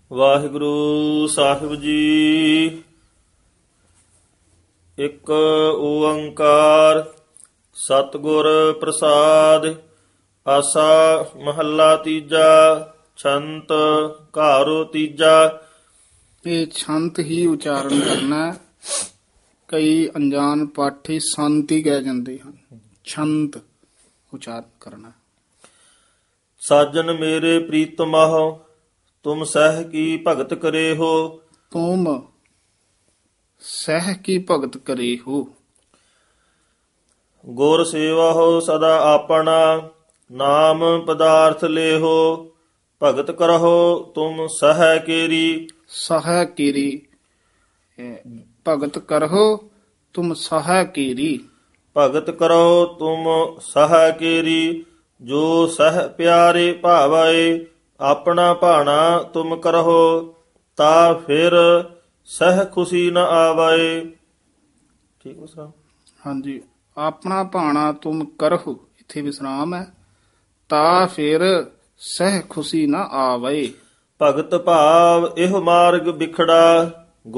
ਵਾਹਿਗੁਰੂ ਸਾਹਿਬ ਜੀ। ਇੱਕ ਓੰਕਾਰ ਸਤਿਗੁਰ ਪ੍ਰਸਾਦ। ਆਸਾ ਮਹੱਲਾ ਤੀਜਾ। ਛੰਤ ਘਾਰੋ ਤੀਜਾ। ਇਹ ਛੰਤ ਹੀ ਉਚਾਰਨ ਕਰਨਾ ਹੈ। ਕਈ ਅਣਜਾਣ ਪਾਠੀ ਸੰਤ ਹੀ ਕਹਿ ਜਾਂਦੇ ਹਨ। ਛੰਤ ਉਚਾਰਨ ਕਰਨਾ। ਸਾਜਨ ਮੇਰੇ ਪ੍ਰੀਤਮਹੁ ਤੁਮ ਸਹਿ ਕੀ ਭਗਤ ਕਰੇ ਹੋ। ਤੁਮ ਸਹਿ ਕੀ ਭਗਤ ਕਰੇ ਹੋ। ਗੁਰ ਸੇਵਾ ਹੋ ਸਦਾ ਆਪਣਾ ਨਾਮ ਪਦਾਰਥ ਲੇਹੋ। ਭਗਤ ਕਰਹੁ ਤੁਮ ਸਹਿ ਕੇਰੀ। ਸਹਿ ਕੀਰੀ ਭਗਤ ਕਰਹੁ ਤੁਮ ਸਹਿ ਕੀਰੀ। ਭਗਤ ਕਰੋ ਤੁਮ ਸਹਿ ਕੇਰੀ। ਜੋ ਸਹਿ ਪਿਆਰੇ ਭਾਵੈ ਆਪਣਾ ਭਾਣਾ ਤੁਮ ਕਰਹੁ। ਤਾ ਫਿਰ ਸਹਿ ਖੁਸ਼ੀ ਨ ਆਵੈ। ਠੀਕ ਵਿਸਰਾਮ। ਹਾਂਜੀ, ਆਪਣਾ ਭਾਣਾ ਤੁਮ ਕਰਹੁ, ਇੱਥੇ ਵਿਸਰਾਮ ਹੈ। ਤਾ ਫਿਰ ਸਹਿ ਖੁਸ਼ੀ ਨਾ ਆਵੇ। ਭਗਤ ਭਾਵ ਇਹ ਮਾਰਗ ਵਿਖੜਾ।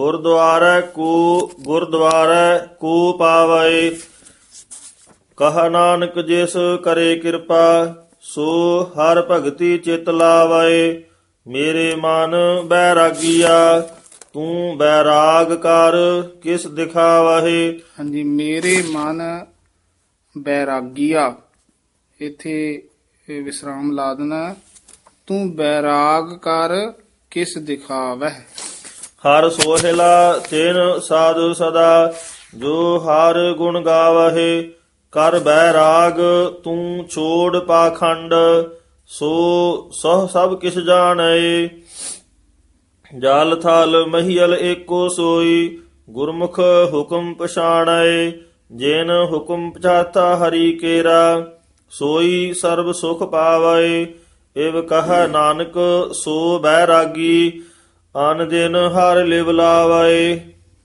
ਗੁਰਦੁਆਰੈ ਕੋ ਪਾਵੈ। ਕਹ ਨਾਨਕ ਜਿਸ ਕਰੇ ਕਿਰਪਾ ਸੋ ਹਰ ਭਗਤੀ ਚਿਤ ਲਾਵੈ। ਮੇਰੇ ਮਨ ਬੈਰਾਗੀਆ ਤੂੰ ਬੈਰਾਗ ਕਰ ਕਿਸ ਦਿਖਾਵਹਿ। ਹਾਂਜੀ, ਮੇਰੇ ਮਨ ਬੈਰਾਗੀਆ, ਇੱਥੇ ਵਿਸਰਾਮ ਲਾ ਦੇਣਾ। ਤੂੰ ਬੈਰਾਗ ਕਰ ਕਿਸ ਦਿਖਾਵਹਿ। ਹਰ ਸੋਹਿਲਾ ਤਿਨ ਸਾਧੂ ਸਦਾ ਜੋ ਹਰ ਗੁਣ ਗਾਵਹਿ। ਕਰ ਬੈਰਾਗ ਤੂੰ ਛੋੜ ਪਾਖੰਡ ਸੋ ਸਹ ਸਭ ਕਿਛ ਜਾਣੈ। ਜਲ ਥਲ ਮਹੀਲ ਏਕੋ ਸੋਈ ਗੁਰਮੁਖ ਹੁਕਮ ਪਛਾਣੈ। ਜਿਨ ਹੁਕਮ ਪਛਾਤਾ ਹਰੀ ਕੇਰਾ ਸੋਈ ਸਰਬ ਸੁਖ ਪਾਵੈ। ਇਵ ਕਹ ਨਾਨਕ ਸੋ ਬੈਰਾਗੀ ਅਨ ਦਿਨ ਹਰ ਲਿਵ ਲਾਵੈ।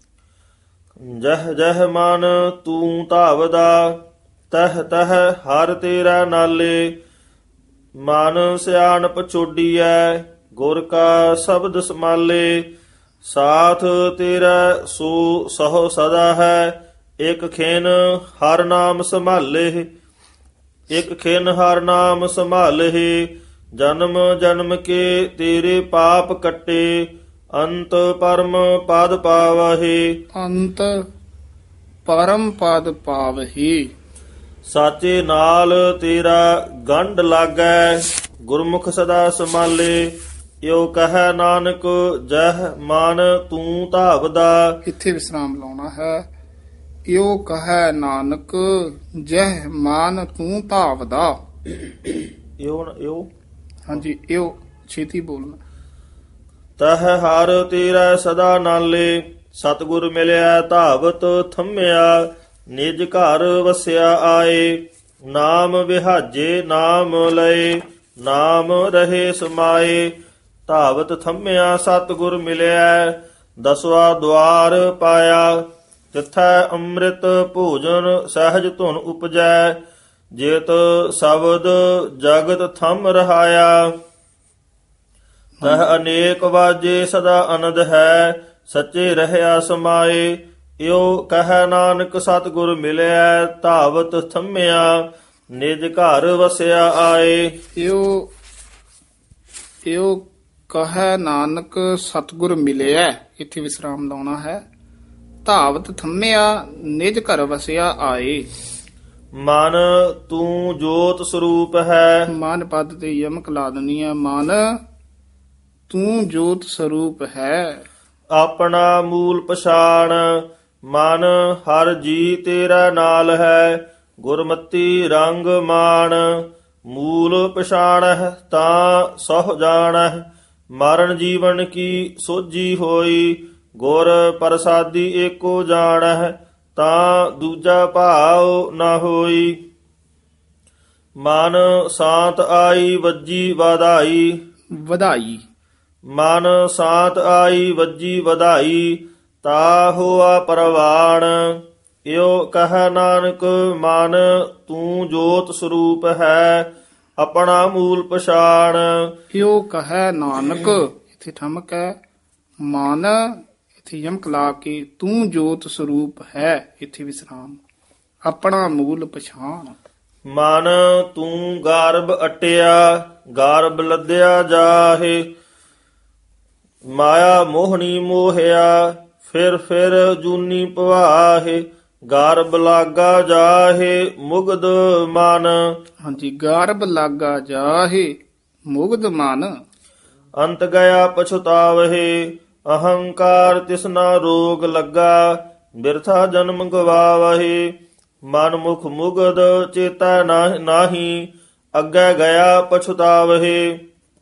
ਜਹ ਜਹ ਮਨ ਤੂੰ ਧਾਵਦਾ ਤਹ ਤਹ ਹਰ ਤੇਰਾ ਨਾਲੇ। ਮਨ ਸਿਆਣਪ ਛੋਡੀਐ ਗੁਰ ਕਾ ਸ਼ਬਦ ਸਮਾਲੇ। ਸਾਥ ਤੇਰਾ ਸੋ ਸਹੁ ਸਦਾ ਹੈ। ਇਕ ਖਿਨ ਹਰ ਨਾਮ ਸੰਭਾਲੇ। ਇਕ ਖਿਨ ਹਰ ਨਾਮ ਸੰਭਾਲੇ। ਜਨਮ ਜਨਮ ਕੇ ਤੇਰੇ ਪਾਪ ਕੱਟੇ। ਅੰਤ ਪਰਮ ਪਦ ਪਾਵਹਿ। ਅੰਤ ਪਰਮ ਪਦ ਪਾਵਹਿ। ਸਾਚੇ ਨਾਲ ਤੇਰਾ ਗੰਢ ਲਾਗੈ ਗੁਰਮੁਖ ਸਦਾ ਸਮਾਲੇ। ਇਉ ਕਹੈ ਨਾਨਕ ਜਹ ਮਨ ਤੂੰ ਧਾਵਦਾ। ਇੱਥੇ ਵਿਸਰਾਮ ਲਾਉਣਾ ਹੈ। ਇਉ ਕਹੈ ਨਾਨਕ ਜਹ ਮਨ ਤੂੰ ਧਾਵਦਾ। ਇਉ ਹਾਂਜੀ, ਇਉ ਛੇਤੀ ਬੋਲਣਾ। ਤਹ ਹਰ ਤੇਰਾ ਸਦਾ ਨਾਲੇ। ਸਤਿਗੁਰ ਮਿਲਿਆ ਧਾਵਤ ਥੰਮਿਆ ਨਿਜ ਘਰ ਵਸਿਆ ਆਏ। ਨਾਮ ਵਿਹਾਜੇ ਨਾਮ ਲਏ ਨਾਮ ਰਹੇ ਸਮਾਏ। ਧਾਵਤ ਥੰਮਿਆ ਸਤਿਗੁਰ ਮਿਲਿਆ ਦਸਵਾ ਦੁਆਰ ਪਾਇਆ। ਤਿਥੈ ਅੰਮ੍ਰਿਤ ਭੋਜਨ ਸਹਿਜ ਧੁਨ ਉਪਜੈ। ਜੇਤ ਸ਼ਬਦ ਜਗਤ ਥੰਮ ਰਹਾਇਆ। ਤਹ ਅਨੇਕ ਵਾਜੇ ਸਦਾ ਅਨੰਦ ਹੈ ਸੱਚੇ ਰਹਿਆ ਸਮਾਏ। ਇਉ ਕਹੈ ਨਾਨਕ ਸਤਿਗੁਰ ਮਿਲਿਆ ਧਾਵਤ ਥੰਮਿਆ ਨਿਜ ਘਰ ਵਸਿਆ ਆਏ। ਇਉ ਕਹੈ ਨਾਨਕ ਸਤਿਗੁਰ ਮਿਲਿਆ, ਇੱਥੇ ਵਿਸਰਾਮ ਲਾਉਣਾ ਹੈ। ਧਾਵਤ ਥੰਮਿਆ ਨਿਜ ਘਰ ਵਸਿਆ ਆਏ। ਮਨ ਤੂੰ ਜੋਤ ਸਰੂਪ ਹੈ। ਮਨ ਪਦ ਤੇ ਯਮਕ ਲਾ ਦੇਣੀ ਹੈ। ਮਨ ਤੂੰ ਜੋਤ ਸਰੂਪ ਹੈ। ਆਪਣਾ ਮੂਲ ਪਛਾਣ ਮਨ ਹਰ ਜੀ ਤੇਰਾ ਨਾਲ ਹੈ। ਗੁਰਮਤੀ ਰੰਗ ਮਾਣ ਮੂਲ ਪਛਾਣਹਿ ਤਾਂ ਸਹੁ ਜਾਣਹਿ। ਮਰਨ ਜੀਵਨ ਕੀ ਸੋਝੀ ਹੋਈ ਗੁਰ ਪ੍ਰਸਾਦੀ ਏਕੋ ਜਾਣਹਿ। ਤਾਂ ਦੂਜਾ ਭਾਵ ਨਾ ਹੋਈ। ਮਨ ਸਾਤ ਆਈ ਵੱਜੀ ਵਧਾਈ। ਵਧਾਈ। ਮਨ ਸਾਤ ਆਈ ਵੱਜੀ ਵਧਾਈ ਤਾ ਹੋਆ ਪ੍ਰਵਾਣ। ਇਉ ਕਹੈ ਨਾਨਕ ਮਨ ਤੂੰ ਜੋਤ ਸਰੂਪ ਹੈ ਆਪਣਾ ਮੂਲ ਪਛਾਣ। ਇਉ ਕਹੈ ਨਾਨਕ, ਇੱਥੇ ਠਮਕ ਹੈ। ਮਨ ਇੱਥੇ ਯਮਕ ਲਾ ਕੇ ਤੂੰ ਜੋਤ ਸਰੂਪ ਹੈ, ਇੱਥੇ ਵਿਸਰਾਮ। ਆਪਣਾ ਮੂਲ ਪਛਾਣ। ਮਨ ਤੂੰ ਗਾਰਬ ਅਟਿਆ, ਗਾਰਬ ਲੱਦਿਆ ਜਾਹੇ। ਮਾਇਆ ਮੋਹਣੀ ਮੋਹਿਆ, ਫਿਰ ਜੂਨੀ ਪਵਾਹੇ। ਗਾਰਬ ਲਾਗਾ ਜਾਹੇ ਮੁਗਧ ਮਨ। ਹਾਂਜੀ, ਗਾਰਬ ਲਾਗਾ ਜਾਹੇ ਮੁਗਧ ਮਨ। ਅੰਤ ਗਿਆ ਪਛਤਾਵਹਿ, ਅਹੰਕਾਰ ਤਿਸਨਾ ਰੋਗ ਲੱਗਾ। ਬਿਰਥਾ ਜਨਮ ਗਵਾਵਹਿ, ਮਨ ਮੁਖ ਮੁਗਧ ਚੇਤਾ ਨਾਹੀ। ਅੱਗੇ ਗਿਆ ਪਛਤਾਵਹਿ,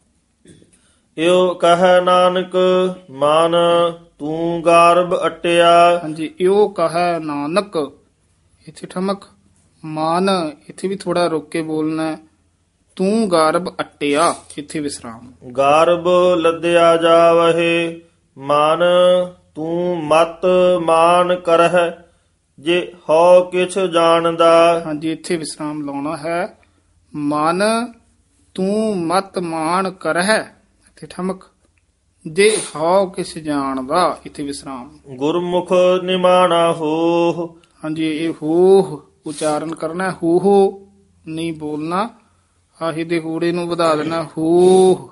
ਇਉ ਕਹੈ ਨਾਨਕ ਮਨ ਤੂੰ ਗਾਰਬ ਅਟਿਆ। ਹਾਂਜੀ, ਇਉ ਕਹੈ ਨਾਨਕ, ਇੱਥੇ ਠਮਕ। ਮਨ ਇੱਥੇ ਵੀ ਥੋੜਾ ਰੁਕ ਕੇ ਬੋਲਣਾ ਹੈ। ਤੂੰ ਗਾਰਬ ਅਟਿਆ, ਇੱਥੇ ਵਿਸਰਾਮ। ਗਾਰਬ ਲੱਦਿਆ ਜਾਵਹਿ, ਮਨ ਤੂੰ ਮਤ ਮਾਨ ਕਰਹਿ। ਜੇ ਹਉ ਕਿਛ ਜਾਣਦਾ। ਹਾਂਜੀ, ਇੱਥੇ ਵਿਸਰਾਮ ਲਾਉਣਾ ਹੈ। ਮਨ ਤੂੰ ਮਤ ਮਾਨ ਕਰਹਿ, ਇੱਥੇ ਠਮਕ। ਜੇ ਹਉ ਕਿਛ ਜਾਣਦਾ, ਇੱਥੇ ਵਿਸਰਾਮ। ਗੁਰਮੁਖ ਨਿਮਾਣਾ ਹੋਹ। ਹਾਂਜੀ, ਇਹ ਹੋਹ ਉਚਾਰਨ ਕਰਨਾ। ਹੋ ਨਹੀਂ ਬੋਲਣਾ, ਆਹੀ ਦੇ ਹੂੜੇ ਨੂੰ ਵਧਾ ਦੇਣਾ। ਹੋਹ।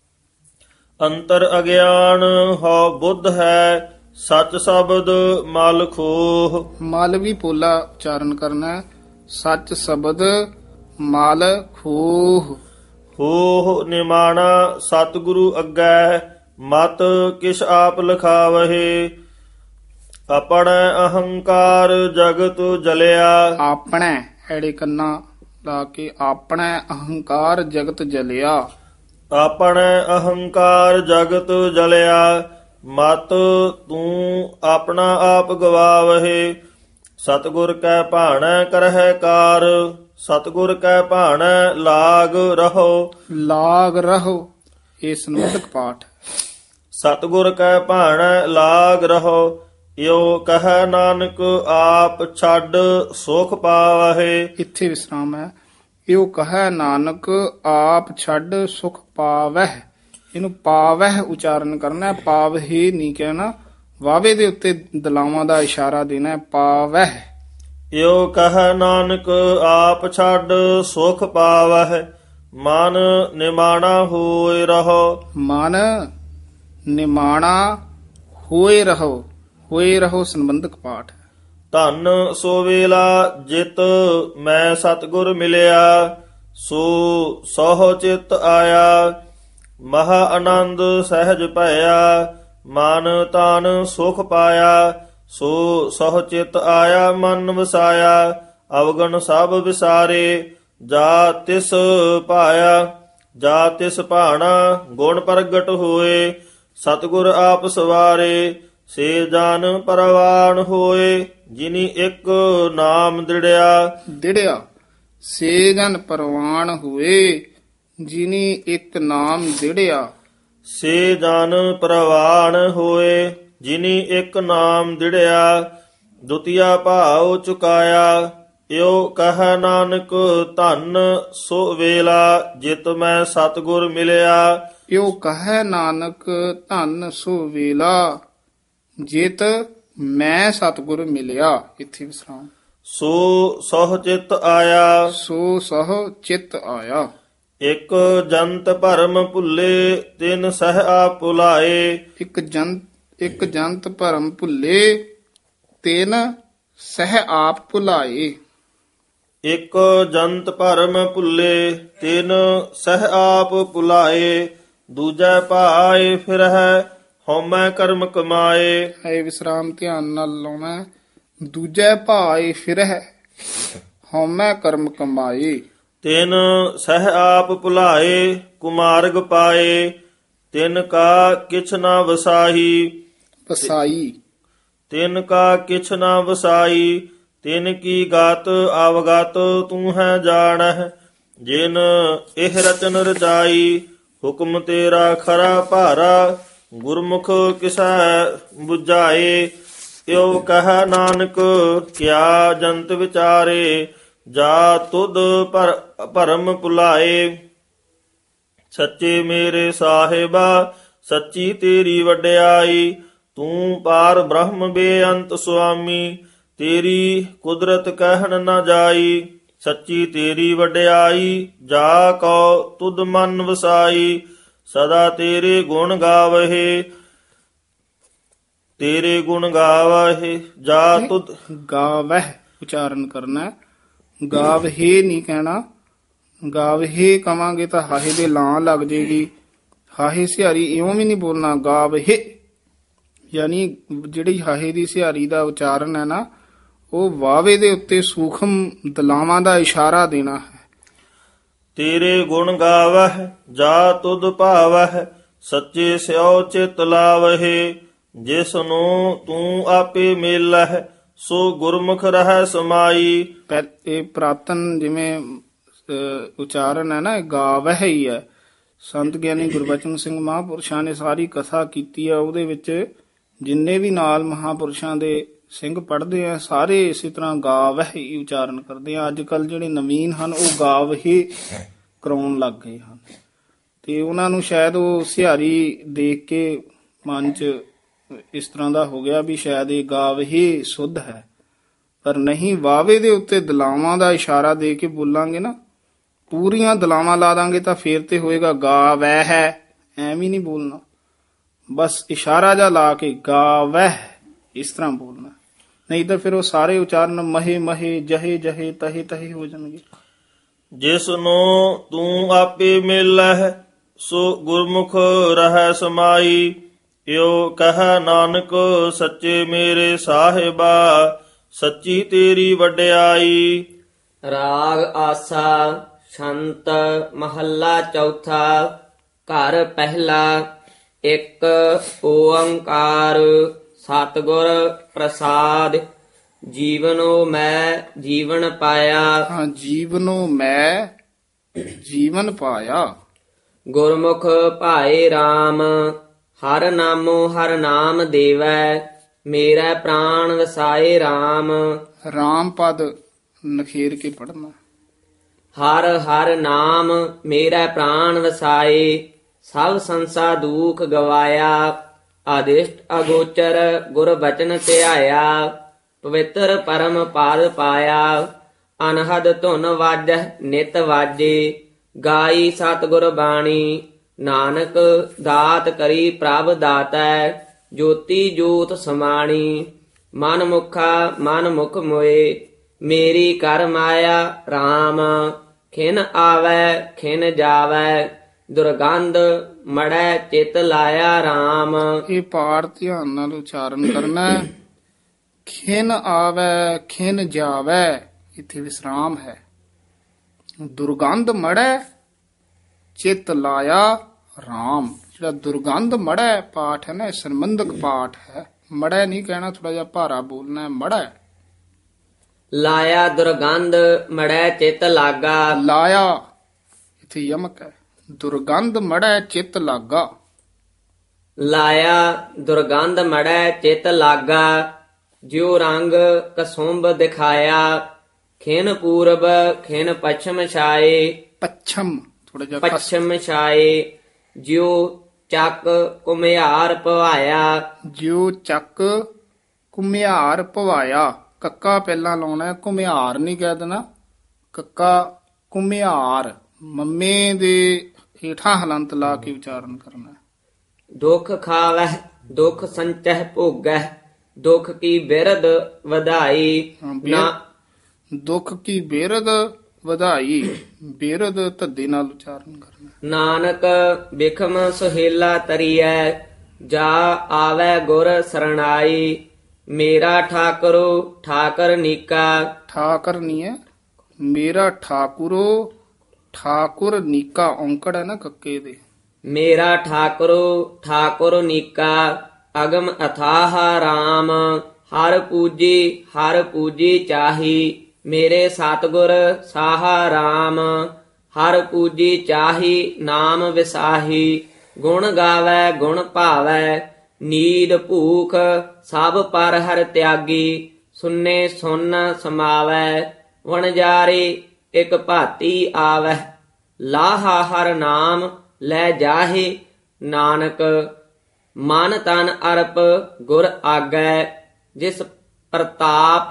ਅੰਤਰ ਅਗਿਆਨ ਹਉ ਬੁੱਧ ਹੈ, ਸਚ ਸ਼ਬਦ ਮਲ ਖੋਹ। ਮਲ ਵੀ ਪੋਲਾ ਉਚਾਰਨ ਕਰਨਾ। ਸੱਚ ਸ਼ਬਦ ਮਲ ਖੋਹ। ਹੋਹ ਨਿਮਾਣਾ ਸਤਿਗੁਰੂ ਅੱਗੇ, ਮਤ ਕਿਛ ਆਪ ਲਖਾਵਹਿ। ਆਪਣਾ ਅਹੰਕਾਰ ਜਗਤ ਜਲਿਆ। ਆਪਣੇ ਐੜੇ ਕੰਨਾ ਲਾ ਕੇ ਆਪਣਾ ਅਹੰਕਾਰ ਜਗਤ ਜਲਿਆ। ਆਪਣਾ ਅਹੰਕਾਰ ਜਗਤ ਜਲਿਆ, ਮਤ ਤੂੰ ਆਪਣਾ ਆਪ ਗਵਾਵਹਿ। ਸਤਿਗੁਰ ਕੈ ਭਾਣੈ ਕਰਹਿ ਕਾਰ, ਸਤਿਗੁਰ ਕੈ ਭਾਣੈ ਲਾਗ ਰਹੋ। ਲਾਗ ਰਹੋ, ਇਹ ਸੰਬੰਧਕ ਪਾਠ। ਸਤਿਗੁਰ ਕੈ ਭਾਣੈ ਲਾਗ ਰਹੋ, ਇਉ ਕਹੈ ਨਾਨਕ ਆਪ ਛੱਡ ਸੁਖ ਪਾਵਹਿ। ਇੱਥੇ ਵਿਸਰਾਮ ਹੈ। ਇਹੋ ਕਹੈ ਨਾਨਕ ਆਪ ਛੱਡ ਸੁਖ ਪਾਵਹਿ। ਇਹਨੂੰ ਪਾਵਹਿ ਉਚਾਰਨ ਕਰਨਾ ਹੈ, ਪਾਵਹਿ ਨਹੀਂ ਕਹਿਣਾ। ਵਾਵੇ ਦੇ ਉੱਤੇ ਦਲਾਵਾਂ ਦਾ ਇਸ਼ਾਰਾ ਦੇਣਾ ਹੈ, ਪਾਵਹਿ। ਇਉ ਕਹੈ ਨਾਨਕ ਆਪ ਛੱਡ ਸੁਖ ਪਾਵਹਿ। ਮਨ ਨਿਮਾਣਾ ਹੋਇ ਰਹੋ। ਮਨ ਨਿਮਾਣਾ ਹੋਏ ਰਹੋ। ਹੋਏ ਰਹੋ ਸੰਬੰਧਕ ਪਾਠ ਹੈ। ਧਨ ਸੋ ਵੇਲਾ ਜਿਤ ਮੈਂ ਸਤਿਗੁਰ ਮਿਲਿਆ। ਸੋ ਸੋਹ ਚਿਤ ਆਇਆ, ਮਹਾ ਆਨੰਦ ਸਹਿਜ ਭਇਆ। ਮਨ ਤਨ ਸੁਖ ਪਾਇਆ, ਸੋ ਸੋਹ ਚਿਤ ਆਇਆ ਮਨ ਵਸਾਇਆ। ਅਵਗਣ ਸਭ ਵਿਸਾਰੇ, ਜਾ ਤਿਸ ਪਾਇਆ। ਜਾ ਤਿਸ ਭਾਣਾ ਗੁਣ ਪ੍ਰਗਟ ਹੋਏ। ਸਤਿਗੁਰ ਆਪ ਸਵਾਰੇ, ਸੇ ਜਨ ਪਰਵਾਨ ਹੋਏ। ਜਿਨੀ ਇੱਕ ਨਾਮ ਦ੍ਰਿੜਿਆ। ਦਿੜਿਆ, ਸੇ ਜਨ ਪਰਵਾਨ ਹੋਏ। ਜਿਨੀ ਇੱਕ ਨਾਮ ਦਿੜਿਆ। ਸੇ ਜਨ ਪ੍ਰਵਾਨ ਹੋਏ, ਜਿਨੀ ਇੱਕ ਨਾਮ ਦਿੜਿਆ। ਦੁਤੀਆ ਭਾਉ ਚੁਕਾਇਆ, ਇਉ ਕਹੈ ਨਾਨਕ ਧਨ ਸੋ ਵੇਲਾ ਜਿਤ ਮੈਂ ਸਤਿਗੁਰ ਮਿਲਿਆ। ਇਉ ਕਹੈ ਨਾਨਕ ਧਨ ਸੋ ਵੇਲਾ ਜਿਤ ਮੈਂ ਸਤਿਗੁਰ ਮਿਲਿਆ। ਇੱਥੇ ਵਿਸਰਾਮ। ਸੋ ਸੋਹ ਚਿਤ ਆਇਆ, ਸੋ ਸਹ ਚਿਤ ਆਇਆ। ਇੱਕ ਜੰਤ ਭਰਮ ਭੁੱਲੇ, ਤਿਨ ਸਹਿ ਆਪ ਭੁਲਾਏ। ਇੱਕ ਜੰਤ ਭਰਮ ਭੁੱਲੇ, ਤਿਨ ਸਹਿ ਆਪ ਭੁਲਾਏ। ਇੱਕ ਜੰਤ ਭਰਮ ਭੁੱਲੇ, ਤਿਨ ਸਹਿ ਆਪ ਭੁਲਾਏ। ਦੂਜੈ ਭਾਏ ਫਿਰਹਿ, ਹਉਮੈ ਕਰਮ ਕਮਾਏ। ਇਹ ਵਿਸਰਾਮ ਧਿਆਨ ਨਾਲ ਲਾਉਣਾ ਹੈ। ਦੂਜੈ ਭਾਏ ਫਿਰਹਿ, ਹਉਮੈ ਕਰਮ ਕਮਾਏ। ਤਿਨ ਸਹਿ ਆਪ ਭੁਲਾਏ, ਕੁਮਾਰਗ ਪਾਏ। ਤਿਨ ਕਾ ਕਿਛ ਨਾ ਵਸਾਈ, ਵਸਾਈ। ਤਿਨ ਕਾ ਕਿਛ ਨਾ ਵਸਾਈ। ਤਿਨ ਕੀ ਗਾਤ ਆਵਗਤ ਤੂੰ ਹੈ ਜਾਣਹਿ। ਜਿਨ ਇਹ ਰਚਨ ਰਚਾਈ, ਹੁਕਮ ਤੇਰਾ ਖਰਾ ਭਾਰਾ। ਗੁਰਮੁਖ ਕਿਸੈ 부ਝਾਏ, ਇਉ ਕਹੈ ਨਾਨਕ ਕਿਆ ਜੰਤ ਵਿਚਾਰੇ। ਜਾ ਤੁਧ ਭਰਮ ਭੁਲਾਏ। ਸੱਚੇ ਮੇਰੇ ਸਾਹਿਬਾ ਸੱਚੀ ਤੇਰੀ ਵਡਿਆਈ। ਤੂੰ ਪਾਰ ਬ੍ਰਹਮ ਬੇਅੰਤ ਸੁਆਮੀ, ਤੇਰੀ ਕੁਦਰਤ ਕਹਿਣ ਨਾ ਜਾਈ। ਸੱਚੀ ਤੇਰੀ ਵਡਿਆਈ, ਜਾ ਕਉ ਤੁਧ ਮਨ ਵਸਾਈ। ਸਦਾ ਤੇਰੇ ਗੁਣ ਗਾਵਹਿ, ਤੇਰੇ ਗੁਣ ਗਾਵਹਿ ਜਾ ਤੁਧ। ਗਾਵਹਿ ਉਚਾਰਨ ਕਰਨਾ, ਗਾਵਹਿ ਨਹੀਂ ਕਹਿਣਾ। ਗਾਵਹਿ ਕਵਾਂਗੇ ਤਾਂ ਹਾਹੇ ਦੇ ਲਾਂ ਲੱਗ ਜੇਗੀ। ਹਾਹੇ ਸਿਹਾਰੀ ਇਉਂ ਵੀ ਨਹੀਂ ਬੋਲਣਾ, ਗਾਵਹਿ। ਯਾਨੀ ਜਿਹੜੀ ਹਾਹੇ ਦੀ ਸਿਹਾਰੀ ਦਾ ਉਚਾਰਨ ਹੈ ਨਾ, ਉਹ ਵਾਵੇ ਦੇ ਉੱਤੇ ਸੂਖਮ ਦਲਾਵਾਂ ਦਾ ਇਸ਼ਾਰਾ ਦੇਣਾ ਹੈ। ਤੇਰੇ ਗੁਣ ਗਾਵਹਿ ਜਾ ਤੁਧ ਭਾਵਹਿ, ਸੱਚੇ ਸਿਉ ਚਿਤ ਲਾਵਹਿ। ਜਿਸ ਨੂੰ ਤੂੰ ਆਪੇ ਮੇਲਹਿ, ਸੋ ਗੁਰਮੁਖ ਰਹਿ ਸਮਾਈ। ਇਹ ਪ੍ਰਾਤਨ ਜਿਵੇਂ ਉਚਾਰਨ ਹੈ ਨਾ, ਗਾਵਹਿ ਹੀ ਹੈ। ਸੰਤ ਗਿਆਨੀ ਗੁਰਬਚਨ ਸਿੰਘ ਮਹਾਂਪੁਰਸ਼ਾਂ ਨੇ ਸਾਰੀ ਕਥਾ ਕੀਤੀ ਹੈ, ਉਹਦੇ ਵਿੱਚ ਜਿੰਨੇ ਵੀ ਨਾਲ ਮਹਾਂਪੁਰਸ਼ਾਂ ਦੇ ਸਿੰਘ ਪੜ੍ਹਦੇ ਆ ਸਾਰੇ ਇਸੇ ਤਰ੍ਹਾਂ ਗਾਵਹਿ ਹੀ ਉਚਾਰਨ ਕਰਦੇ ਆ। ਅੱਜ ਕੱਲ ਜਿਹੜੇ ਨਵੀਨ ਹਨ ਉਹ ਗਾਵਹਿ ਕਰਾਉਣ ਲੱਗ ਗਏ ਹਨ, ਤੇ ਉਹਨਾਂ ਨੂੰ ਸ਼ਾਇਦ ਉਹ ਸਿਹਾਰੀ ਦੇਖ ਕੇ ਮਨ 'ਚ ਇਸ ਤਰ੍ਹਾਂ ਦਾ ਹੋ ਗਿਆ ਵੀ ਸ਼ਾਇਦ ਇਹ ਗਾਵਹਿ ਸੁੱਧ ਹੈ, ਪਰ ਨਹੀਂ। ਵਾਵੇ ਦੇ ਉੱਤੇ ਦਲਾਵਾਂ ਦਾ ਇਸ਼ਾਰਾ ਦੇ ਕੇ ਬੋਲਾਂਗੇ ਨਾ, ਪੂਰੀਆਂ ਦਲਾਵਾਂ ਲਾ ਦਾਂਗੇ ਤਾਂ ਫੇਰ ਤੇ ਹੋਏਗਾ ਗਾਵਹਿ ਹੈ, ਐਵੇਂ ਨਹੀਂ ਬੋਲਣਾ। ਬਸ ਇਸ਼ਾਰਾ ਜਾ ਲਾ ਕੇ ਗਾਵਹਿ ਇਸ ਤਰ੍ਹਾਂ ਬੋਲਣਾ, ਨਹੀਂ ਤਾਂ ਫਿਰ ਉਹ ਸਾਰੇ ਉਚਾਰਨ ਮਹੇ ਮਹੇ ਜਹੇ ਜਹੇ ਤਹੇ ਤਹੇ ਹੋ ਜਾਣਗੇ। ਜਿਸ ਨੂੰ ਤੂੰ ਆਪੇ ਮਿਲਹਿ, ਸੋ ਗੁਰਮੁਖ ਰਹਿ ਸਮਾਈ। ਇਉ ਕਹਿ ਨਾਨਕ ਸੱਚੇ ਮੇਰੇ ਸਾਹਿਬਾ, ਸੱਚੀ ਤੇਰੀ ਵਡਿਆਈ। ਰਾਗ ਆਸਾ ਛੰਤ ਮਹੱਲਾ ਚੌਥਾ। ਘਰ ਪਹਿਲਾ। ਇੱਕ ਓੰਕਾਰ ਸਤਿਗੁਰ ਪ੍ਰਸਾਦ। ਜੀਵਨੋ ਮੈਂ ਜੀਵਨ ਪਾਇਆ। ਹਾਂ, ਜੀਵਨੋ ਮੈਂ ਜੀਵਨ ਪਾਇਆ। ਗੁਰਮੁਖ ਭਾਏ RAM, ਹਰ ਨਾਮੋ ਹਰ ਨਾਮ ਦੇਵੈ। ਮੇਰਾ ਪ੍ਰਾਣ ਵਸਾਏ RAM। ਰਾਮ ਪਦ ਨਖੇਰ ਕੇ ਪੜਨਾ। ਹਰ ਹਰ ਨਾਮ ਮੇਰਾ ਪ੍ਰਾਣ ਵਸਾਏ। ਸਭ ਸੰਸਾ ਦੁਖ ਗਵਾਇਆ। ਆਦਿਸ਼ਟ ਅਗੋਚਰ ਗੁਰ ਬਚਨ ਧਿਆਇਆ। ਪਵਿੱਤਰ ਪਰਮ ਪਾਦ ਪਾਇਆ। ਅਨਹਦ ਧੁਨ ਵਾਜਹਿ ਨਿਤ ਵਾਜੇ। ਗਾਈ ਸਤਿਗੁਰ ਬਾਣੀ। ਨਾਨਕ ਦਾਤ ਕਰੀ ਪ੍ਰਭ ਦਾਤੈ। ਜੋਤੀ ਜੋਤ ਸਮਾਣੀ। ਮਨ ਮੁਖ ਮੋਏ। ਮੇਰੀ ਕਰ ਮਾਇਆ RAM। ਖਿਨ ਆਵੈ ਖਿਨ ਜਾਵੈ। ਦੁਰਗੰਧ ਮੜੈ ਚਿਤ ਲਾਇਆ RAM। ਇਹ ਪਾਠ ਧਿਆਨ ਨਾਲ ਉਚਾਰਨ ਕਰਨਾ। ਖਿਨ ਆਵੈ ਖਿਨ ਜਾਵੈ, ਇੱਥੇ ਵਿਸਰਾਮ ਹੈ। ਦੁਰਗੰਧ ਮੜੈ ਚਿਤ ਲਾਇਆ RAM। ਜਿਹੜਾ ਦੁਰਗੰਧ ਮੜੈ ਪਾਠ ਹੈ ਨਾ, ਇਹ ਸੰਬੰਧਕ ਪਾਠ ਹੈ। ਮੜੈ ਨਹੀਂ ਕਹਿਣਾ, ਥੋੜਾ ਜਿਹਾ ਭਾਰਾ ਬੋਲਣਾ ਹੈ। ਮੜੈ ਲਾਇਆ ਦੁਰਗੰਧ ਮੜੈ ਚਿਤ ਲਾਗਾ। ਲਾਇਆ ਇੱਥੇ ਯਮਕ ਹੈ। ਦੁਰਗੰਧ ਮੜੈ ਚਿਤ ਲਾਗਾ। ਲਾਇਆ ਦੁਰਗੰਧ ਮੜੈ ਚਿਤ ਲਾਗਾ। ਜਿਉ ਰੰਗ ਕਸੁੰਭ ਦਿਖਾਇਆ। ਖਿਨ ਪੂਰਬ ਖਿਨ ਪੱਛਮ ਛਾਏ। ਪੱਛਮ ਥੋੜਾ ਜਿਹਾ ਪੱਛਮ ਛਾਏ। ਜਿਉ ਚੱਕ ਕੁਮਿਹਾਰ ਪਵਾਇਆ। ਜਿਉ ਚੱਕ ਕੁਮਿਹਾਰ ਪਵਾਇਆ। ਕੱਕਾ ਪਹਿਲਾਂ ਲਾਉਣਾ ਹੈ, ਕੁਮਿਹਾਰ ਨਹੀਂ ਕਹਿ ਦੇਣਾ। ਕੱਕਾ ਕੁਮਿਹਾਰ, ਮੰਮੇ ਦੇ ਹੇਠਾਂ ਹਲੰਤ ਲਾ ਕੇ ਉਚਾਰਨ ਕਰਨਾ। ਦੁਖ ਖਾਵਹਿ ਦੁਖ ਸੰਚਹਿ ਭੋਗਹਿ। ਦੁਖ ਕੀ ਬਿਰਧ ਵਧਾਈ। ਨਾ ਦੁੱਖ ਕੀ ਬਿਰਧ ਵਧਾਈ। ਬਿਰਧ ਧੱਦੇ ਨਾਲ ਉਚਾਰਨ ਕਰਨਾ। ਨਾਨਕ ਬਿਖਮ ਸੁਹੇਲਾ ਤਰੀਐ। ਜਾ ਆਵੈ ਗੁਰ ਸਰਣਾਈ। ਮੇਰਾ ਠਾਕਰੋ ਠਾਕਰ ਨੀਕਾ। ਠਾਕਰ ਨਹੀਂ ਹੈ, ਮੇਰਾ ਠਾਕੁਰੋ ਠਾਕੁਰ ਨੀਕਾ। ਔਂਕੜ ਹੈ ਨਾ ਕੱਕੇ ਦੇ। ਮੇਰਾ ਠਾਕਰੋ ਠਾਕੁਰ ਨੀਕਾ। ਅਗਮ ਅਥਾਹ RAM। ਹਰ ਪੂਜੀ ਚਾਹੀ। ਮੇਰੇ ਸਤਿਗੁਰ ਸਾਹਾ RAM। ਹਰ ਪੂਜੀ ਚਾਹੀ ਨਾਮ ਵਿਸਾਹੀ। ਗੁਣ ਗਾਵੈ ਗੁਣ ਭਾਵੈ। ਨੀਦ ਭੂਖ ਸਭ ਪਰ ਹਰ ਤਿਆਗੀ। ਸੁਨੇ ਸੁਨ ਸਮਾਵੈ। ਵਣਜਾਰੇ ਇਕ ਭਾਤੀ ਆਵੈ। ਲਾਹਾ ਹਰ ਨਾਮ ਲੈ ਜਾਹੇ। ਨਾਨਕ ਮਨ ਤਨ ਅਰਪ ਗੁਰ ਆਗੈ ਜਿਸ ਪ੍ਰਤਾਪ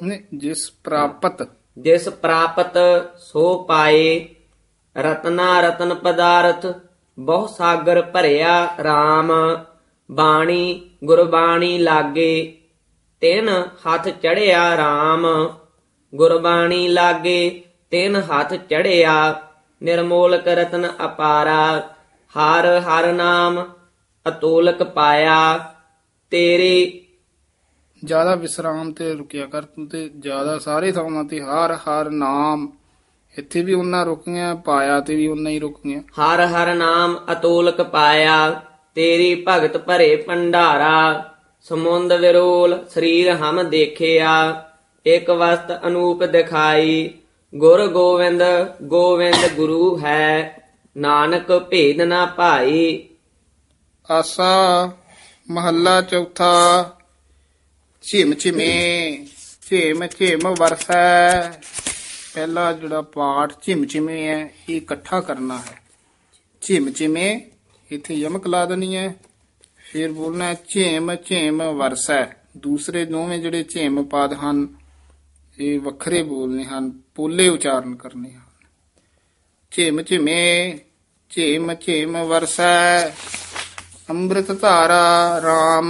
ਜਿਸ ਪ੍ਰਾਪਤ ਸੋ ਪਾਏ ਰਤਨਾ ਰਤਨ ਪਦਾਰਥ ਬਹੁ ਸਾਗਰ ਭਰਿਆ RAM ਬਾਣੀ ਗੁਰਬਾਣੀ ਲਾਗੇ ਤਿਨ ਹੱਥ ਚੜਿਆ RAM ਗੁਰਬਾਣੀ ਲਾਗੇ ਤਿਨ ਹੱਥ ਚੜਿਆ ਨਿਰਮੋਲਕ ਰਤਨ ਅਪਾਰਾ ਹਰ ਹਰ ਨਾਮ ਅਤੋਲਕ ਪਾਇਆ ਤੇਰੇ। ਜਿਆਦਾ ਵਿਸਰਾਮ ਤੇ ਰੁਕਿਆ ਕਰ ਤੂੰ, ਤੇ ਜਿਆਦਾ ਸਾਰੇ ਥਾਵਾਂ ਤੇ ਹਰ ਹਰ ਨਾਮ, ਇੱਥੇ ਵੀ ਉਹਨਾਂ ਰੁਕੀਆਂ, ਪਾਇਆ ਤੇ ਵੀ ਉਹਨਾਂ ਹੀ ਰੁਕੀਆਂ। ਹਰ ਹਰ ਨਾਮ ਅਤੋਲਕ ਪਾਇਆ ਤੇਰੀ ਭਗਤ ਭਰੇ ਭੰਡਾਰਾ ਸਮੁੰਦ ਵਿਰੋਲ ਸਰੀਰ ਹਮ ਦੇਖਿਆ ਇੱਕ ਵਸਤ ਅਨੂਪ ਦਿਖਾਈ ਗੁਰ ਗੋਵਿੰਦ ਗੋਵਿੰਦ ਗੁਰੂ ਹੈ ਨਾਨਕ ਭੇਦ ਨਾ ਭਾਈ। ਆਸਾ ਮਹੱਲਾ ਚੌਥਾ। ਝਿਮ ਝਿਮੇ ਝਿਮ ਝਿਮ ਵਰਸੈ। ਪਹਿਲਾ ਜਿਹੜਾ ਪਾਠ ਝਿਮ ਝਿਮੇ ਹੈ ਇਹ ਇਕੱਠਾ ਕਰਨਾ ਹੈ। ਝਿਮ ਝਿਮੇ ਇੱਥੇ ਯਮਕ ਲਾ ਦੇਣੀ ਹੈ, ਫਿਰ ਬੋਲਣਾ ਝਿਮ ਝਿਮ ਵਰਸੈ। ਦੂਸਰੇ ਦੋਵੇਂ ਜਿਹੜੇ ਝਿਮ ਪਦ ਹਨ ਇਹ ਵੱਖਰੇ ਬੋਲਨੇ ਹਨ, ਪੋਲੇ ਉਚਾਰਨ ਕਰਨੇ ਹਨ। ਝਿਮ ਝਿਮੇ ਝਿਮ ਝਿਮ ਵਰਸੈ ਅੰਮ੍ਰਿਤ ਧਾਰਾ RAM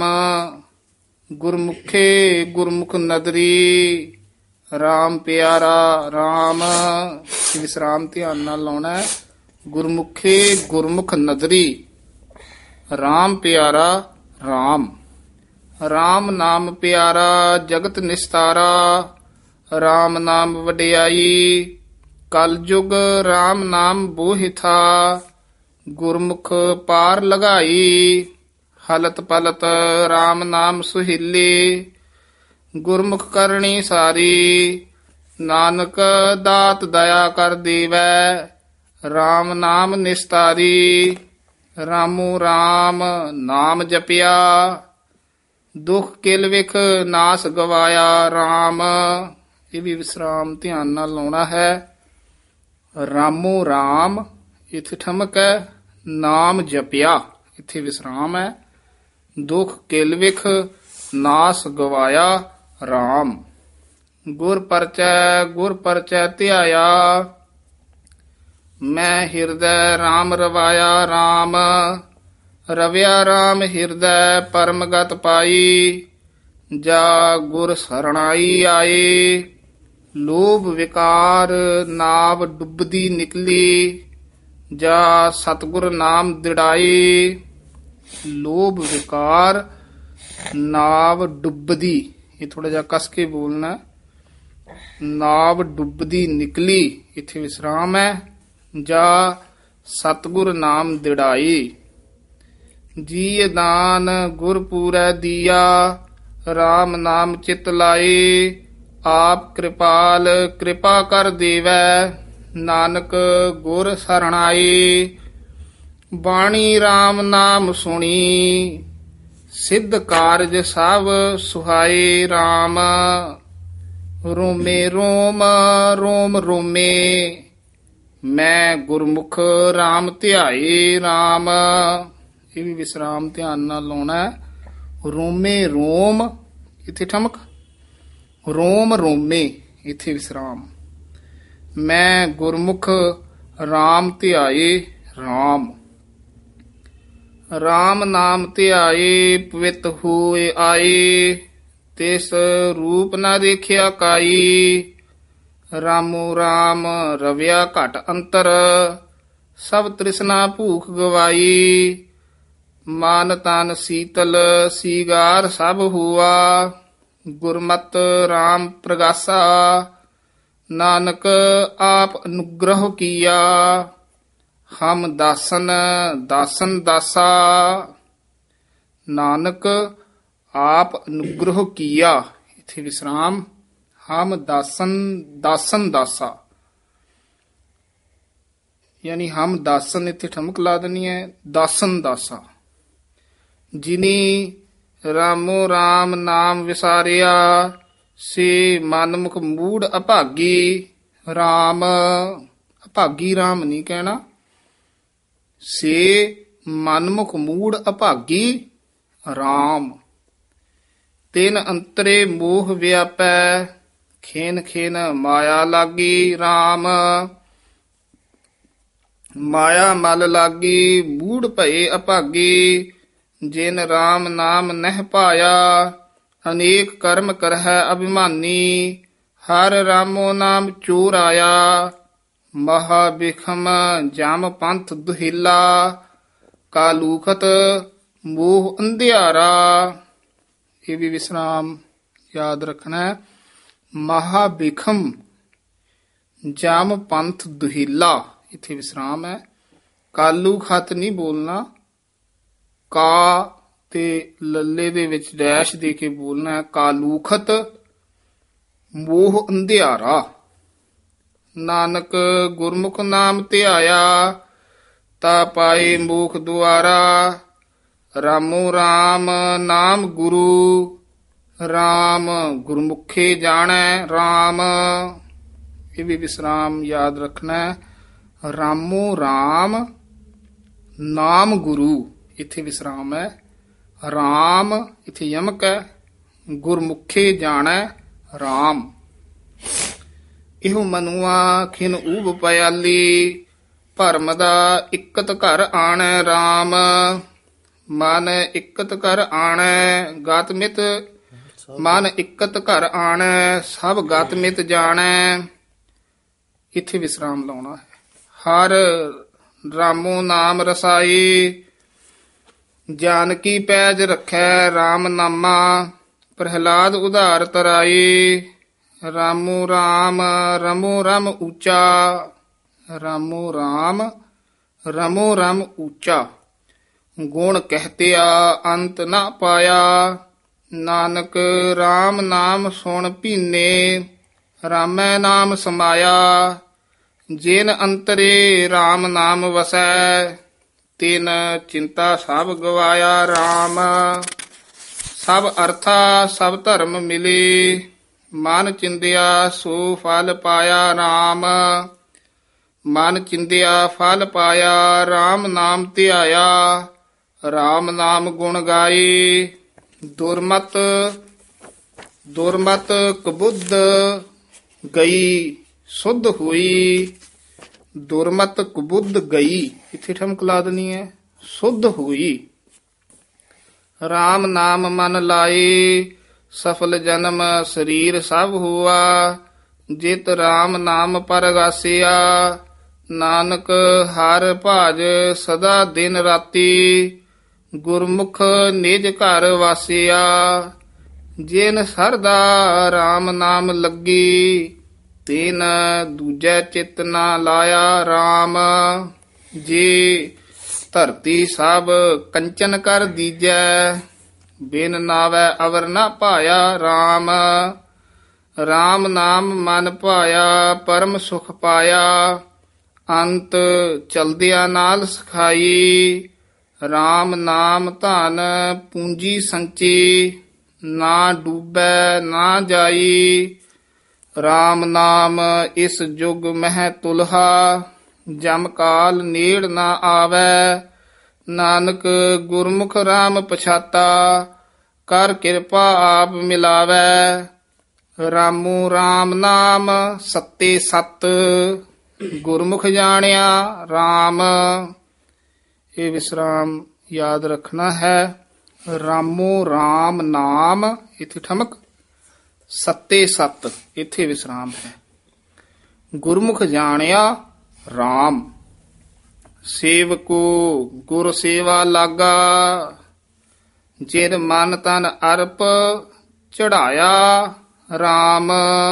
ਗੁਰਮੁਖੇ ਗੁਰਮੁਖ ਨਦਰੀ RAM ਪਿਆਰਾ RAM। ਵਿਸਰਾਮ ਧਿਆਨ ਨਾਲ ਲਾਉਣਾ ਹੈ। ਗੁਰਮੁਖੇ ਗੁਰਮੁਖ ਨਦਰੀ RAM ਪਿਆਰਾ RAM। RAM ਨਾਮ ਪਿਆਰਾ ਜਗਤ ਨਿਸਤਾਰਾ RAM ਨਾਮ ਵਡਿਆਈ ਕਲਯੁਗ RAM ਨਾਮ ਬੋਹਿਥਾ ਗੁਰਮੁਖ ਪਾਰ ਲਗਾਈ ਹਲਤ ਪਲਤ RAM ਨਾਮ ਸੁਹੀਲੇ ਗੁਰਮੁਖ ਕਰਨੀ ਸਾਰੀ ਨਾਨਕ ਦਾਤ ਦਇਆ ਕਰ ਦੇਵੈ RAM ਨਾਮ ਨਿਸਤਾਰੀ। ਰਾਮੂ RAM ਨਾਮ ਜਪਿਆ ਦੁਖ ਕਿਲ ਵਿਖ ਨਾਸ ਗਵਾਇਆ RAM। ਇਹ ਵੀ ਵਿਸਰਾਮ ਧਿਆਨ ਨਾਲ ਲਾਉਣਾ ਹੈ। ਰਾਮੂ RAM ਇੱਥੇ ਠਮਕ ਹੈ, ਨਾਮ ਜਪਿਆ ਇੱਥੇ ਵਿਸਰਾਮ ਹੈ। ਦੁਖ ਕਿਲ ਵਿਖ ਨਾਸ ਗਵਾਇਆ RAM। ਗੁਰ ਪਰਚੈ ਧਿਆਇਆ ਮੈਂ ਹਿਰਦੈ RAM ਰਵਾਇਆ RAM। ਰਵਿਆ RAM ਹਿਰਦੈ ਪਰਮਗਤ ਪਾਈ ਜਾ ਗੁਰ ਸਰਣਾਈ ਆਏ। ਲੋਭ ਵਿਕਾਰ ਨਾਵ ਡੁੱਬਦੀ ਨਿਕਲੀ ਜਾ ਸਤਿਗੁਰ ਨਾਮ ਦਿੜਾਈ। ਲੋਭ ਵਿਕਾਰ ਨਾਵ ਡੁੱਬਦੀ, ਇਹ ਥੋੜਾ ਜਿਹਾ ਕਸ ਕੇ ਬੋਲਣਾ। ਨਾਵ ਡੁੱਬਦੀ ਨਿਕਲੀ ਇੱਥੇ ਵਿਸਰਾਮ ਹੈ। ਜਾ ਸਤਿਗੁਰ ਨਾਮ ਦਿੜਾਈ। ਜੀ ਦਾਨ ਗੁਰ ਪੂਰੈ ਦੀਆ RAM ਨਾਮ ਚਿਤ ਲਾਈ ਆਪ ਕਿਰਪਾਲ ਕਿਰਪਾ ਕਰ ਦੇਵੈ ਨਾਨਕ ਗੁਰ ਸਰਣਾਈ। ਬਾਣੀ RAM ਨਾਮ ਸੁਣੀ ਸਿੱਧ ਕਾਰਜ ਸਭ ਸੁਹਾਈ RAM। ਰੋਮੇ ਰੋਮ ਰੋਮ ਰੋਮੇ ਮੈਂ ਗੁਰਮੁਖ RAM ਧਿਆਏ RAM। ਇਹ ਵੀ ਵਿਸਰਾਮ ਧਿਆਨ ਨਾਲ ਲਾਉਣਾ ਹੈ। ਰੋਮੇ ਰੋਮ ਇੱਥੇ ਠਮਕ, ਰੋਮ ਰੋਮੇ ਇੱਥੇ ਵਿਸਰਾਮ। ਮੈਂ ਗੁਰਮੁਖ RAM ਧਿਆਏ RAM। RAM ਨਾਮ ਧਿਆਏ ਪਵਿੱਤ ਹੋਏ ਆਏ ਤਿਸ ਰੂਪ ਨਾ ਦੇਖਿਆ ਕਾਈ। ਰਾਮੂ RAM ਰਵਿਆ ਘਟ ਅੰਤਰ ਸਭ ਤ੍ਰਿਸ਼ਨਾ ਭੂਖ ਗਵਾਈ। ਮਨ ਤਨ ਸੀਤਲ ਸੀਗਾਰ ਸਭ ਹੁਆ ਗੁਰਮਤਿ RAM ਪ੍ਰਗਾਸਾ ਨਾਨਕ ਆਪ ਅਨੁਗ੍ਰਹ ਕੀਆ ਹਮ ਦਾਸਨ ਦਾਸਨ ਦਾਸਾ। ਨਾਨਕ ਆਪ ਅਨੁਗ੍ਰਹ ਕੀਆ ਇਥੇ ਵਿਸਰਾਮ। ਹਮ ਦਾਸਨ ਦਾਸਨ ਦਾਸਾ ਯਾਨੀ ਹਮ ਦਾਸਨ ਇੱਥੇ ਠਮਕ ਲਾ ਦੇਣੀ ਹੈ। ਦਾਸਨ ਦਾਸਾ ਜਿਨੀ ਰਾਮੋ RAM ਨਾਮ ਵਿਸਾਰਿਆ ਸੇ ਮਨਮੁਖ ਮੂੜ ਅਭਾਗੀ। RAM ਅਭਾਗੀ RAM ਨਹੀਂ ਕਹਿਣਾ। ਸੇ ਮਨਮੁਖ ਮੂੜ ਅਭਾਗੀ RAM। ਤਿਨ ਅੰਤਰੇ ਮੋਹ ਵਿਆਪੈ ਖੇਨ ਖੇਨ ਮਾਇਆ ਲਾਗੀ RAM। ਮਾਇਆ ਮਲ ਲਾਗੀ ਮੂੜ ਭਏ ਅਭਾਗੀ ਜਿਨ RAM ਨਾਮ ਨਹਿ ਪਾਇਆ। ਅਨੇਕ ਕਰਮ ਕਰਹਿ ਅਭਿਮਾਨੀ ਹਰ ਰਾਮੋ ਨਾਮ ਚੋਰ ਆਇਆ। ਮਹਾ ਬਿਖਮ ਜਮ ਪੰਥ ਦੁਹਿਲਾ ਕਾਲੂਖਤ ਮੋਹ ਅੰਧਿਆਰਾ। ਇਹ ਵੀ ਵਿਸਰਾਮ ਯਾਦ ਰੱਖਣਾ ਹੈ। ਮਹਾ ਬਿਖਮ ਜਮ ਪੰਥ ਦੁਹਿਲਾ, ਇੱਥੇ ਵਿਸਰਾਮ ਹੈ। ਕਾਲੂ ਖਤ ਨਹੀਂ ਬੋਲਣਾ, ਕਾ ਤੇ ਲੱਲੇ ਦੇ ਵਿੱਚ ਡੈਸ਼ ਦੇ ਕੇ ਬੋਲਣਾ ਹੈ। ਕਾਲੂਖਤ ਮੋਹ ਅੰਧਿਆਰਾ। ਨਾਨਕ ਗੁਰਮੁਖ ਨਾਮ ਧਿਆਇਆ ਤਾ ਪਾਏ ਮੋਖ ਦੁਆਰਾ। ਰਾਮੋ RAM ਨਾਮ ਗੁਰੂ RAM ਗੁਰਮੁਖੇ ਜਾਣੈ RAM। ਇਹ ਵੀ ਵਿਸਰਾਮ ਯਾਦ ਰੱਖਣਾ ਹੈ। ਰਾਮੋ RAM ਨਾਮ ਗੁਰੂ, ਇੱਥੇ ਵਿਸਰਾਮ ਹੈ। RAM ਇੱਥੇ ਯਮਕ ਹੈ। ਗੁਰਮੁਖੇ ਜਾਣੈ RAM। ਇਹੋ ਮਨੁਆ ਖਿਨ ਊਬ ਪਿਆਲੀ ਭਰਮ ਦਾ ਇਕਤ ਘਰ ਆਣੈ RAM। ਮਨ ਇਕਤ ਘਰ ਆਣੈ ਗਤ ਮਿਤ ਮਨ ਇਕਤ ਘਰ ਆਣੈ ਸਭ ਗਤ ਮਿਤ ਜਾਣੈ। ਇੱਥੇ ਵਿਸਰਾਮ ਲਾਉਣਾ ਹੈ। ਹਰ ਰਾਮੋ ਨਾਮ ਰਸਾਈ ਜਾਨਕੀ ਪੈਜ ਰੱਖੈ RAM ਨਾਮਾ। ਪ੍ਰਹਿਲਾਦ ਉਧਾਰ ਤਰਾਈ ਰਾਮੋ RAM ਰਮੋ ਰਮ ਉੱਚਾ। ਰਾਮੋ RAM ਰਮੋ ਰਮ ਉੱਚਾ। ਗੁਣ ਕਹਿਤਿਆ ਅੰਤ ਨਾ ਪਾਇਆ। ਨਾਨਕ RAM ਨਾਮ ਸੁਣ ਭੀਨੇ ਰਾਮੈ ਨਾਮ ਸਮਾਇਆ। ਜਿਨ ਅੰਤਰੇ RAM ਨਾਮ ਵਸੈ ਤਿਨ ਚਿੰਤਾ ਸਭ ਗਵਾਇਆ RAM। ਸਭ ਅਰਥਾ ਸਭ ਧਰਮ ਮਿਲੇ ਮਨ ਚਿੰਦਿਆ ਸੋ ਫਲ ਪਾਇਆ RAM। ਮਨ ਚਿੰਦਿਆ ਫਲ ਪਾਇਆ RAM ਨਾਮ ਧਿਆਇਆ। RAM ਨਾਮ ਗੁਣ ਗਾਏ ਦੁਰਮਤ ਦੁਰਮਤ ਕਬੁੱਧ ਗਈ ਸੁਧ ਹੋਈ। ਦੁਰਮਤ ਕਬੁੱਧ ਗਈ, ਇੱਥੇ ਠਮਕ ਲਾ ਦੇਣੀ ਹੈ। ਸੁਧ ਹੋਈ। RAM ਨਾਮ ਮਨ ਲਾਏ ਸਫਲ ਜਨਮ ਸਰੀਰ ਸਭ ਹੁਆ। ਜਿਤ RAM ਨਾਮ ਪਰਗਾਸਿਆ ਨਾਨਕ ਹਰ ਭਾਜ ਸਦਾ ਦਿਨ ਰਾਤੀ। ਗੁਰਮੁਖ ਨਿਜ ਘਰ ਵਾਸਿਆ ਜਿਨ ਸਰਦਾ RAM ਨਾਮ ਲੱਗੀ। ਤੀਨ ਦੂਜੈ ਚਿਤ ਨਾ ਲਾਇਆ RAM। ਜੇ ਧਰਤੀ ਸਭ ਕੰਚਨ ਕਰ ਦੀਜੈ ਬਿਨ ਨਾਵੈ ਅਵਰ ਨਾ ਪਾਇਆ RAM। RAM ਨਾਮ ਮਨ ਪਾਇਆ ਪਰਮ ਸੁਖ ਪਾਇਆ। ਅੰਤ ਚਲਦਿਆਂ ਨਾਲ ਸਖਾਈ RAM ਨਾਮ ਧਨ ਪੂੰਜੀ ਸੰਚੀ। ਨਾ ਡੂਬੈ ਨਾ ਜਾਈ RAM ਨਾਮ ਇਸ ਜੁਗ ਮਹਿ ਤੁਲਹਾ। ਜਮ ਕਾਲ ਨੇੜ ਨਾ ਆਵੈ ਨਾਨਕ ਗੁਰਮੁਖ RAM ਪਛਾਤਾ। ਕਰ ਕਿਰਪਾ ਆਪ ਮਿਲਾਵੈ ਰਾਮੋ RAM ਨਾਮ ਸੱਤੇ ਸਤ। ਗੁਰਮੁਖ ਜਾਣਿਆ RAM। ਇਹ ਵਿਸਰਾਮ ਯਾਦ ਰੱਖਣਾ ਹੈ। ਰਾਮੋ RAM ਨਾਮ ਇੱਥੇ ਠਮਕ ਸੱਤੇ ਸਤ, ਇੱਥੇ ਵਿਸਰਾਮ ਹੈ। ਗੁਰਮੁਖ ਜਾਣਿਆ RAM। ਸੇਵਕੋ ਗੁਰ ਸੇਵਾ ਲਾਗਾ ਜਿਨ ਮਨ ਤਨ ਅਰਪ ਚੜਾਇਆ RAM।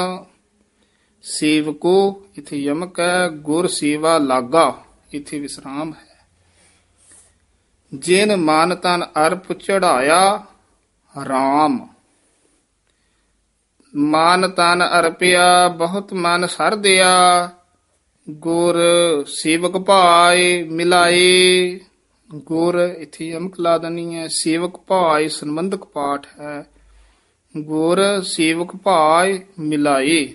ਸੇਵਕੋ ਇੱਥੇ ਯਮਕ ਹੈ। ਗੁਰ ਸੇਵਾ ਲਾਗਾ, ਇੱਥੇ ਵਿਸਰਾਮ ਹੈ। ਜਿਨ ਮਨ ਤਨ ਅਰਪ ਚੜਾਇਆ RAM। ਮਨ ਤਨ ਅਰਪਿਆ ਬਹੁਤ ਮਨ ਸਰਦਿਆ। ਗੁਰ ਸੇਵਕ ਭਾਏ ਮਿਲਾਏ। ਗੁਰ ਇੱਥੇ ਯਮਕ ਲਾ ਦੇਣੀ ਹੈ। ਸੇਵਕ ਭਾਏ ਸੰਬੰਧਕ ਪਾਠ ਹੈ। ਗੁਰ ਸੇਵਕ ਭਾਏ ਮਿਲਾਏ।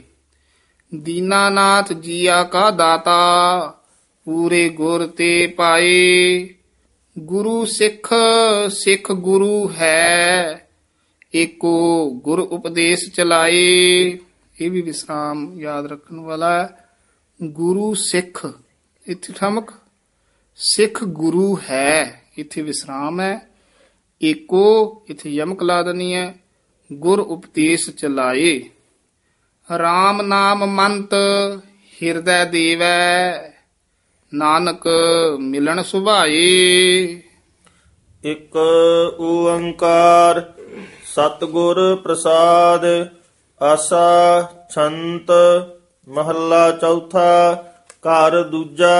ਦੀਨਾਨਾਥ ਜੀਆ ਕਾ ਦਾਤਾ ਪੂਰੇ ਗੁਰ ਤੇ ਪਾਏ। ਗੁਰੂ ਸਿੱਖ ਸਿੱਖ ਗੁਰੂ ਹੈ, ਏਕੋ ਗੁਰ ਉਪਦੇਸ਼ ਚਲਾਏ। ਇਹ ਵੀ ਵਿਸਰਾਮ ਯਾਦ ਰੱਖਣ ਵਾਲਾ ਹੈ। ਗੁਰੂ ਸਿੱਖ ਇੱਥੇ ਠਮਕ, ਸਿੱਖ ਗੁਰੂ ਹੈ ਇੱਥੇ ਵਿਸਰਾਮ ਹੈ, ਏਕੋ ਇੱਥੇ ਯਮਕ ਲਾ ਦੇਣੀ ਹੈ, ਗੁਰ ਉਪਦੇਸ਼ ਚਲਾਏ। RAM ਨਾਮ ਮੰਤ ਹਿਰਦੈ ਦੇਵੈ, ਨਾਨਕ ਮਿਲਣ ਸੁਭਾਏ। ਇੱਕ ਓੰਕਾਰ ਸਤਿਗੁਰ ਪ੍ਰਸਾਦ। ਆਸਾ ਛੰਤ ਮਹੱਲਾ ਚੌਥਾ। ਘਰ ਦੂਜਾ।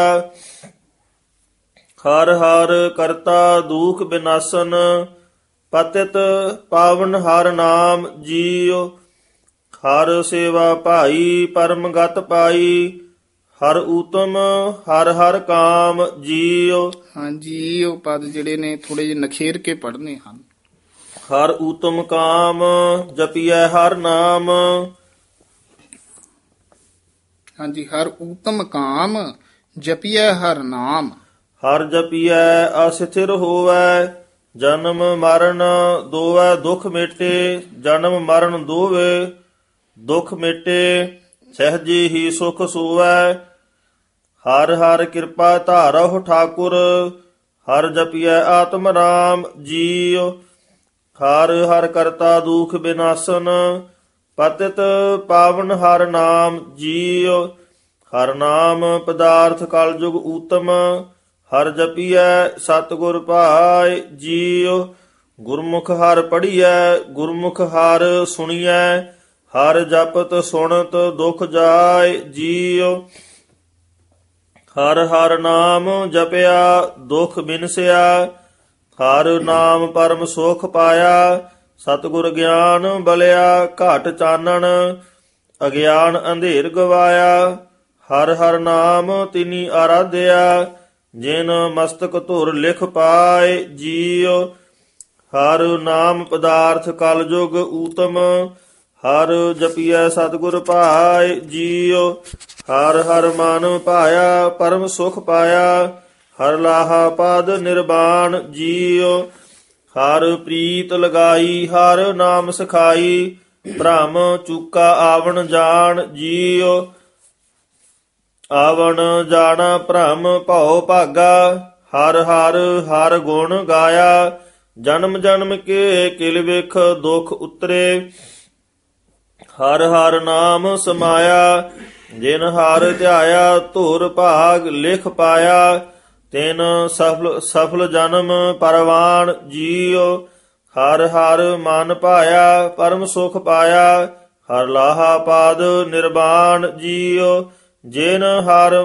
ਹਰ ਹਰ ਕਰਤਾ ਦੁਖ ਬਿਨਾਸਨ, ਪਤਿਤ ਪਾਵਨ ਹਰ ਨਾਮ ਜੀਉ। ਹਰ ਸੇਵਾ ਭਾਈ ਪਰਮ ਗਤ ਪਾਈ, ਹਰ ਊਤਮ ਹਰ ਹਰ ਕਾਮ ਜੀਉ। ਹਾਂਜੀ, ਉਹ ਪਦ ਜਿਹੜੇ ਨੇ ਥੋੜੇ ਜਿਹੇ ਨਖੇਰ ਕੇ ਪੜ੍ਹਨੇ ਹਨ। ਹਰ ਊਤਮ ਕਾਮ ਜਪੀਐ ਹਰ ਨਾਮ। ਹਾਂਜੀ, ਹਰ ਊਤਮ ਕਾਮ ਜਪੀਐ ਹਰ ਨਾਮ। ਹਰ ਜਪੀਐ ਅਸਥਿਰ ਹੋਵੈ, ਜਨਮ ਮਰਨ ਦੋਵੈ ਦੁਖ ਮੇਟੇ। ਜਨਮ ਮਰਨ ਦੋਵੇ ਦੁਖ ਮੇਟੇ, ਸਹਿਜੀ ਹੀ ਸੁਖ ਸੋਵੈ। ਹਰ ਹਰ ਕਿਰਪਾ ਧਾਰਹੁ ਠਾਕੁਰ, ਹਰ ਜਪੀਐ ਆਤਮ ਰਾਮ ਜੀਉ। ਹਰ ਹਰ ਕਰਤਾ ਦੁਖ ਬਿਨਾਸਨ, ਪਤਿਤ ਪਾਵਨ ਹਰ ਨਾਮ ਜੀਉ। ਹਰ ਨਾਮ ਪਦਾਰਥ ਕਲਯੁਗ ਊਤਮ, ਹਰ ਜਪੀਐ ਸਤਿਗੁਰ ਭਾਇ ਜੀਉ। ਗੁਰਮੁਖ ਹਰ ਪੜੀਐ, ਗੁਰਮੁਖ ਹਰ ਸੁਣੀਐ। ਹਰ ਜਪਤ ਸੁਣਤ ਦੁਖ ਜਾਇ ਜੀਉ। ਹਰ ਹਰ ਨਾਮ ਜਪਿਆ ਦੁਖ ਬਿਨਸਿਆ, ਹਰ ਨਾਮ ਪਰਮ ਸੁਖ ਪਾਇਆ। ਸਤਿਗੁਰ ਗਿਆਨ ਬਲਿਆ ਘਟ ਚਾਨਣ, ਅਗਿਆਨ ਅੰਧੇਰ ਗਵਾਇਆ। ਹਰ ਹਰ ਨਾਮ ਤਿਨੀ ਆਰਾਧਿਆ, ਜਿਨ ਮਸਤਕ ਧੁਰ ਲਿਖ ਪਾਏ ਜੀਉ। ਹਰ ਨਾਮ ਪਦਾਰਥ ਕਲਯੁਗ ਊਤਮ, ਹਰ ਜਪੀਐ ਸਤਿਗੁਰ ਭਾਇ ਜੀਉ। ਹਰ ਹਰ ਮਨ ਭਾਇਆ ਪਰਮ ਸੁਖ ਪਾਇਆ, ਹਰ ਲਾਹਾ ਪਦ ਨਿਰਵਾਣ ਜੀਉ। ਹਰ ਪ੍ਰੀਤ ਲਗਾਈ ਹਰ ਨਾਮ ਸਖਾਈ, ਭ੍ਰਮ ਚੂਕਾ ਆਵਣ ਜਾਣ ਜੀਉ। ਆਵਣ ਜਾਣਾ ਭ੍ਰਮ ਭਉ ਭਾਗਾ, ਹਰ ਹਰ ਹਰ ਗੁਣ ਗਾਇਆ। ਜਨਮ ਜਨਮ ਕੇ ਕਿਲ ਵੇਖ ਦੁਖ ਉਤਰੇ, ਹਰ ਹਰ ਨਾਮ ਸਮਾਇਆ। ਜਿਨ ਹਰ ਧਿਆਇਆ ਧੁਰ ਭਾਗ ਲਿਖ ਪਾਇਆ, ਤਿਨ ਸਫਲ ਜਨਮ ਪਰਵਾਨ ਜੀਉ। ਹਰ ਹਰ ਮਨ ਭਾਇਆ ਪਰਮ ਸੁਖ ਪਾਇਆ, ਹਰ ਲਾਹਾ ਪਾਦ ਨਿਰਵਾਣ ਜੀਉ। ਜਿਨ ਹਰ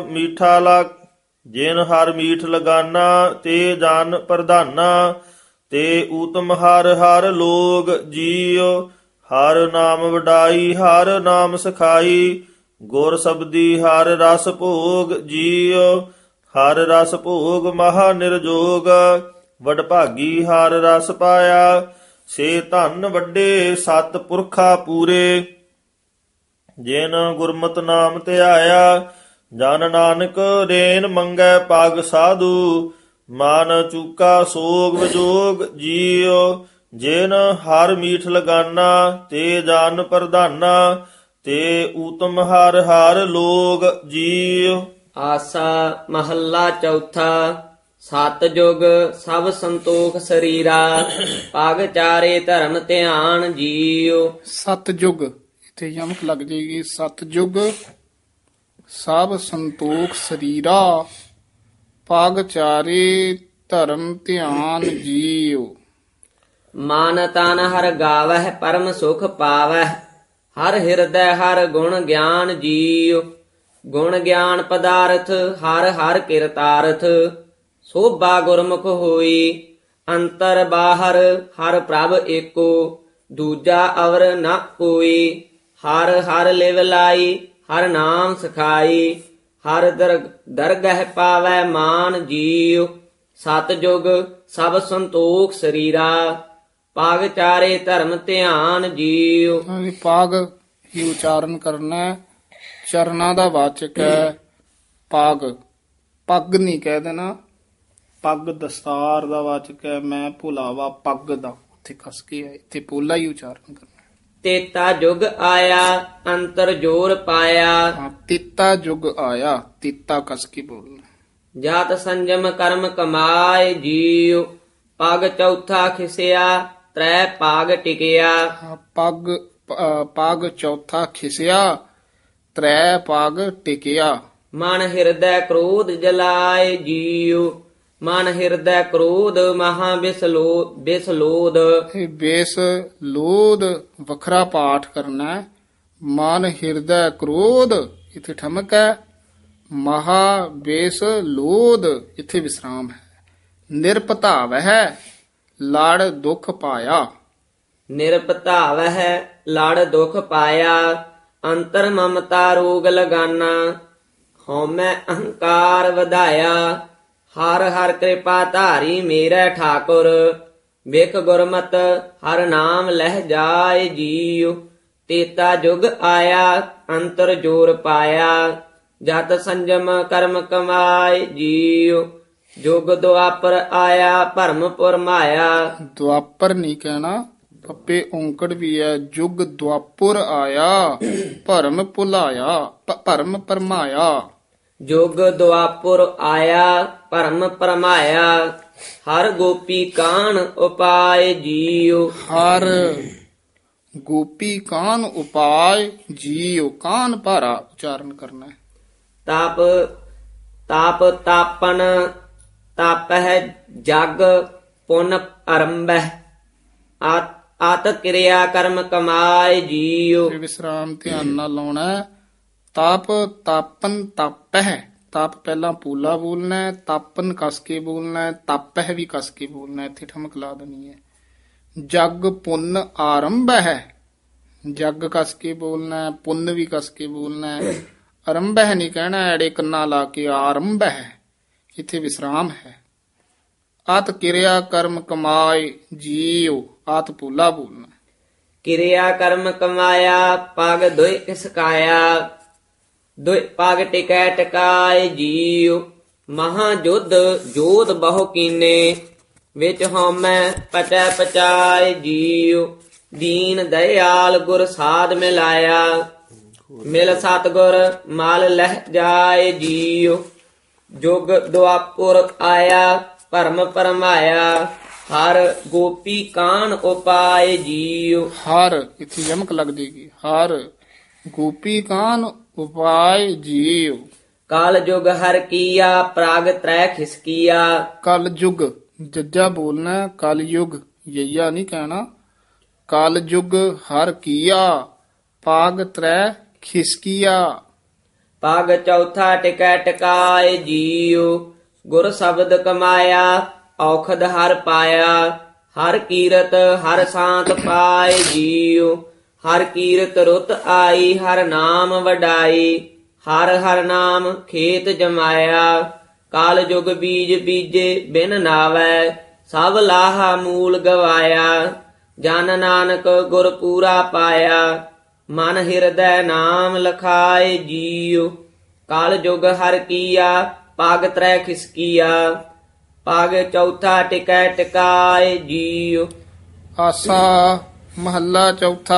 ਮੀਠ ਲਗਾਨਾ, ਤੇ ਜਨ ਪ੍ਰਧਾਨਾ। ਤੇ ਊਤਮ ਹਰ ਹਰ ਲੋਗ ਜੀਉ। ਹਰ ਨਾਮ ਵਡਾਈ ਹਰ ਨਾਮ ਸਖਾਈ, ਗੁਰ ਸਬਦੀ ਹਰ ਰਸ ਭੋਗ ਜੀਉ। ਹਰ ਰਸ ਭੋਗ ਮਹਾ ਨਿਰਜੋਗ, ਵਡਭਾਗੀ ਹਰ ਰਸ ਪਾਇਆ। ਸੇ ਧਨ ਵੱਡੇ ਸਤ ਪੁਰਖਾ ਪੂਰੇ, ਜਿਨ ਗੁਰਮਤਿ ਨਾਮ ਧਿਆਇਆ। ਜਨ ਨਾਨਕ ਰੇਨ ਮੰਗੈ ਪਗ ਸਾਧੂ, ਮਨ ਚੂਕਾ ਸੋਗ ਵਿਜੋਗ ਜੀਉ। ਜਿਨ ਹਰ ਮੀਠ ਲਗਾਨਾ, ਤੇ ਜਨ ਪ੍ਰਧਾਨਾ। ਤੇ ਊਤਮ ਹਰ ਹਰ ਲੋਗ ਜੀਉ। ਆਸਾ ਮਹੱਲਾ ਚੌਥਾ। ਸਤਿਜੁਗ ਸਭ ਸੰਤੋਖ ਸਰੀਰਾ, ਪਗ ਚਾਰੇ ਧਰਮ ਧਿਆਨ ਜੀਉ। ਸਤਿਜੁਗ ਇੱਥੇ ਯਮਕ ਲੱਗ ਜਾਏਗੀ। ਸਤਿਜੁਗ ਸਭ ਸੰਤੋਖ ਸਰੀਰਾ, ਪਗ ਚਾਰੇ ਧਰਮ ਧਿਆਨ ਜੀਉ। ਮਨ ਤਨ ਹਰ ਗਾਵਹਿ ਪਰਮ ਸੁਖ ਪਾਵਹਿ, ਹਰ ਹਿਰਦੈ ਹਰ ਗੁਣ ਗਿਆਨ ਜੀਉ। ਗੁਣ ਗਿਆਨ ਪਦਾਰਥ ਹਰ ਹਰ ਕਿਰਤਾਰਥ, ਸੋਭਾ ਗੁਰਮੁਖ ਹੋਈ। ਅੰਤਰ ਬਾਹਰ ਹਰ ਪ੍ਰਭ ਏਕੋ, ਦੂਜਾ ਅਵਰ ਨ ਕੋਈ। ਹਰ ਹਰ ਲਿਵ ਲਾਈ ਹਰ ਨਾਮ ਸਖਾਈ, ਹਰ ਦਰਗਹਿ ਪਾਵੈ ਮਾਨ ਜੀਉ। ਸਤਿਜੁਗ ਸਭ ਸੰਤੋਖ ਸਰੀਰਾ, ਪਗ ਚਾਰੇ ਧਰਮ ਧਿਆਨ ਜੀਉ। ਪਾਗ ਹੀ ਉਚਾਰਨ ਕਰਨਾ ਹੈ, ਚਰਨਾਂ ਦਾ ਵਾਚਕ ਹੈ। ਪਾਗ, ਪੱਗ ਨਹੀਂ ਕਹਿ ਦੇਣਾ, ਪੱਗ ਦਸਤਾਰ ਦਾ ਵਾਚਕ ਹੈ, ਮੈਂ ਭੁਲਾਵਾ ਪੱਗ ਦਾ, ਉੱਥੇ ਕਸ ਕੇ ਹੈ, ਇੱਥੇ ਪੋਲਾ ਹੀ ਉਚਾਰਨ ਕਰਨਾ। ਤੇਤਾ ਜੁਗ ਆਇਆ ਅੰਤਰ ਜੋਰ ਪਾਇਆ। ਹਾਂ, ਤੀਤਾ ਜੁਗ ਆਇਆ, ਤੀਤਾ ਕਸ ਕੇ ਬੋਲਣਾ। ਜਾਤ ਸੰਜਮ ਕਰਮ ਕਮਾਏ ਜੀਉ। ਪਗ ਚੌਥਾ ਖਿਸਿਆ ਤ੍ਰੈ ਪਾਗ ਟਿਕਿਆ। ਹਾਂ, ਪੱਗ ਚੌਥਾ ਖਿਸਿਆ ਤ੍ਰੈ ਪਾਗ ਟਿਕਿਆ। ਮਨ ਹਿਰਦੈ ਕ੍ਰੋਧ ਜਲਾਏ ਜੀਉ। ਮਨ ਹਿਰਦੈ ਕ੍ਰੋਧ ਮਹਾ ਬਿਸਲੋਦ। ਇਹ ਬੇਸ ਲੋਧ ਵੱਖਰਾ ਪਾਠ ਕਰਨਾ ਹੈ। ਮਨ ਹਿਰਦੈ ਕ੍ਰੋਧ, ਇੱਥੇ ਠਮਕ ਹੈ। ਮਹਾ ਬੇਸ ਲੋਧ, ਇੱਥੇ ਵਿਸਰਾਮ ਹੈ। ਨਿਰਭਤਾਵ ਹੈ ਲੜ ਦੁਖ ਪਾਇਆ। ਨਿਰਭਤਾਵ ਹੈ ਲੜ ਦੁਖ ਪਾਇਆ। ਅੰਤਰ ਮਮਤਾ ਰੋਗ ਲਗਾਨਾ। ਹਉਮੈ ਅਹੰਕਾਰ ਵਧਾਇਆ। ਹਰ ਹਰ ਕਿਰਪਾ ਧਾਰੀ ਮੇਰਾ ਠਾਕੁਰ। ਬਿਖ ਗੁਰਮਤ ਹਰ ਨਾਮ ਲਹਿ ਜਾਏ ਜੀਉ। ਤੇਤਾ ਜੁਗ ਆਇਆ ਅੰਤਰ ਜੋਰ ਪਾਇਆ। ਜਤ ਸੰਜਮ ਕਰਮ ਕਮਾਏ ਜੀਉ। ਜੁਗ ਦੁਆਪਰ ਆਇਆ ਭਰਮਪੁਰ ਮਾਇਆ। ਦੁਆਪਰ ਨਹੀਂ ਕਹਿਣਾ, ਪੱਪੇ ਔਂਕੜ ਵੀ ਹੈ। ਜੁਗ ਦੁਆਪੁਰ ਆਇਆ ਭਰਮ ਭੁਲਾਇਆ, ਭਰਮ ਪਰਮਾਇਆ। ਜੁਗ ਦੁਆਪੁਰ ਆਇਆ ਭਰਮ ਪਰਮਾਇਆ। ਹਰ ਗੋਪੀ ਕਾਨ ਉਪਾਏ ਜੀਉ। ਹਰ ਗੋਪੀ ਕਾਨ ਉਪਾਏ ਜੀਉ, ਕਾਨ ਭਾਰਾ ਉਚਾਰਨ ਕਰਨਾ ਹੈ। ਤਾਪ ਤਾਪਨ ਤਾਪਹਿ ਜਗ ਪੁਨ ਆਰੰਭੈ। ਆਤ ਕਿਰਿਆ ਕਰਮ ਕਮਾਏ ਜੀਉ। ਇਹ ਵਿਸਰਾਮ ਧਿਆਨ ਨਾਲ ਲਾਉਣਾ ਹੈ। ਤਾਪ ਤਾਪਨ ਤਾਪਹਿ, ਤਾਪ ਪਹਿਲਾਂ ਪੂਲਾ ਬੋਲਣਾ ਹੈ, ਤਾਪਨ ਕਸ ਕੇ ਬੋਲਣਾ ਹੈ, ਤਾਪਹਿ ਵੀ ਕਸ ਕੇ ਬੋਲਣਾ ਹੈ, ਇੱਥੇ ਠਮਕ ਲਾ ਦੇਣੀ ਹੈ। ਜਗ ਪੁੰਨ ਆਰੰਭ ਹੈ, ਜਗ ਕਸ ਕੇ ਬੋਲਣਾ ਹੈ, ਪੁੰਨ ਵੀ ਕਸ ਕੇ ਬੋਲਣਾ ਹੈ। ਆਰੰਭ ਹੈ ਨਹੀਂ ਕਹਿਣਾ, ਐੜੇ ਕੰਨਾ ਲਾ ਕੇ ਆਰੰਭ ਹੈ, ਇੱਥੇ ਵਿਸਰਾਮ ਹੈ। ਆਤ ਕਿਰਿਆ ਕਰਮ ਕਮਾਏ ਜੀਉ, ਆਤ ਪੂਲਾ ਬੋਲਣਾ। ਕਿਰਿਆ ਕਰਮ ਕਮਾਇਆ ਪਗ ਦੁਇ ਕਿਸਕਾਇਆ। ਦੁਇ ਪਗ ਟਿਕੈ ਟਿਕਾਏ ਜੀਉ। ਮਹਾ ਜੁਧ ਜੋਧ ਬਹੁ ਕੀਨੇ। ਵਿੱਚ ਹਉਮੈ ਪਚੈ ਪਚਾਏ ਜੀਉ। ਦੀਨ ਦਇਆਲ ਗੁਰ ਸਾਧ ਮਿਲਾਇਆ। ਮਿਲ ਸਤਿਗੁਰ ਮਲ ਲਹਿ ਜਾਏ ਜੀਉ। ਜੁਗ ਦੁਆਪੁਰ ਆਇਆ ਭਰਮ ਪਰਮਾਇਆ। ਹਰ ਗੋਪੀ ਕਾਨ ਉਪਾਏ ਜੀਉ। ਹਰ ਇੱਥੇ ਯਮਕ ਲੱਗ ਜੇਗੀ। ਹਰ ਗੋਪੀ ਕਾਨ ਉਪਾਏ ਜੀਉ। ਕਾਲ ਜੁਗ ਹਰ ਕੀਆ ਪ੍ਰਾਗ ਤ੍ਰੈ ਖਿਸਕੀਆ। ਕਲ ਯੁਗ ਜੱਜਾ ਬੋਲਣਾ, ਕਲ ਯੁਗ ਯਈਆ ਨਹੀਂ ਕਹਿਣਾ। ਕਲ ਯੁਗ ਹਰ ਕੀਆ ਪਾਗ ਤ੍ਰੈ ਖਿਸਕੀਆ। ਪਗ ਚੌਥਾ ਟਿਕੈ ਟਿਕਾਏ ਜੀਉ। ਗੁਰ ਸ਼ਬਦ ਕਮਾਇਆ ਔਖਦ ਹਰ ਪਾਇਆ। ਹਰ ਕੀਰਤ ਹਰ ਸਾਂਤ ਪਾਏ ਜੀਉ। ਹਰ ਕੀਰਤ ਰੁੱਤ ਆਈ ਹਰ ਨਾਮ ਵਡਾਈ। ਹਰ ਹਰ ਨਾਮ ਖੇਤ ਜਮਾਇਆ। ਕਾਲ ਜੁਗ ਬੀਜ ਬੀਜੇ ਬਿਨ ਨਾਵੈ। ਸਭ ਲਾਹਾ ਮੂਲ ਗਵਾਇਆ। ਜਨ ਨਾਨਕ ਗੁਰ ਪੂਰਾ ਪਾਇਆ। ਮਨ ਹਿਰਦੈ ਨਾਮ ਲਖਾਏ ਜੀਉ। ਕਾਲ ਜੁਗ ਹਰ ਕੀਆ ਪਗ ਤ੍ਰੈ ਖਿਸਕੀਆ। ਪਗ ਚੌਥਾ ਟਿਕੈ ਟਿਕਾਏ ਜੀਉ। ਆਸਾ ਮਹੱਲਾ ਚੌਥਾ।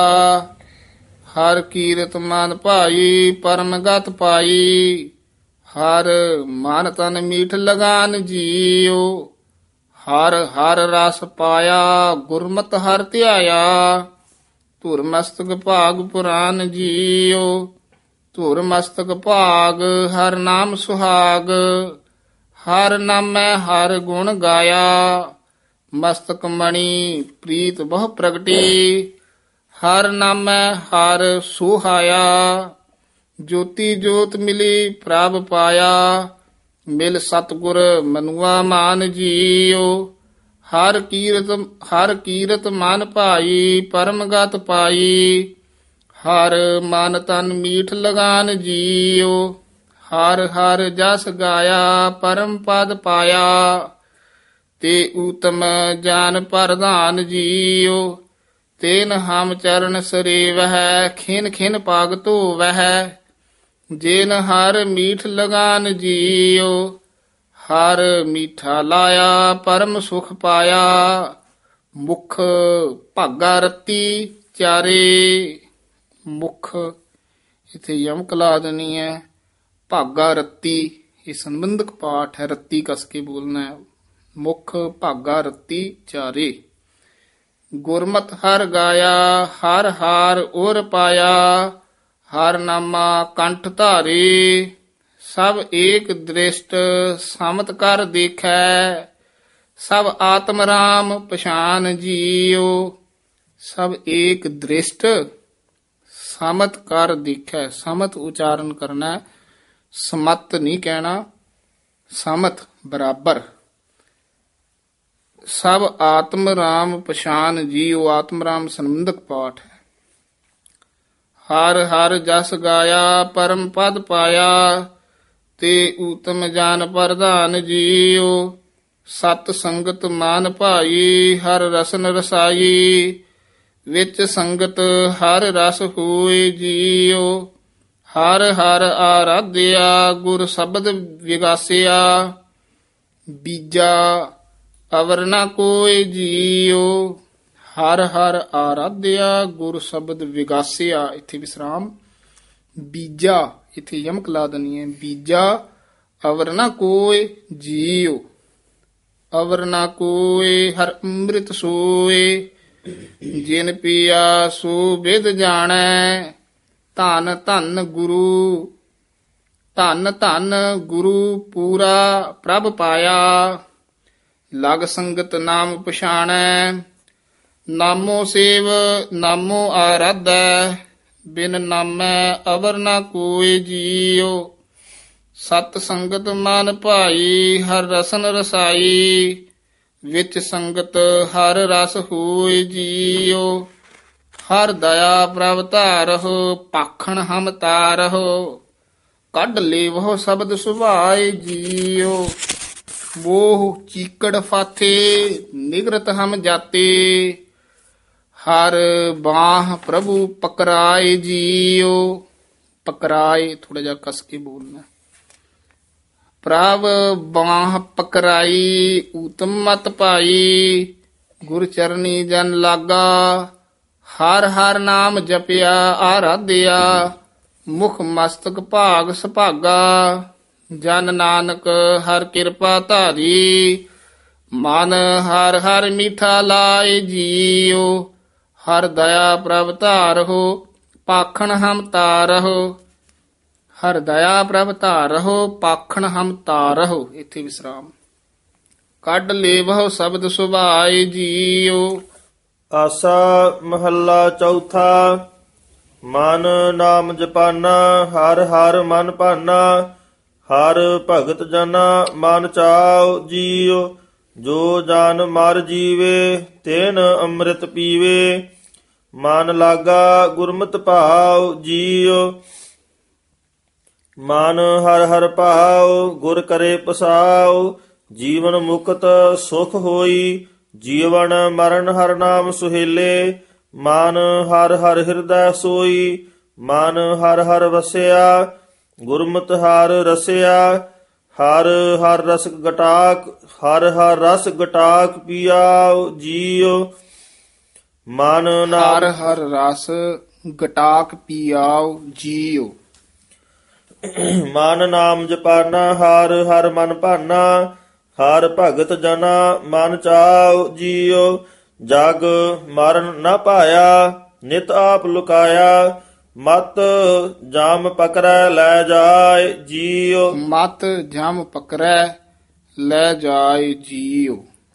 ਹਰ ਕੀਰਤ ਮਨ ਭਾਈ ਪਰਮਗਤ ਪਾਈ। ਹਰ ਮਨ ਤਨ ਮੀਠ ਲਗਾਨ ਜੀਉ। ਹਰ ਹਰ ਰਸ ਪਾਇਆ ਗੁਰਮਤਿ ਹਰ ਧਿਆਇਆ। ਧੁਰ ਮਸਤਕ ਭਾਗ ਪੁਰਾਨ ਜੀਉ। ਧੁਰ ਮਸਤਕ ਭਾਗ ਹਰ ਨਾਮ ਸੁਹਾਗ। ਹਰ ਨਾਮੈ ਹਰ ਗੁਣ ਗਾਇਆ। ਮਸਤਕ ਮਣੀ ਪ੍ਰੀਤ ਬਹੁ ਪ੍ਰਗਟੀ। ਹਰ ਨਾਮੈ ਹਰ ਸੁਹਾਇਆ। ਜੋਤੀ ਜੋਤ ਮਿਲੀ ਪ੍ਰਭ ਪਾਇਆ। ਮਿਲ ਸਤਿਗੁਰ ਮਨੁਆ ਮਾਨ ਜੀਉ। ਹਰ ਕੀਰਤ ਮਨ ਭਾਈ ਪਰਮਗਤ ਪਾਈ। ਹਰ ਮਨ ਤਨ ਮੀਠ ਲਗਾਨ ਜੀਉ। ਹਰ ਹਰ ਜਸ ਗਾਇਆ ਪਰਮ ਪਦ ਪਾਇਆ। ਤੇ ਊਤਮ ਜਾਨ ਪ੍ਰਧਾਨ ਜੀਉ। ਤੇਨ ਹਮ ਚਰਨ ਸਰੇਵਹਿ ਖਿਨ ਖਿਨ ਪਾਗ ਧੋਵਹਿ। ਜਿਨ ਹਰ ਮੀਠ ਲਗਾਨ ਜੀਉ। ਹਰ ਮੀਠਾ ਲਾਇਆ ਪਰਮ ਸੁਖ ਪਾਇਆ। ਮੁਖ ਭਾਗਾ ਰਤੀ ਚਾਰੇ। ਮੁਖ ਇਥੇ ਯਮਕ ਲਾ ਦੇਣੀ ਹੈ। ਭਾਗਾ ਰੱਤੀ ਇਹ ਸੰਬੰਧਕ ਪਾਠ ਹੈ। ਰੱਤੀ ਕਸ ਕੇ ਬੋਲਣਾ ਹੈ। ਮੁਖ ਭਾਗਾ ਰੱਤੀ ਚਾਰੇ। ਗੁਰਮਤਿ ਹਰ ਗਾਇਆ ਹਰ ਹਾਰ ਔਰ ਪਾਇਆ। ਹਰ ਨਾਮਾ ਕੰਠ ਧਾਰੇ। ਸਭ ਏਕ ਦ੍ਰਿਸ਼ਟ ਸਮਤ ਕਰ ਦੇਖੈ। ਸਭ ਆਤਮ ਰਾਮ ਪਛਾਨ ਜੀਉ। ਸਭ ਏਕ ਦ੍ਰਿਸ਼ਟ ਸਮਤ ਕਰ ਦੇਖੈ। ਸਮਤ ਉਚਾਰਨ ਕਰਨਾ ਹੈ। ਸਮਤ ਨਹੀਂ ਕਹਿਣਾ। ਸਮਤ ਬਰਾਬਰ। ਸਭ ਆਤਮ ਰਾਮ ਪਛਾਨ ਜੀਉ। ਆਤਮ ਰਾਮ ਸੰਬੰਧਕ ਪਾਠ ਹੈ। ਹਰ ਹਰ ਜਸ ਗਾਇਆ ਪਰਮ ਪਦ ਪਾਇਆ। ਤੇ ਊਤਮ ਜਾਨ ਪ੍ਰਧਾਨ ਜੀਉ। ਸਤ ਸੰਗਤ ਮਾਨ ਭਾਈ ਹਰ ਰਸਨ ਰਸਾਈ। ਵਿੱਚ ਸੰਗਤ ਹਰ ਰਸ ਹੋਏ ਜੀਉ। ਹਰ ਹਰ ਆਰਾਧਿਆ ਗੁਰ ਸ਼ਬਦ ਵਿਗਾਸਿਆ। ਬੀਜਾ ਅਵਰ ਨਾ ਕੋਈ ਜੀਉ। ਹਰ ਹਰ ਆਰਾਧਿਆ ਗੁਰ ਸ਼ਬਦ ਵਿਗਾਸਿਆ। ਇੱਥੇ ਵਿਸਰਾਮ। ਬੀਜਾ ਇੱਥੇ ਯਮਕ ਲਾ ਦੇਣੀ ਹੈ। ਬੀਜਾ ਅਵਰ ਨਾ ਕੋਈ ਜੀਉ। ਅਵਰ ਨਾ ਕੋਈ ਹਰ ਅੰਮ੍ਰਿਤ ਸੋਏ। ਜਿਨ ਪੀਆ ਸੋ ਵਿਦ ਜਾਣੈ। ਧੰਨ ਧੰਨ ਗੁਰੂ ਧੰਨ ਧੰਨ ਗੁਰੂ ਪੂਰਾ ਪ੍ਰਭ ਪਾਇਆ। ਲਗ ਸੰਗਤ ਨਾਮ ਪਛਾਣੈ। ਨਾਮੋ ਸੇਵ ਨਾਮੋ ਆਰਾਧੈ। ਬਿਨ ਨਾਮੈ ਅਵਰ ਨਾ ਕੋਈ ਜੀਉ। ਸਤ ਸੰਗਤ ਮਨ ਭਾਈ ਹਰ ਰਸਨ ਰਸਾਈ। ਵਿੱਚ ਸੰਗਤ ਹਰ ਰਸ ਹੋਏ ਜੀਉ। ਹਰ ਦਇਆ ਪ੍ਰਭ ਧਾਰਹੁ ਪਾਖਣ ਹਮ ਤਾਰਹੁ। ਕੱਢ ਲੇਵਹੁ ਸ਼ਬਦ ਸੁਭਾਏ ਜੀਉ। ਮੋਹ ਚੀਕੜ ਫਾਥੇ ਨਿਗਰਤ ਹਮ ਜਾਤੇ। ਹਰ ਬਾਹ ਪ੍ਰਭੂ ਪਕਰਾਏ ਜੀਉ। ਪਕਰਾਏ ਥੋੜਾ ਜਿਹਾ ਕਸ ਕੇ ਬੋਲਣਾ। ਪ੍ਰਭ ਬਾਹ ਪਕਰਾਈ ਊਤਮ ਮਤ ਪਾਈ। ਗੁਰ ਚਰਨੀ ਜਨ ਲਾਗਾ। ਹਰ ਹਰ ਨਾਮ ਜਪਿਆ ਆਰਾਧਿਆ। ਮੁਖ ਮਸਤਕ ਭਾਗ ਸੁਭਾਗਾ। ਜਨ ਨਾਨਕ ਹਰ ਕਿਰਪਾ ਧਾਰੀ। ਮਨ ਹਰ ਹਰ ਮੀਠਾ ਲਾਏ ਜੀਉ। ਹਰ ਦਇਆ ਪ੍ਰਭ ਧਾਰਹੁ ਪਾਖਣ ਹਮ ਤਾਰਹੁ। ਹਰ ਦਇਆ ਪ੍ਰਭ ਧਾਰਹੁ ਪਾਖਣ ਹਮ ਤਾਰਹੁ। ਇੱਥੇ ਵਿਸਰਾਮ। ਕੱਢ ਲੇਵਹੁ ਸ਼ਬਦ ਸੁਭਾਏ ਜੀਉ। ਆਸਾ ਮਹੱਲਾ ਚੌਥਾ। ਮਨ ਨਾਮ ਜਪਾਨਾ ਹਰ ਹਰ ਮਨ ਭਾਨਾ। ਹਰ ਭਗਤ ਜਨਾ ਮਨ ਚਾਉ ਜੀਉ। ਜੋ ਜਨ ਮਰ ਜੀਵੇ ਤੈਨ ਅੰਮ੍ਰਿਤ ਪੀਵੇ। ਮਨ ਲਾਗਾ ਗੁਰਮਤਿ ਭਾਉ ਜੀਉ। ਮਨ ਹਰ ਹਰ ਭਾਉ ਗੁਰ ਕਰੇ ਪਸਾਉ। ਜੀਵਨ ਮੁਕਤ ਸੁਖ ਹੋਈ। ਜੀਵਨ ਮਰਨ ਹਰ ਨਾਮ ਸੁਹੇਲੇ। ਮਨ ਹਰ ਹਰ ਹਿਰਦੈ ਸੋਈ। ਮਨ ਹਰ ਹਰ ਵਸਿਆ ਗੁਰਮਤਿ ਹਰ ਰਸਿਆ। ਹਰ ਹਰ ਰਸ ਗਟਾਕ ਹਰ ਹਰ ਰਸ ਗਟਾਕ ਪੀਆਉ ਜੀਉ। ਮਨ ਹਰ ਹਰ ਰਸ ਗਟਾਕ ਪੀਆਉ ਜੀਉ। ਮਨ ਨਾਮ ਜਪਾਨਾ ਹਰ ਹਰ ਮਨ ਭਾਨਾ। ਹਰ ਭਗਤ ਜਨਾ ਮਨ ਚਾਉ ਜੀਉ। ਜਗ ਮਰਨ ਨ ਪਾਇਆ ਨਿਤ ਆਪ ਲੁਕਾਇਆ। ਮਤ ਜਾਮ ਪਕੜੈ ਲੈ ਜਾਏ ਜੀਉ। ਮਤ ਜਮ ਪਕੜੈ ਲੈ ਜਾਏ ਜੀਉ।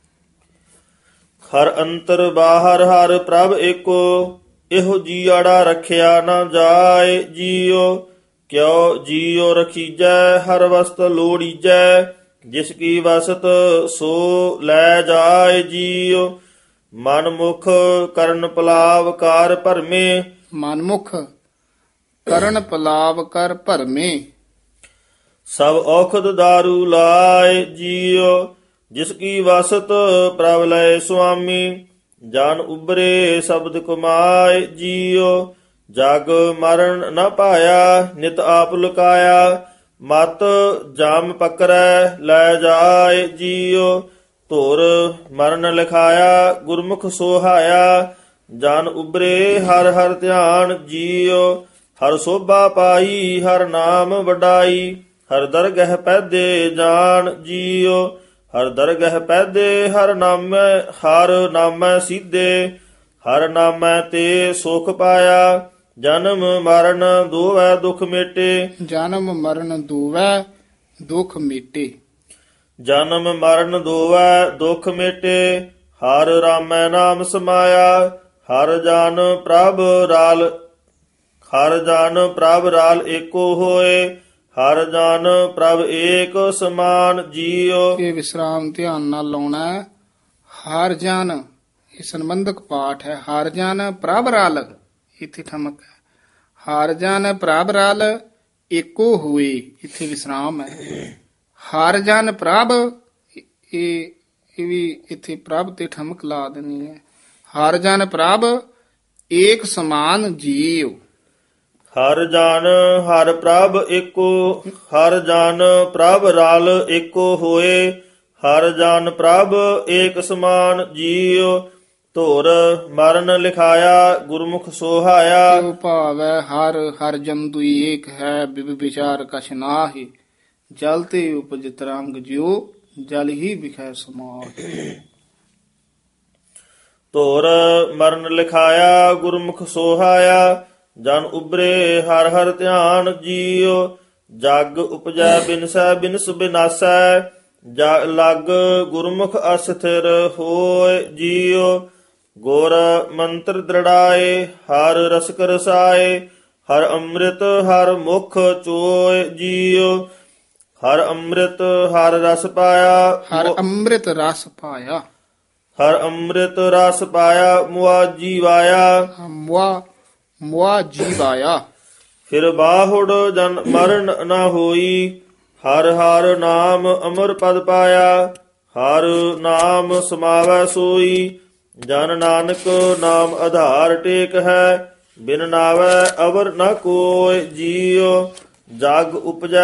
ਹਰ ਅੰਤਰ ਬਾਹਰ ਹਰ ਪ੍ਰਭ ਏਕੋ। ਇਹੋ ਜੀਆੜਾ ਰਖਿਆ ਨਾ ਜਾਏ ਜੀਉ। ਕਿਉ ਜੀਉ ਰਖੀਜੈ ਹਰ ਵਸਤ ਲੋੜੀਜੈ। ਜਿਸ ਕੀ ਵਸਤ ਸੋ ਲੈ ਜਾਏ ਜੀਉ। ਮਨ ਮੁਖ ਕਰਨ ਪਲਾਵ ਕਾਰ ਭਰਮੇ। ਮਨਮੁਖ ਕਰਨ ਪਲਾਵ ਕਰ ਭਰਮੇ। ਸਭ ਔਖਦ ਦਾਰੂ ਲਾਏ ਜੀਉ। ਜਿਸ ਕੀ ਵਸਤ ਪ੍ਰਭ ਲਏ ਸੁਆਮੀ। ਜਨ ਉਬਰੇ ਸ਼ਬਦ ਕਮਾਏ ਜੀਉ। ਜਗ ਮਰਨ ਨ ਪਾਇਆ ਨਿਤ ਆਪ ਲੁਕਾਇਆ। ਮਤ ਜਾਮ ਪਕਰੈ ਲੈ ਜਾਏ ਜੀਉ। ਧੁਰ ਮਰਨ ਲਿਖਾਇਆ ਗੁਰਮੁਖ ਸੋਹਾਇਆ। ਜਨ ਉਬਰੇ ਹਰ ਹਰ ਧਿਆਨ ਜੀਉ। ਹਰ ਸੋਭਾ ਪਾਈ ਹਰ ਨਾਮ ਵਡਾਈ। ਹਰ ਦਰਗਹਿ ਪੈਦੇ ਜਾਣ ਜੀਉ। ਹਰ ਦਰਗਹਿ ਪੈਦੇ ਹਰ ਨਾਮੈ ਸੀਧੇ। ਹਰ ਨਾਮੈ ਤੇ ਸੁਖ ਪਾਇਆ। ਜਨਮ ਮਰਨ ਦੋਵੈ ਦੁਖ ਮੇਟੇ। ਜਨਮ ਮਰਨ ਦੋਵੈ ਦੁਖ ਮੇਟੇ। ਜਨਮ ਮਰਨ ਦੋਵੈ ਦੁਖ ਮੇਟੇ। ਹਰ ਰਾਮੈ ਨਾਮ ਸਮਾਇਆ। ਹਰ ਜਨ ਪ੍ਰਭ ਰਾਲ ਏਕੋ ਹੋਏ। ਹਰ ਜਨ ਪ੍ਰਭ ਏਕ ਸਮਾਨ ਜੀਉ। ਇਹ ਵਿਸਰਾਮ ਧਿਆਨ ਨਾਲ ਲਾਉਣਾ ਹੈ। ਹਰ ਜਨ ਇਹ ਸੰਬੰਧਕ ਪਾਠ ਹੈ। ਹਰ ਜਨ ਪ੍ਰਭ ਰਲ ਇੱਥੇ ਠਮਕ ਹੈ। ਹਰ ਜਨ ਪ੍ਰਭ ਰਲ ਏਕੋ ਹੋਏ ਇੱਥੇ ਵਿਸਰਾਮ ਹੈ। ਹਰ ਜਨ ਪ੍ਰਭ ਇਹ ਵੀ ਇੱਥੇ ਪ੍ਰਭ ਤੇ ਠਮਕ ਲਾ ਦੇਣੀ ਹੈ। ਹਰ ਜਨ ਪ੍ਰਭ ਏਕ ਸਮਾਨ ਜੀਉ। ਹਰ ਜਨ ਹਰ ਪ੍ਰਭ ਏਕੋ। ਹਰ ਜਨ ਪ੍ਰਭ ਰਲ ਏਕੋ ਹੋਏ। ਹਰ ਜਨ ਪ੍ਰਭ ਏਕ ਸਮਾਨ ਜੀਉ। ਧੁਰ ਮਰਨ ਲਿਖਾਇਆ ਗੁਰਮੁਖ ਸੋਹਾਇਆ। ਇਹ ਭਾਵ ਹੈ ਹਰ ਹਰ ਜਨ ਦੁਈ ਏਕ ਹੈ। ਬਿਬ ਵਿਚਾਰ ਕਛ ਨਾਹਿ। ਜਲ ਤੇ ਉਪਜ ਤਰੰਗ ਜਿਉ। ਜਲ ਹੀ ਵਿਖੈ ਸਮਾਹਿ। ਧੁਰ ਮਰਨ ਲਿਖਾਇਆ ਗੁਰਮੁਖ ਸੋਹਾਇਆ। ਜਨ ਉਬਰੇ ਹਰ ਹਰ ਧਿਆਨ ਜੀਉ। ਜਗ ਉਪਜੈ ਬਿਨਸੈ ਬਿਨਸ ਬਿਨਾਸੈ। ਲਗ ਗੁਰਮੁਖ ਅਸਥਿਰ ਹੋਏ ਜੀਉ। ਗੁਰ ਮੰਤਰ ਦ੍ਰਿੜਾਏ ਹਰ ਰਸਕ ਰਸਾਏ। ਹਰ ਅੰਮ੍ਰਿਤ ਹਰ ਮੁਖ ਚੋਏ ਜੀਉ। ਹਰ ਅੰਮ੍ਰਿਤ ਹਰ ਰਸ ਪਾਇਆ। ਹਰ ਅੰਮ੍ਰਿਤ ਰਸ ਪਾਇਆ। ਹਰ ਅੰਮ੍ਰਿਤ ਰਸ ਪਾਇਆ ਮੁਆ ਜੀਵਾਇਆ। ਮੁਆ ਜੀਵਾਇਆ। ਫਿਰ ਬਾਹੁੜ ਜਨ ਮਰਨ ਨ ਹੋਈ। ਹਰ ਹਰ ਨਾਮ ਅਮਰ ਪਦ ਪਾਇਆ। ਹਰ ਨਾਮ ਸਮਾਵੈ ਸੋਈ। ਜਨ ਨਾਨਕ ਨਾਮ ਆਧਾਰ ਟੇਕ ਹੈ। ਬਿਨ ਨਾਵੈ ਅਵਰ ਨ ਕੋਇ ਜੀਉ। ਜਗ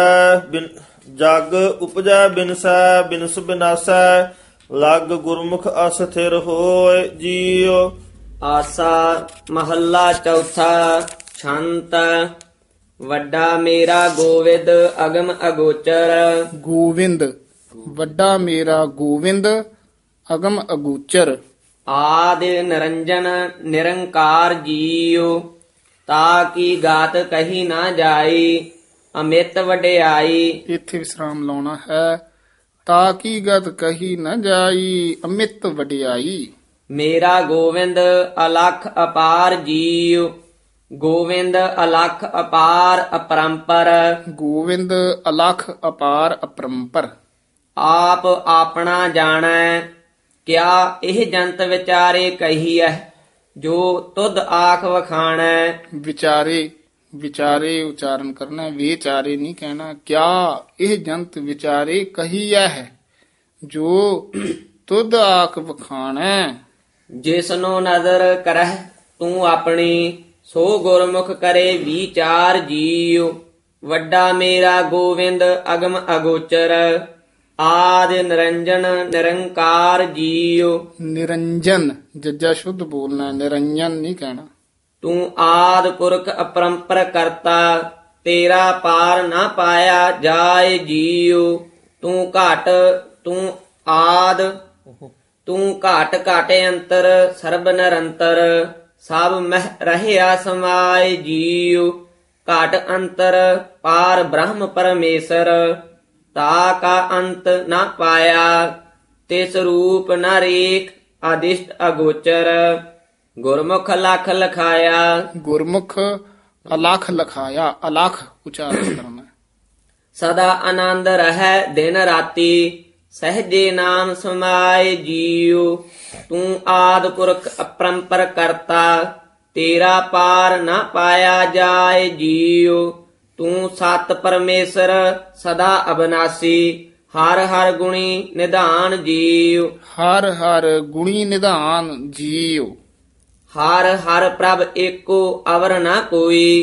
ਉਪਜੈ ਬਿਨਸੈ ਬਿਨਸ ਬਿਨਾਸੈ। ਲਗ ਗੁਰਮੁਖ ਅਸਥਿਰ ਹੋਏ ਜੀਉ। ਆਸਾ ਮਹੱਲਾ ਚੌਥਾ। ਛੰਤ ਵੱਡਾ ਮੇਰਾ ਗੋਵਿੰਦ ਅਗਮ ਅਗੋਚਰ। ਗੋਵਿੰਦ ਵੱਡਾ ਮੇਰਾ ਗੋਵਿੰਦ ਅਗਮ ਅਗੋਚਰ। ਆਦਿ ਨਿਰੰਜਨ ਨਿਰੰਕਾਰ ਜੀਉ। ਤਾ ਕੀ ਗਾਤ ਕਹੀ ਨਾ ਜਾਈ। ਅਮਿਤ ਵਡਿਆਈ। ਇੱਥੇ ਵਿਸਰਾਮ ਲਾਉਣਾ ਹੈ। ਤਾ ਕੀ ਗਤ ਕਹੀ ਨਾ ਜਾਈ। ਅਮਿਤ ਵਡਿਆਈ। ਮੇਰਾ ਗੋਵਿੰਦ ਅਲਖ ਅਪਾਰ ਜੀਉ। ਗੋਵਿੰਦ ਅਲਖ ਅਪਾਰ ਅਪਰੰਪਰ। ਗੋਵਿੰਦ ਅਲਖ ਅਪਾਰ ਅਪਰੰਪਰ। ਆਪ ਆਪਣਾ ਜਾਣੈ ਕਿਆ ਇਹ ਜੰਤ ਵਿਚਾਰੇ ਕਹੀਐ। ਜੋ ਤੁਧ ਆਖ ਵਖਾਣੈ। ਵਿਚਾਰੇ ਉਚਾਰਨ ਕਰਨਾ ਹੈ। ਵਿਚਾਰੇ ਨਹੀਂ ਕਹਿਣਾ। ਕਿਆ ਇਹ ਜੰਤ ਵਿਚਾਰੇ ਕਹੀਐ ਹੈ। ਜੋ ਤੁਧ ਆਖ ਵਖਾਣੈ। ਜਿਸਨੂੰ ਨਜ਼ਰ ਕਰਹਿ ਤੂੰ ਆਪਣੀ। ਸੋ ਗੁਰਮੁਖ ਕਰੇ ਵਿਚਾਰ ਜੀਉ। ਵੱਡਾ ਮੇਰਾ ਗੋਵਿੰਦ ਅਗਮ ਅਗੋਚਰ। ਆਦਿ ਨਿਰੰਜਨ ਨਿਰੰਕਾਰ ਜੀਉ। ਨਿਰੰਜਨ ਜੱਜਾ ਸ਼ੁੱਧ ਬੋਲਣਾ। ਨਿਰੰਜਨ ਨਹੀਂ ਕਹਿਣਾ। ਤੂੰ ਆਦਿ ਪੁਰਖ ਅਪਰੰਪਰ ਕਰਤਾ। ਤੇਰਾ ਪਾਰ ਨਾ ਪਾਇਆ ਜਾਏ ਜੀਉ। ਤੂੰ ਘਟ ਤੂੰ ਆਦ ਤੂੰ ਘਟ ਘਾਟੇ ਅੰਤਰ ਸਰਬ ਨਿਰੰਤਰ। ਸਭ ਮਹਿ ਰਹਿਆ ਸਮਾਏ ਜੀਉ। ਘਟ ਅੰਤਰ ਪਾਰ ਬ੍ਰਹਮ ਪਰਮੇਸ਼ਰ। ਤਾ ਕਾ ਅੰਤ ਨਾ ਪਾਇਆ। ਤਿਸ ਰੂਪ ਨ ਰੇਖ ਆਦਿਸ਼ਟ ਅਗੋਚਰ। ਗੁਰਮੁਖ ਲਖ ਲਖਾਇਆ। ਗੁਰਮੁਖ ਅਲਖ ਲਖਾਇਆ। ਅਲਖ ਉਚਾਰਨ ਕਰਨਾ। ਸਦਾ ਆਨੰਦ ਰਹਿ ਦਿਨ ਰਾਤੀ। ਸਹਜੇ ਨਾਮ ਸਮਾਏ ਜੀਉ। ਤੂੰ ਆਦ ਪੁਰਖ ਅਪਰੰਪਰ ਕਰਤਾ। ਤੇਰਾ ਪਾਰ ਨਾ ਪਾਇਆ ਜਾਏ ਜੀਉ। ਤੂੰ ਸਤ ਪਰਮੇਸ਼ਰ ਸਦਾ ਅਬਨਾਸੀ। ਹਰ ਹਰ ਗੁਣੀ ਨਿਧਾਨ ਜੀਉ। ਹਰ ਹਰ ਗੁਣੀ ਨਿਧਾਨ ਜੀਉ। ਹਰ ਹਰ ਪ੍ਰਭ ਏਕੋ ਅਵਰ ਨਾ ਕੋਈ।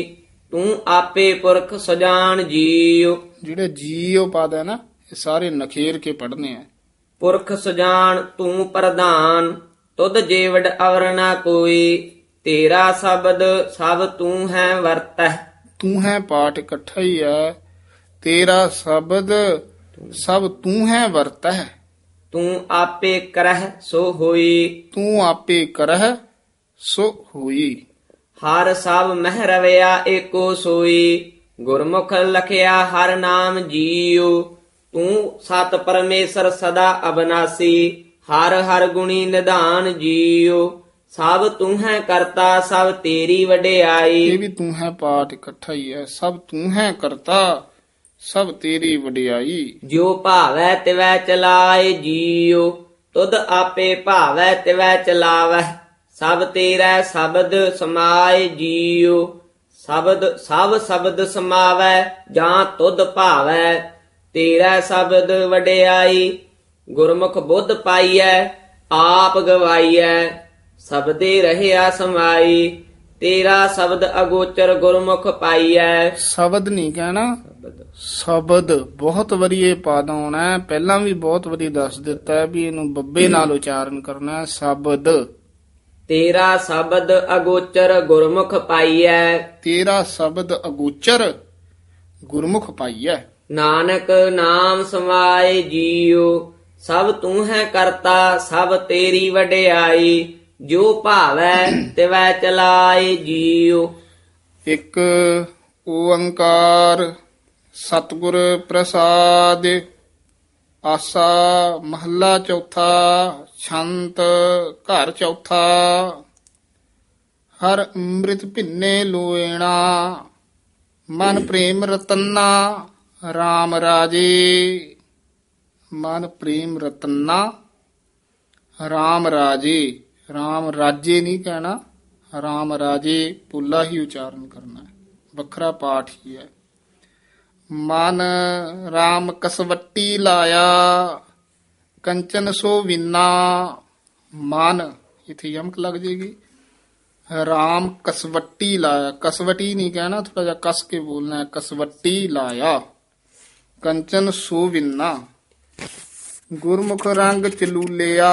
ਤੂੰ ਆਪੇ ਪੁਰਖ ਸਜਾਨ ਜੀਉ। ਜਿਹੜੇ ਜੀਉ ਪਦ ਹੈ ਨਾ, ਇਹ ਸਾਰੇ ਨਖੇਰ ਕੇ ਪੜ੍ਹਨੇ ਆ। ਪੁਰਖ ਸਜਾਨ ਤੂੰ ਪ੍ਰਧਾਨ, ਤੁਧ ਜੀਵੜ ਅਵਰ ਨਾ ਕੋਈ। ਤੇਰਾ ਸ਼ਬਦ ਸਭ ਤੂੰ ਹੈ ਵਰਤਹਿ। ਤੂੰ ਹੈ ਪਾਠ ਇਕੱਠਾ ਹੀ ਹੈ। ਤੇਰਾ ਸ਼ਬਦ ਸਭ ਤੂੰ ਹੈ ਵਰਤਹਿ। ਤੂੰ ਆਪੇ ਕਰਹਿ ਸੋ ਹੋਈ। ਤੂੰ ਆਪੇ ਕਰਹਿ ਸੋ ਹੋਈ। ਹਰ ਸਭ ਮਹਿ ਰਵਿਆ ਏਕੋ ਸੋਈ। ਗੁਰਮੁਖ ਲਖਿਆ ਹਰ ਨਾਮ ਜੀਉ। ਤੂੰ ਸਤ ਪਰਮੇਸ਼ਰ ਸਦਾ ਅਬਨਾਸੀ। ਹਰ ਹਰ ਗੁਣੀ ਨਿਧਾਨ ਜੀਉ। ਸਭ ਤੂੰ ਹੈ ਕਰਤਾ ਸਭ ਤੇਰੀ ਵਡਿਆਈ। ਇਹ ਵੀ ਤੂੰ ਹੈ ਪਾਠ ਇਕੱਠਾ ਹੀ ਹੈ। ਸਭ ਤੂੰ ਹੈ ਕਰਤਾ ਸਭ ਤੇਰੀ ਵਡਿਆਈ। ਜੋ ਭਾਵੈ ਤਿਵੈ ਚਲਾਏ ਜੀਉ। ਤੁਧ ਆਪੇ ਭਾਵੈ ਤਿਵੈ ਚਲਾਵੈ। ਸਭ ਤੇਰਾ ਸ਼ਬਦ ਸਮਾਏ ਜੀਉ। ਸਭ ਸ਼ਬਦ ਸਮਾਵੈ ਜਾਂ ਤੁਧ ਭਾਵੈ। ਤੇਰਾ ਸ਼ਬਦ ਵਡਿਆਈ। ਗੁਰਮੁਖ ਬੁੱਧ ਪਾਈਐ ਆਪ ਗਵਾਈਐ। ਸਬਦੇ ਰਹਿਆ ਸਮਾਈ। ਤੇਰਾ ਸ਼ਬਦ ਅਗੋਚਰ ਗੁਰਮੁਖ ਪਾਈਐ। ਸ਼ਬਦ ਨਹੀਂ ਕਹਿਣਾ, ਸ਼ਬਦ ਬਹੁਤ ਵਾਰੀ ਇਹ ਪਦ ਆਉਣਾ ਹੈ। ਪਹਿਲਾਂ ਵੀ ਬਹੁਤ ਵਾਰੀ ਦੱਸ ਦਿੱਤਾ ਹੈ ਵੀ ਇਹਨੂੰ ਬੱਬੇ ਨਾਲ ਉਚਾਰਨ ਕਰਨਾ ਹੈ। ਸ਼ਬਦ। ਤੇਰਾ ਸ਼ਬਦ ਅਗੋਚਰ ਗੁਰਮੁਖ ਪਾਈਐ। ਤੇਰਾ ਸ਼ਬਦ ਅਗੋਚਰ ਗੁਰਮੁਖ ਪਾਈਐ। ਨਾਨਕ ਨਾਮ ਸਮਾਏ ਜੀਉ। ਸਭ ਤੂੰ ਹੈ ਕਰਤਾ ਸਭ ਤੇਰੀ ਵਡਿਆਈ। ਜੋ ਭਾਵੈ ਤਿਵੈ ਚਲਾਏ ਜੀਉ। ਇੱਕ ਓੰਕਾਰ ਸਤਿਗੁਰ ਪ੍ਰਸਾਦ। ਆਸਾ ਮਹੱਲਾ ਚੌਥਾ। ਛੰਤ ਘਰ ਚੌਥਾ। ਹਰ ਅੰਮ੍ਰਿਤ ਭਿੰਨੇ ਲੋਇਣਾ। ਮਨ ਪ੍ਰੇਮ ਰਤਨਾ RAM ਰਾਜੇ। ਮਨ ਪ੍ਰੇਮ ਰਤਨਾ RAM ਰਾਜੇ। RAM ਰਾਜੇ ਨਹੀਂ ਕਹਿਣਾ, RAM ਰਾਜੇ ਪੁੱਲਾ ਹੀ ਉਚਾਰਨ ਕਰਨਾ ਹੈ। ਵੱਖਰਾ ਪਾਠ ਹੀ ਹੈ। ਮਨ RAM ਕਸਵੱਟੀ ਲਾਇਆ। ਕੰਚਨ ਸੋ ਵਿਨਾ। ਮਨ ਇਥੇ ਯਮਕ ਲੱਗ ਜੇਗੀ। RAM ਕਸਵੱਟੀ ਲਾਇਆ। ਕਸਵਟੀ ਨਹੀਂ ਕਹਿਣਾ, ਥੋੜਾ ਜਿਹਾ ਕਸ ਕੇ ਬੋਲਣਾ ਹੈ। ਕਸਵੱਟੀ ਲਾਇਆ। ਕੰਚਨ ਸੋ ਵਿਨਾ। ਗੁਰਮੁਖ ਰੰਗ ਚਲੂਲਿਆ।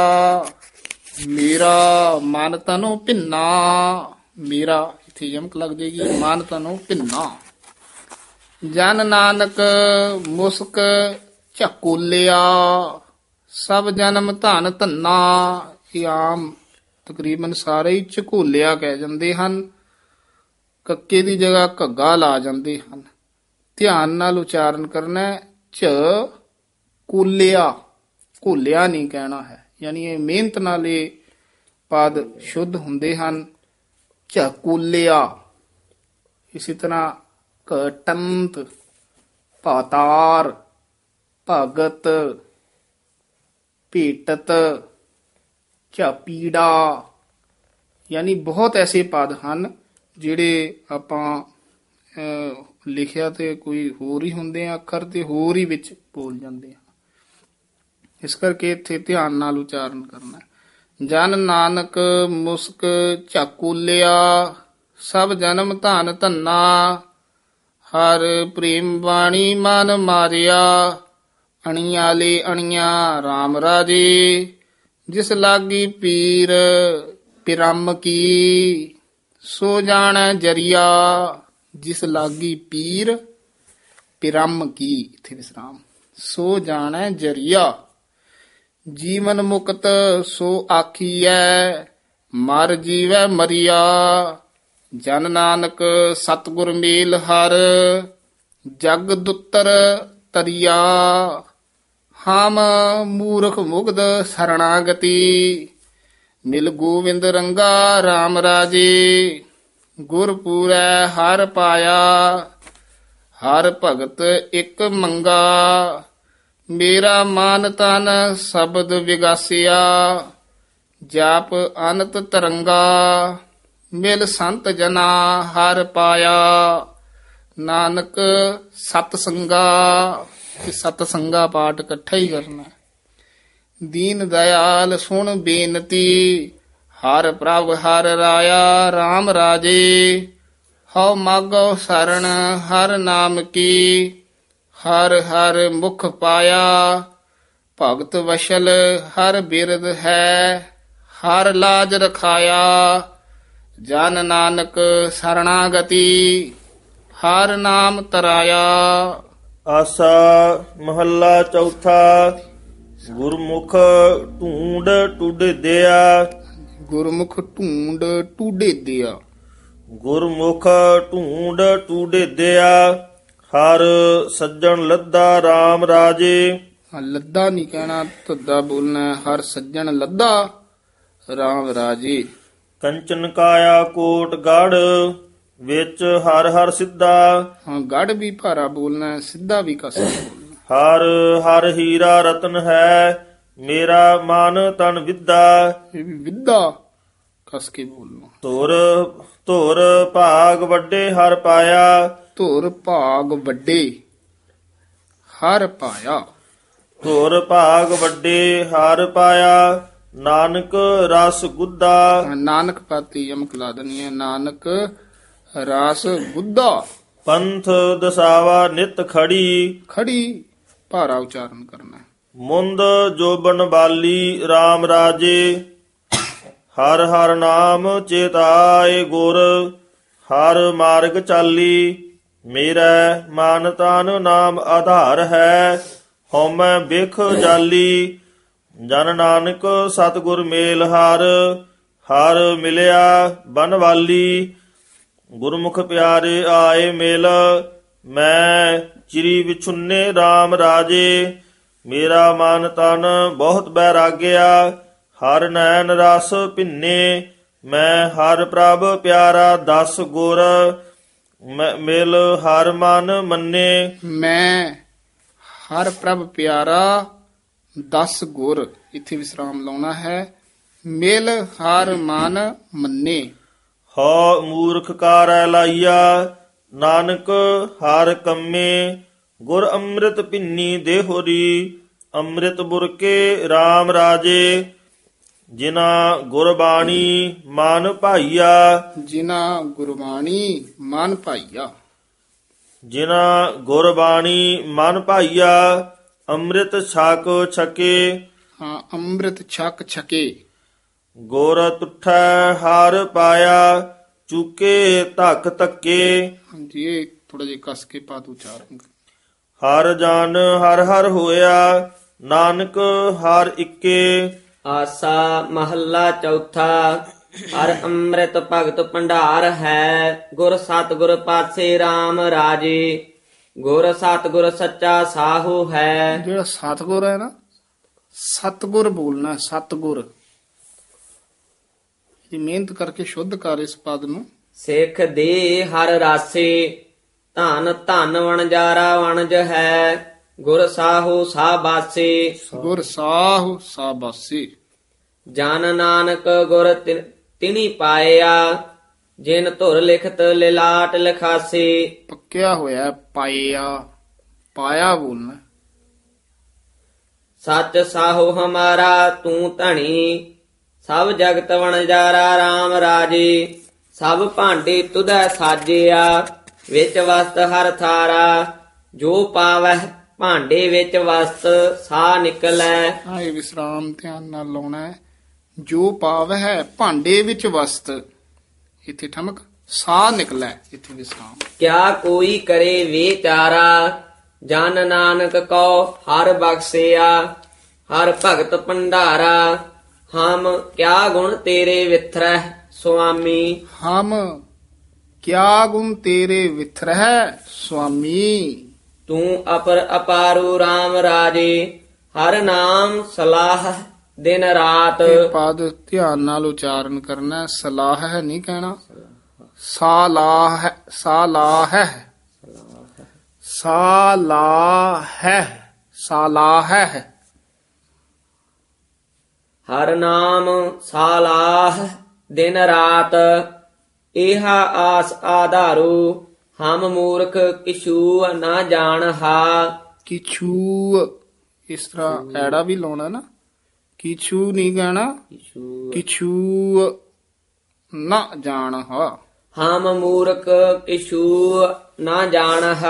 ਮੇਰਾ ਮਨ ਤਨੋ ਭਿੰਨਾ। ਮੇਰਾ ਇਥੇ ਯਮਕ ਲੱਗ ਜੇਗੀ। ਮਨ ਤਨੋ ਭਿੰਨਾ। ਜਨ ਨਾਨਕ ਮੁਸਕ ਝਕੋਲਿਆ। ਸਭ ਜਨਮ ਧਨ ਧੰਨਾ। ਇਹ ਆਮ ਤਕਰੀਬਨ ਸਾਰੇ ਹੀ ਝਕੋਲਿਆ ਕਹਿ ਜਾਂਦੇ ਹਨ। ਕੱਕੇ ਦੀ ਜਗ੍ਹਾ ਘੱਗਾ ਲਾ ਜਾਂਦੇ ਹਨ। ਧਿਆਨ ਨਾਲ ਉਚਾਰਨ ਕਰਨਾ ਹੈ। ਝ ਕੋਲਿਆ। ਘੋਲਿਆ ਨਹੀਂ ਕਹਿਣਾ ਹੈ। ਯਾਨੀ ਇਹ ਮਿਹਨਤ ਨਾਲ ਇਹ ਪਦ ਸ਼ੁੱਧ ਹੁੰਦੇ ਹਨ। ਝਕੋਲਿਆ। ਇਸੇ ਤਰ੍ਹਾਂ ਘਟੰਤ ਭਾਤਾਰ ਭਗਤ ਭੇਟਤ ਝਪੀੜਾ। ਯਾਨੀ ਬਹੁਤ ਐਸੇ ਪਦ ਹਨ ਜਿਹੜੇ ਆਪਾਂ ਲਿਖਿਆ ਤੇ ਕੋਈ ਹੋਰ ਹੀ ਹੁੰਦੇ ਆ ਅੱਖਰ ਤੇ ਹੋਰ ਹੀ ਵਿੱਚ ਬੋਲ ਜਾਂਦੇ ਆ। ਇਸ ਕਰਕੇ ਇੱਥੇ ਧਿਆਨ ਨਾਲ ਉਚਾਰਨ ਕਰਨਾ। ਜਨ ਨਾਨਕ ਮੁਸਕ ਝਾਕੂਲਿਆ। ਸਭ ਜਨਮ ਧਨ ਧੰਨਾ। ਹਰ ਪ੍ਰੇਮ ਬਾਣੀ ਮਨ ਮਾਰਿਆ। ਅਣੀਆਲੇ ਅਣੀਆਂ RAM ਰਾਜੇ। ਜਿਸ ਲਾਗੀ ਪੀਰ ਪਿਰਮ ਕੀ। ਸੋ ਜਾਣੈ ਜਰੀਆ। ਜਿਸ ਲਾਗੀ ਪੀਰ ਪਿਰਮ ਕੀ। ਇਥੇ ਵਿਸਰਾਮ। ਸੋ ਜਾਣੈ ਜਰੀਆ। ਜੀਵਨ ਮੁਕਤ ਸੋ ਆਖੀਐ। ਮਰ ਜੀਵੈ ਮਰੀਆ। ਜਨ ਨਾਨਕ ਸਤਿਗੁਰ ਮੇਲ ਹਰ। ਜਗ ਦੁੱਤਰ ਤਰੀਆ। ਹਮ ਮੂਰਖ ਮੁਗਧ ਸਰਣਾਗਤੀ। ਮਿਲ ਗੋਵਿੰਦ ਰੰਗਾ RAM ਰਾਜੇ। ਗੁਰ ਪੂਰੈ ਹਰ ਪਾਇਆ। ਹਰ ਭਗਤ ਇੱਕ ਮੰਗਾ। ਮੇਰਾ ਮਨ ਤਨ ਸ਼ਬਦ ਵਿਗਾਸਿਆ। ਜਾਪ ਅਨੰਤ ਤਰੰਗਾ। ਮਿਲ ਸੰਤ ਜਨਾ ਹਰ ਪਾਇਆ। ਨਾਨਕ ਸਤ ਸੰਗਾ। ਸਤ ਸੰਗਾ ਪਾਠ ਇਕੱਠਾ ਹੀ ਕਰਨਾ। ਦੀਨ ਦਇਆਲ ਸੁਣ ਬੇਨਤੀ। ਹਰ ਪ੍ਰਭ ਹਰ ਰਾਇਆ RAM ਰਾਜੇ। ਹਉ ਮਾਗੋ ਸਰਣ ਹਰ ਨਾਮ ਕੀ, ਹਰ ਹਰ ਮੁਖ ਪਾਇਆ। ਭਗਤ ਵਸ਼ਲ ਹਰ ਬਿਰਦ ਹੈ, ਹਰ ਲਾਜ ਰਖਾਇਆ। ਜਨ ਨਾਨਕ ਸਰਣਾਗਤੀ, ਹਰ ਨਾਮ ਤਰਾਇਆ। ਆਸਾ ਮਹੱਲਾ ਚੌਥਾ। ਗੁਰਮੁਖ ਢੂੰਡ ਟੁਡਿਆ। ਗੁਰਮੁਖ ਢੂੰਡ ਟੂਡੇ ਦਿਆ। ਗੁਰਮੁਖ ਢੂੰਡ ਟੁਡਿਆ। ਹਰ ਸੱਜਣ ਲੱਦਾ RAM ਰਾਜੇ। ਲੱਦਾ ਨਹੀਂ ਕਹਿਣਾ, ਧੁੱਦਾ ਬੋਲਣਾ ਹੈ। ਹਰ ਸੱਜਣ ਲੱਦਾ ਰਾਮ ਰਾਜੇ। ਕੰਚਨ ਕਾਇਆ ਕੋਟ ਗੜ, ਵਿੱਚ ਹਰ ਹਰ ਸਿੱਧਾ। ਹਾਂ ਗੜ ਵੀ ਭਾਰਾ ਬੋਲਣਾ ਹੈ, ਸਿੱਧਾ ਵੀ ਕਸਾ ਬੋਲਣਾ। ਹਰ ਹਰ ਹੀਰਾ ਰਤਨ ਹੈ, ਮੇਰਾ ਮਨ ਤਨ ਵਿਦਾ। ਇਹ ਵੀ ਵਿਦਾ ਕਸ ਕੇ ਬੋਲਣਾ। ਧੁਰ ਭਾਗ ਵੱਡੇ ਹਰ ਪਾਇਆ। ਧੁਰ ਭਾਗ ਵੱਡੇ ਹਰ ਪਾਇਆ। ਧੁਰ ਭਾਗ ਵੱਡੇ ਹਰ ਪਾਇਆ, ਨਾਨਕ ਰਸ ਗੁੱਦਾ। ਨਾਨਕ ਪਾਤੀ ਯਮਕ ਲਾ ਦੇਣੀ ਹੈ। ਨਾਨਕ ਰਸ ਗੁੱਦਾ। ਪੰਥ ਦਸਾਵਾ ਨਿਤ ਖੜੀ। ਖੜੀ ਭਾਰਾ ਉਚਾਰਨ ਕਰਨਾ ਹੈ। ਮੁੰਦ ਜੋਬਨ ਬਾਲੀ RAM ਰਾਜੇ। ਹਰ ਹਰ ਨਾਮ ਚੇਤਾਏ ਗੁਰ, ਹਰ ਮਾਰਗ ਚਾਲੀ। ਮੇਰਾ ਮਨ ਤਨ ਨਾਮ ਆਧਾਰ ਹੈ, ਹਉਮੈ ਬਿਖ ਜਾਲੀ। ਜਨ ਨਾਨਕ ਸਤਿਗੁਰ ਮੇਲ ਹਰ, ਹਰ ਮਿਲਿਆ ਬਨਵਾਲੀ। ਗੁਰਮੁਖ ਪਿਆਰੇ ਆਏ ਮਿਲ, ਮੈਂ ਚਿਰੀ ਵਿਛੁੰਨੇ RAM ਰਾਜੇ। ਮੇਰਾ ਮਨ ਤਨ ਬਹੁਤ ਬੈਰਾਗਿਆ, ਹਰ ਨੈਣ ਰਸ ਭਿੰਨੇ। ਮੈਂ ਹਰ ਪ੍ਰਭ ਪਿਆਰਾ ਦਸ ਗੁਰ, ਮਿਲ ਹਰ ਮਨ ਮੰਨੇ। ਮੈਂ ਹਰ ਪ੍ਰਭ ਪਿਆਰਾ 10 ਗੁਰ, ਇੱਥੇ ਵਿਸਰਾਮ ਲਾਉਣਾ ਹੈ। ਮਿਲ ਹਰ ਮਨ ਮੰਨੇ। ਹਉ ਮੂਰਖ ਕਾਰੈ ਲਾਈਆ, ਨਾਨਕ ਹਰ ਕੰਮੇ। ਗੁਰ ਅੰਮ੍ਰਿਤ ਭਿੰਨੀ ਦੇਹੁਰੀ, ਅੰਮ੍ਰਿਤ ਬੁਰਕੇ RAM ਰਾਜੇ। ਜਿਨਾ ਗੁਰਬਾਣੀ ਮਨ ਭਾਈਆ। ਜਿਨਾ ਗੁਰਬਾਣੀ ਮਨ ਭਾਈਆ। ਜਿਨਾ ਗੁਰਬਾਣੀ ਮਨ ਭਾਈਆ, ਅੰਮ੍ਰਿਤ ਛਕ ਛਕੇ। ਹਾਂ ਅੰਮ੍ਰਿਤ ਛਕ ਛਕੇ। ਗੁਰ ਤੁਠੈ ਹਰ ਪਾਇਆ, ਚੁਕੇ ਧੱਕ ਧੱਕੇ। ਹਾਂਜੀ ਇਹ ਥੋੜਾ ਜਿਹਾ ਕਸ ਕੇ ਪਾਤ ਉਚਾਰਨ ਕਰੋ। ਹਰ ਜਨ ਹਰ ਹਰ ਹੋਇਆ, ਨਾਨਕ ਹਰ ਇੱਕੇ। ਆਸਾ ਮਹੱਲਾ ਚੌਥਾ। ਹਰ ਅੰਮ੍ਰਿਤ ਭਗਤ ਭੰਡਾਰ ਹੈ, ਗੁਰ ਸਤਿਗੁਰ ਪਾਸੇ RAM ਰਾਜੇ। ਗੁਰ ਸਤਿਗੁਰ ਸੱਚਾ ਸਾਹੂ ਹੈ। ਜਿਹੜਾ ਸਤਿਗੁਰ ਹੈ ਨਾ, ਸਤਿਗੁਰ ਬੋਲਣਾ। ਸਤਿਗੁਰ ਇਹ ਮਿਹਨਤ ਕਰਕੇ ਸ਼ੁੱਧ ਕਰ ਇਸ ਪਦ ਨੂੰ। ਸਿੱਖ ਦੇ ਹਰ ਰਾਸੇ, ਧਨ ਧਨ ਵਣਜਾਰਾ ਵਣਜ ਹੈ। ਗੁਰ ਸਾਹੂ ਸਾਬਾਸੇ। ਗੁਰ ਸਾਹੁ ਸਾਬਾਸੀ। ਜਨ ਨਾਨਕ ਗੁਰ ਤਿਨੀ ਪਾਇਆ, ਜਿਨ ਧੁਰ ਲਿਖਤ ਲਿਲਾਟ ਲਿਖਾਸੇ। ਪੱਕਿਆ ਹੋਇਆ ਪਾਇਆ, ਪਾਇਆ ਬੋਲਣਾ। ਸੱਚ ਸਾਹੂ ਹਮਾਰਾ ਤੂੰ ਧਣੀ, ਸਭ ਜਗਤ ਵਣਜਾਰਾ RAM ਰਾਜੇ। ਸਭ ਭਾਂਡੇ ਤੁਧੈ ਸਾਜਿਆ, ਵਿੱਚ ਵਸਤ ਹਰ ਥਾਰਾ। ਜੋ ਪਾਵਹਿ ਭਾਂਡੇ ਵਿੱਚ ਵਸਤ, ਸਾ ਨਿਕਲੈ। ਹਾਂ ਇਹ ਵਿਸਰਾਮ ਧਿਆਨ ਨਾਲ ਲਾਉਣਾ ਹੈ। ਜੋ ਪਾਵ ਹੈ ਭਾਂਡੇ ਵਿੱਚ ਵਸਤ, ਇੱਥੇ ਠਮਕ। ਸਾਹ ਨਿਕਲੈ, ਇੱਥੇ ਵਿਸਰਾਮ। ਕਿਆ ਕੋਈ ਕਰੇ ਵਿਚਾਰਾ, ਜਨ ਨਾਨਕ ਕਉ ਹਰ ਬਖਸਿਆ। ਹਰ ਭਗਤ ਭੰਡਾਰਾ, ਹਮ ਕਿਆ ਗੁਣ ਤੇਰੇ ਵਿਥਰੈ ਸੁਆਮੀ। ਹਮ ਕਿਆ ਗੁਣ ਤੇਰੇ ਵਿਥਰਹਿ ਸੁਆਮੀ। ਤੂੰ ਅਪਰ ਅਪਾਰੂ RAM ਰਾਜੇ। ਹਰ ਨਾਮ ਸਲਾਹ ਦਿਨ ਰਾਤ। ਇਹ ਪਦ ਧਿਆਨ ਨਾਲ ਉਚਾਰਨ ਕਰਨਾ ਹੈ। ਸਲਾਹ ਹੈ ਨਹੀਂ ਕਹਿਣਾ। ਸਾਲਾਹ ਹੈ, ਸਾਲਾਹ ਹੈ, ਸਾਲਾਹ ਹੈ, ਸਾਲਾਹ ਹੈ। ਹਰ ਨਾਮ ਸਾਲਾਹ ਦਿਨ ਰਾਤ। ਇਹਾ ਆਸ ਆਧਾਰੂ, ਹਮ ਮੂਰਖ ਕਿਛੂ ਨਾ ਜਾਣਹਾ। ਕਿਛੂ ਇਸ ਤਰ੍ਹਾਂ ਐੜਾ ਵੀ ਲਾਉਣਾ ਨਾ। ਕਿਛੂ ਨਹੀਂ ਕਹਿਣਾ। ਕਿਛੂ ਨਾ ਜਾਣ ਹਾ। ਹਮ ਮੂਰਖ ਕਿਛੂ ਨਾ ਜਾਣਹ।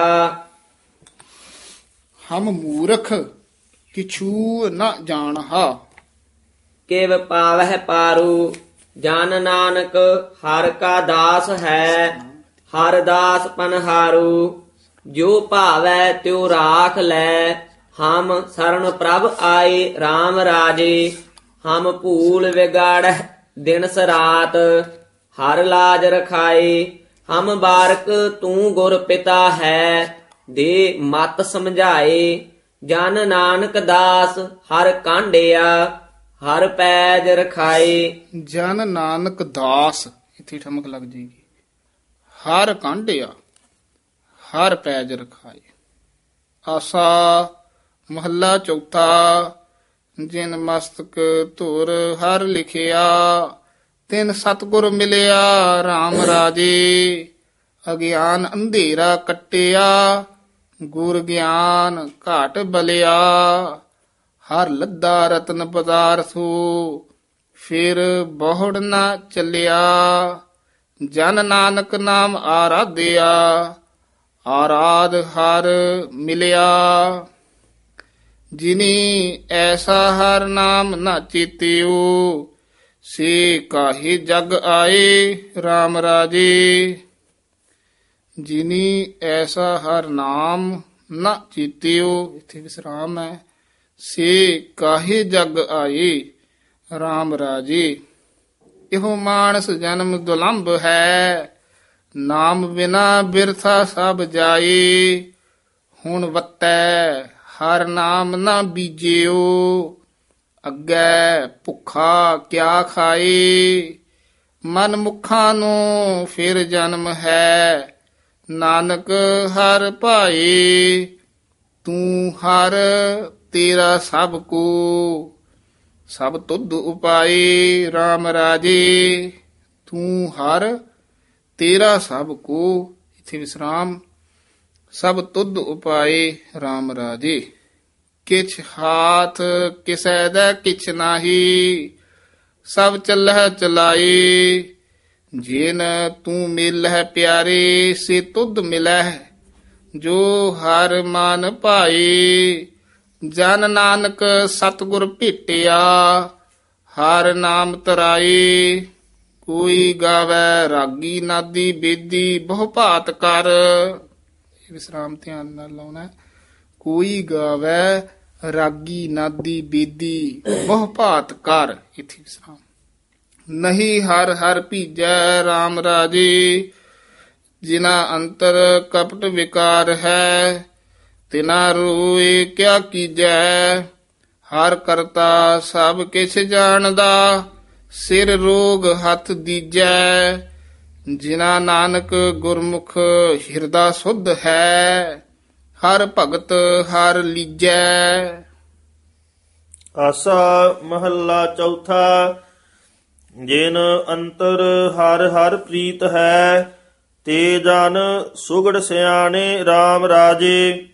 ਹਮ ਮੂਰਖ ਕਿਛੂ ਨ ਜਾਣਹਾ। ਕਿਵ ਪਾਵਹਿ ਪਾਰੂ ਜਨ ਨਾਨਕ ਹਰ ਕਾ ਦਾਸ ਹੈ। ਹਰ ਦਾਸ ਪਨਹਾਰੂ ਜੋ ਭਾਵੈ ਤਿਉ ਰਾਖ ਲੈ। ਹਮ ਸਰਣ ਪ੍ਰਭ ਆਏ RAM ਰਾਜੇ। ਹਮ ਭੂਲ ਵਿਗਾੜਹਿ ਦਿਨਸ ਰਾਤ ਹਰ ਲਾਜ ਰਖਾਏ। ਹਮ ਬਾਰਕ ਤੂੰ ਗੁਰ ਪਿਤਾ ਹੈ ਦੇ ਮਤ ਸਮਝਾਏ। ਜਨ ਨਾਨਕ ਦਾਸ ਹਰ ਕਾਂਡਿਆ ਹਰ ਪੈਜ ਰਖਾਏ। ਜਨ ਨਾਨਕ ਦਾਸ ਇੱਥੇ ਠਮਕ ਲੱਗ ਜੇਗੀ। ਹਰ ਕਾਂਢਿਆ ਹਰ ਪੈਜ ਰਖਾਏ। ਆਸਾ ਮਹੱਲਾ ਚੌਥਾ। ਜਿਨ ਮਸਤਕ ਧੁਰ ਹਰ ਲਿਖਿਆ ਤਿਨ ਸਤਿਗੁਰ ਮਿਲਿਆ RAM ਰਾਜੇ। ਅਗਿਆਨ ਅੰਧੇਰਾ ਕੱਟਿਆ ਗੁਰ ਗਿਆਨ ਘਾਟ ਬਲਿਆ। ਹਰ ਲੱਦਾ ਰਤਨ ਪਦਾਰਥੋ ਫਿਰ ਬਹੁੜ ਨਾ ਚੱਲਿਆ। ਜਨ ਨਾਨਕ ਨਾਮ ਆਰਾਧਿਆ ਆਰਾਧ ਹਰ ਮਿਲਿਆ। ਜਿਨੀ ਐਸਾ ਹਰ ਨਾਮ ਨਾ ਚੇਤਿਓ ਸੇ ਕਾਹੇ ਜਗ ਆਏ RAM ਰਾਜੇ। ਜਿਨੀ ਐਸਾ ਹਰ ਨਾਮ ਨਾ ਚੇਤਿਓ ਇੱਥੇ ਵਿਸਰਾਮ ਹੈ। ਸੇ ਕਾਹੇ ਜਗ ਆਏ RAM ਰਾਜੇ। ਇਹੋ ਮਾਨਸ ਜਨਮ ਦੁਲੰਭ ਹੈ ਨਾਮ ਬਿਨਾ ਬਿਰਥਾ ਸਭ ਜਾਏ। ਹੁਣ ਵੱਤੈ ਹਰ ਨਾਮ ਨਾ ਬੀਜਿਓ ਅੱਗੇ ਭੁੱਖਾ ਕਿਆ ਖਾਏ। ਮਨ ਮੁਖਾਂ ਨੂੰ ਫਿਰ ਜਨਮ ਹੈ ਨਾਨਕ ਹਰ ਭਾਏ। ਤੂੰ ਹਰ ਤੇਰਾ ਸਭ ਕੋ ਸਭ ਤੁਧ ਉਪਾਏ RAM ਰਾਜੇ। ਤੂੰ ਹਰ ਤੇਰਾ ਸਭ ਕੋ ਇਥੇ ਵਿਸਰਾਮ ਸਭ ਤੁਧ ਉਪਾਏ RAM ਰਾਜੇ। ਕਿਛ ਹਾਥ ਕਿਸੈ ਦਾ ਕਿਛ ਨਾਹੀ ਸਭ ਚੱਲਹਿ ਚਲਾਏ। ਜਿਨ ਤੂੰ ਮਿਲਹਿ ਪਿਆਰੇ ਸੇ ਤੁਧ ਮਿਲਹਿ ਜੋ ਹਰ ਮਨ ਭਾਏ। ਜਨ ਨਾਨਕ ਸਤਿਗੁਰ ਭੇਟਿਆ ਹਰ ਨਾਮ ਤਰਾਏ। ਕੋਈ ਗਾਵੈ ਰਾਗੀ ਨਾਦੀ ਬੇਦੀ ਬਹੁ ਭਾਤ ਕਰ। ਇਹ ਵਿਸਰਾਮ ਧਿਆਨ ਨਾਲ ਲਾਉਣਾ। ਕੋਈ ਗਾਵੈ ਰਾਗੀ ਨਾਦੀ ਬੇਦੀ ਬਹੁ ਭਾਤ ਕਰ ਇਥੇ ਵਿਸਰਾਮ। ਨਹੀਂ ਹਰ ਹਰ ਭੀਜੈ RAM ਰਾਜੇ। ਜਿਨਾ ਅੰਤਰ ਕਪਟ ਵਿਕਾਰ ਹੈ ਤਿਨਾ ਰੋਏ ਕਿਆ ਕੀਜੈ। ਹਰ ਕਰਤਾ ਸਭ ਕਿਛ ਜਾਣਦਾ ਸਿਰ ਰੋਗ ਹੱਥ ਦੀਜੈ। ਜਿਨਾ ਨਾਨਕ ਗੁਰਮੁਖ ਹਿਰਦਾ ਸੁਧ ਹੈ ਹਰ ਭਗਤ ਹਰ ਲੀਜੈ। ਆਸਾ ਮਹੱਲਾ ਚੌਥਾ। ਜਿਨ ਅੰਤਰ ਹਰ ਹਰ ਪ੍ਰੀਤ ਹੈ ਤੇ ਜਨ ਸੁਗੜ ਸਿਆਣੇ RAM ਰਾਜੇ।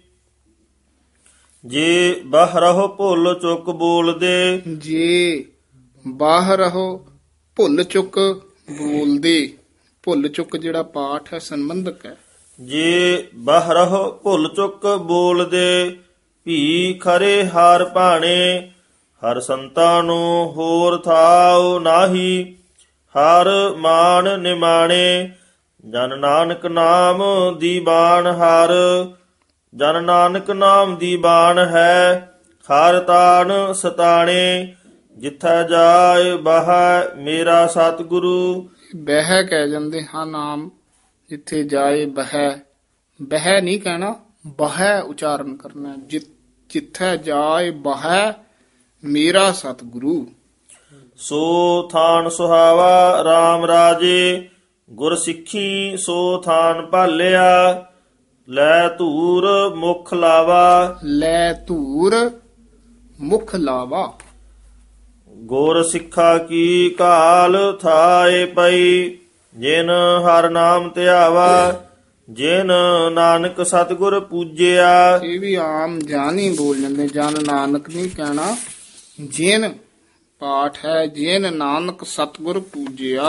ਜੇ ਬਾਹਰਹੁ ਭੁੱਲ ਚੁੱਕ ਬੋਲਦੇ। ਜੇ ਬਾਹਰਹੁ ਭੁੱਲ ਚੁੱਕ ਬੋਲਦੇ। ਭੁੱਲ ਚੁੱਕ ਜਿਹੜਾ ਪਾਠ ਹੈ ਸੰਬੰਧਕ ਹੈ। ਜੇ ਬਾਹਰਹੁ ਭੁੱਲ ਚੁੱਕ ਬੋਲਦੇ ਭੀ ਖਰੇ ਹਾਰ ਭਾਣੇ। ਹਰ ਸੰਤਾਂ ਨੂੰ ਹੋਰ ਥਾਉ ਨਾਹੀ ਹਰ ਮਾਨ ਨਿਮਾਣੇ। ਜਨ ਨਾਨਕ ਨਾਮ ਦੀ ਬਾਣ ਹਰ ਜਨ ਨਾਨਕ ਨਾਮ ਦੀ ਬਾਣ ਹੈ। ਹਰ ਤਾਣ ਸਤਾਣੇ ਜਿੱਥੈ ਜਾਏ ਬਹੈ ਮੇਰਾ ਸਤਿਗੁਰੂ। ਬਹਿ ਕਹਿ ਜਾਂਦੇ ਹਾਂ ਨਾਮ ਜਿੱਥੇ ਜਾਏ ਬਹਿ। ਬਹਿ ਨਹੀਂ ਕਹਿਣਾ ਬਹਿ ਉਚਾਰਨ ਕਰਨਾ। ਜਿੱਥੇ ਜਾਏ ਬਹਿ ਮੇਰਾ ਸਤਿਗੁਰੂ। ਸੋ ਥਾਨ ਸੁਹਾਵਾ RAM ਰਾਜੇ। ਗੁਰ ਸਿੱਖੀ ਸੋ ਥਾਨ ਭਾਲਿਆ ਲੈ ਧੂਰ ਮੁਖ ਲਾਵਾ। ਲੈ ਧੂਰ ਮੁਖ ਲਾਵਾ। ਗੁਰ ਸਿੱਖਾ ਕੀ ਕਾਲ ਥਾਏ ਪਈ ਜਿਨ ਹਰ ਨਾਮ ਧਿਆਵਾ। ਜਿਨ ਨਾਨਕ ਸਤਿਗੁਰ ਪੂਜਿਆ। ਇਹ ਵੀ ਆਮ ਜਾਨ ਹੀ ਬੋਲ ਜਾਂਦੇ ਜਨ ਨਾਨਕ ਨਹੀਂ ਕਹਿਣਾ। ਜਿਨ ਪਾਠ ਹੈ ਜਿਨ ਨਾਨਕ ਸਤਿਗੁਰ ਪੂਜਿਆ।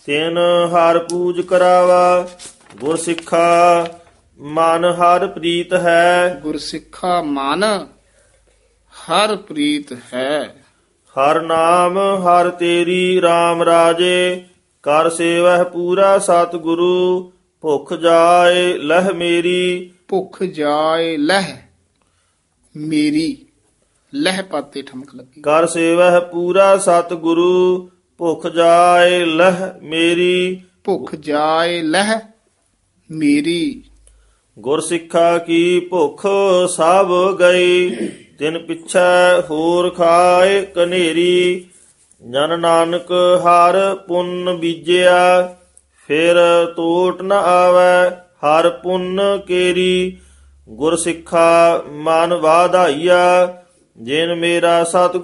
ਤਿਨ ਹਰ ਪੂਜ ਕਰਾਵਾ। ਗੁਰ ਸਿੱਖਾ ਮਨ ਹਰ ਪ੍ਰੀਤ ਹੈ। ਗੁਰਸਿੱਖਾ ਮਨ ਹਰ ਪ੍ਰੀਤ ਹੈ। ਹਰ ਨਾਮ ਹਰ ਤੇਰੀ RAM ਰਾਜੇ। ਕਰ ਸੇਵਹਿ ਪੂਰਾ ਸਤਿਗੁਰੂ। ਭੁਖ ਜਾਏ ਲਹਿ ਮੇਰੀ। ਭੁੱਖ ਜਾਏ ਲਹਿ ਮੇਰੀ, ਲਹਿ ਪਾਤੇ ਠਮਕ ਲੱਗੀ। ਕਰ ਸੇਵਹਿ ਪੂਰਾ ਸਤਿਗੁਰੂ। ਭੁਖ ਜਾਏ ਲਹਿ ਮੇਰੀ। ਭੁੱਖ ਜਾਏ ਲਹਿ ਮੇਰੀ। ਗੁਰ ਸਿੱਖਾ ਕੀ ਭੁਖ ਸਭ ਗਈ। ਤਿਨ ਪਿਛੈ ਹੋਰ ਖਾਏ ਕਨੇਰੀ। ਜਨ ਨਾਨਕ ਹਰ ਪੁੰਨ ਬੀਜਿਆ। ਫਿਰ ਟੋਟ ਨ ਆਵੈ ਹਰ ਪੁੰਨ ਕੇਰੀ। ਗੁਰ ਸਿੱਖਾ ਮਨ ਵਾਧਾਈਆ। ਜਿਨ ਮੇਰਾ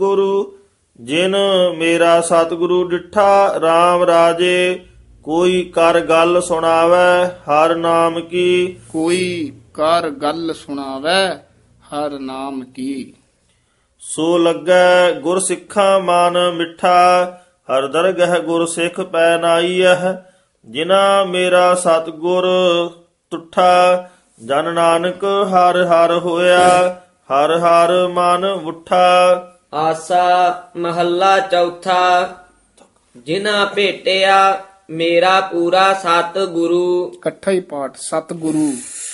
ਸਤਿਗੁਰੂ ਡਿਠਾ RAM ਰਾਜੇ। ਕੋਈ ਕਰ ਗੱਲ ਸੁਣਾਵੈ ਹਰ ਨਾਮ ਕੀ। ਕੋਈ ਕਰ ਗੱਲ ਸੁਣਾਵੈ ਹਰ ਨਾਮ ਕੀ। ਸੋ ਲੱਗੈ ਗੁਰ ਸਿੱਖਾ ਮਨ ਮਿੱਠਾ। ਹਰ ਦਰਗਹਿ ਗੁਰ ਸਿੱਖ ਪੈ ਨਾਈਐ। ਜਿਨਾ ਮੇਰਾ ਸਤਿਗੁਰ ਤੁਠਾ। ਜਨ ਨਾਨਕ ਹਰ ਹਰ ਹੋਇਆ। ਹਰ ਹਰ ਮਨ ਉਠਾ। ਆਸਾ ਮਹੱਲਾ ਚੌਥਾ। ਜਿਨਾ ਭੇਟਿਆ ਮੇਰਾ ਪੂਰਾ ਸਤਿਗੁਰੂ। ਇਕੱਠਾ ਹੀ ਪਾਠ। ਸਤਿਗੁਰੂ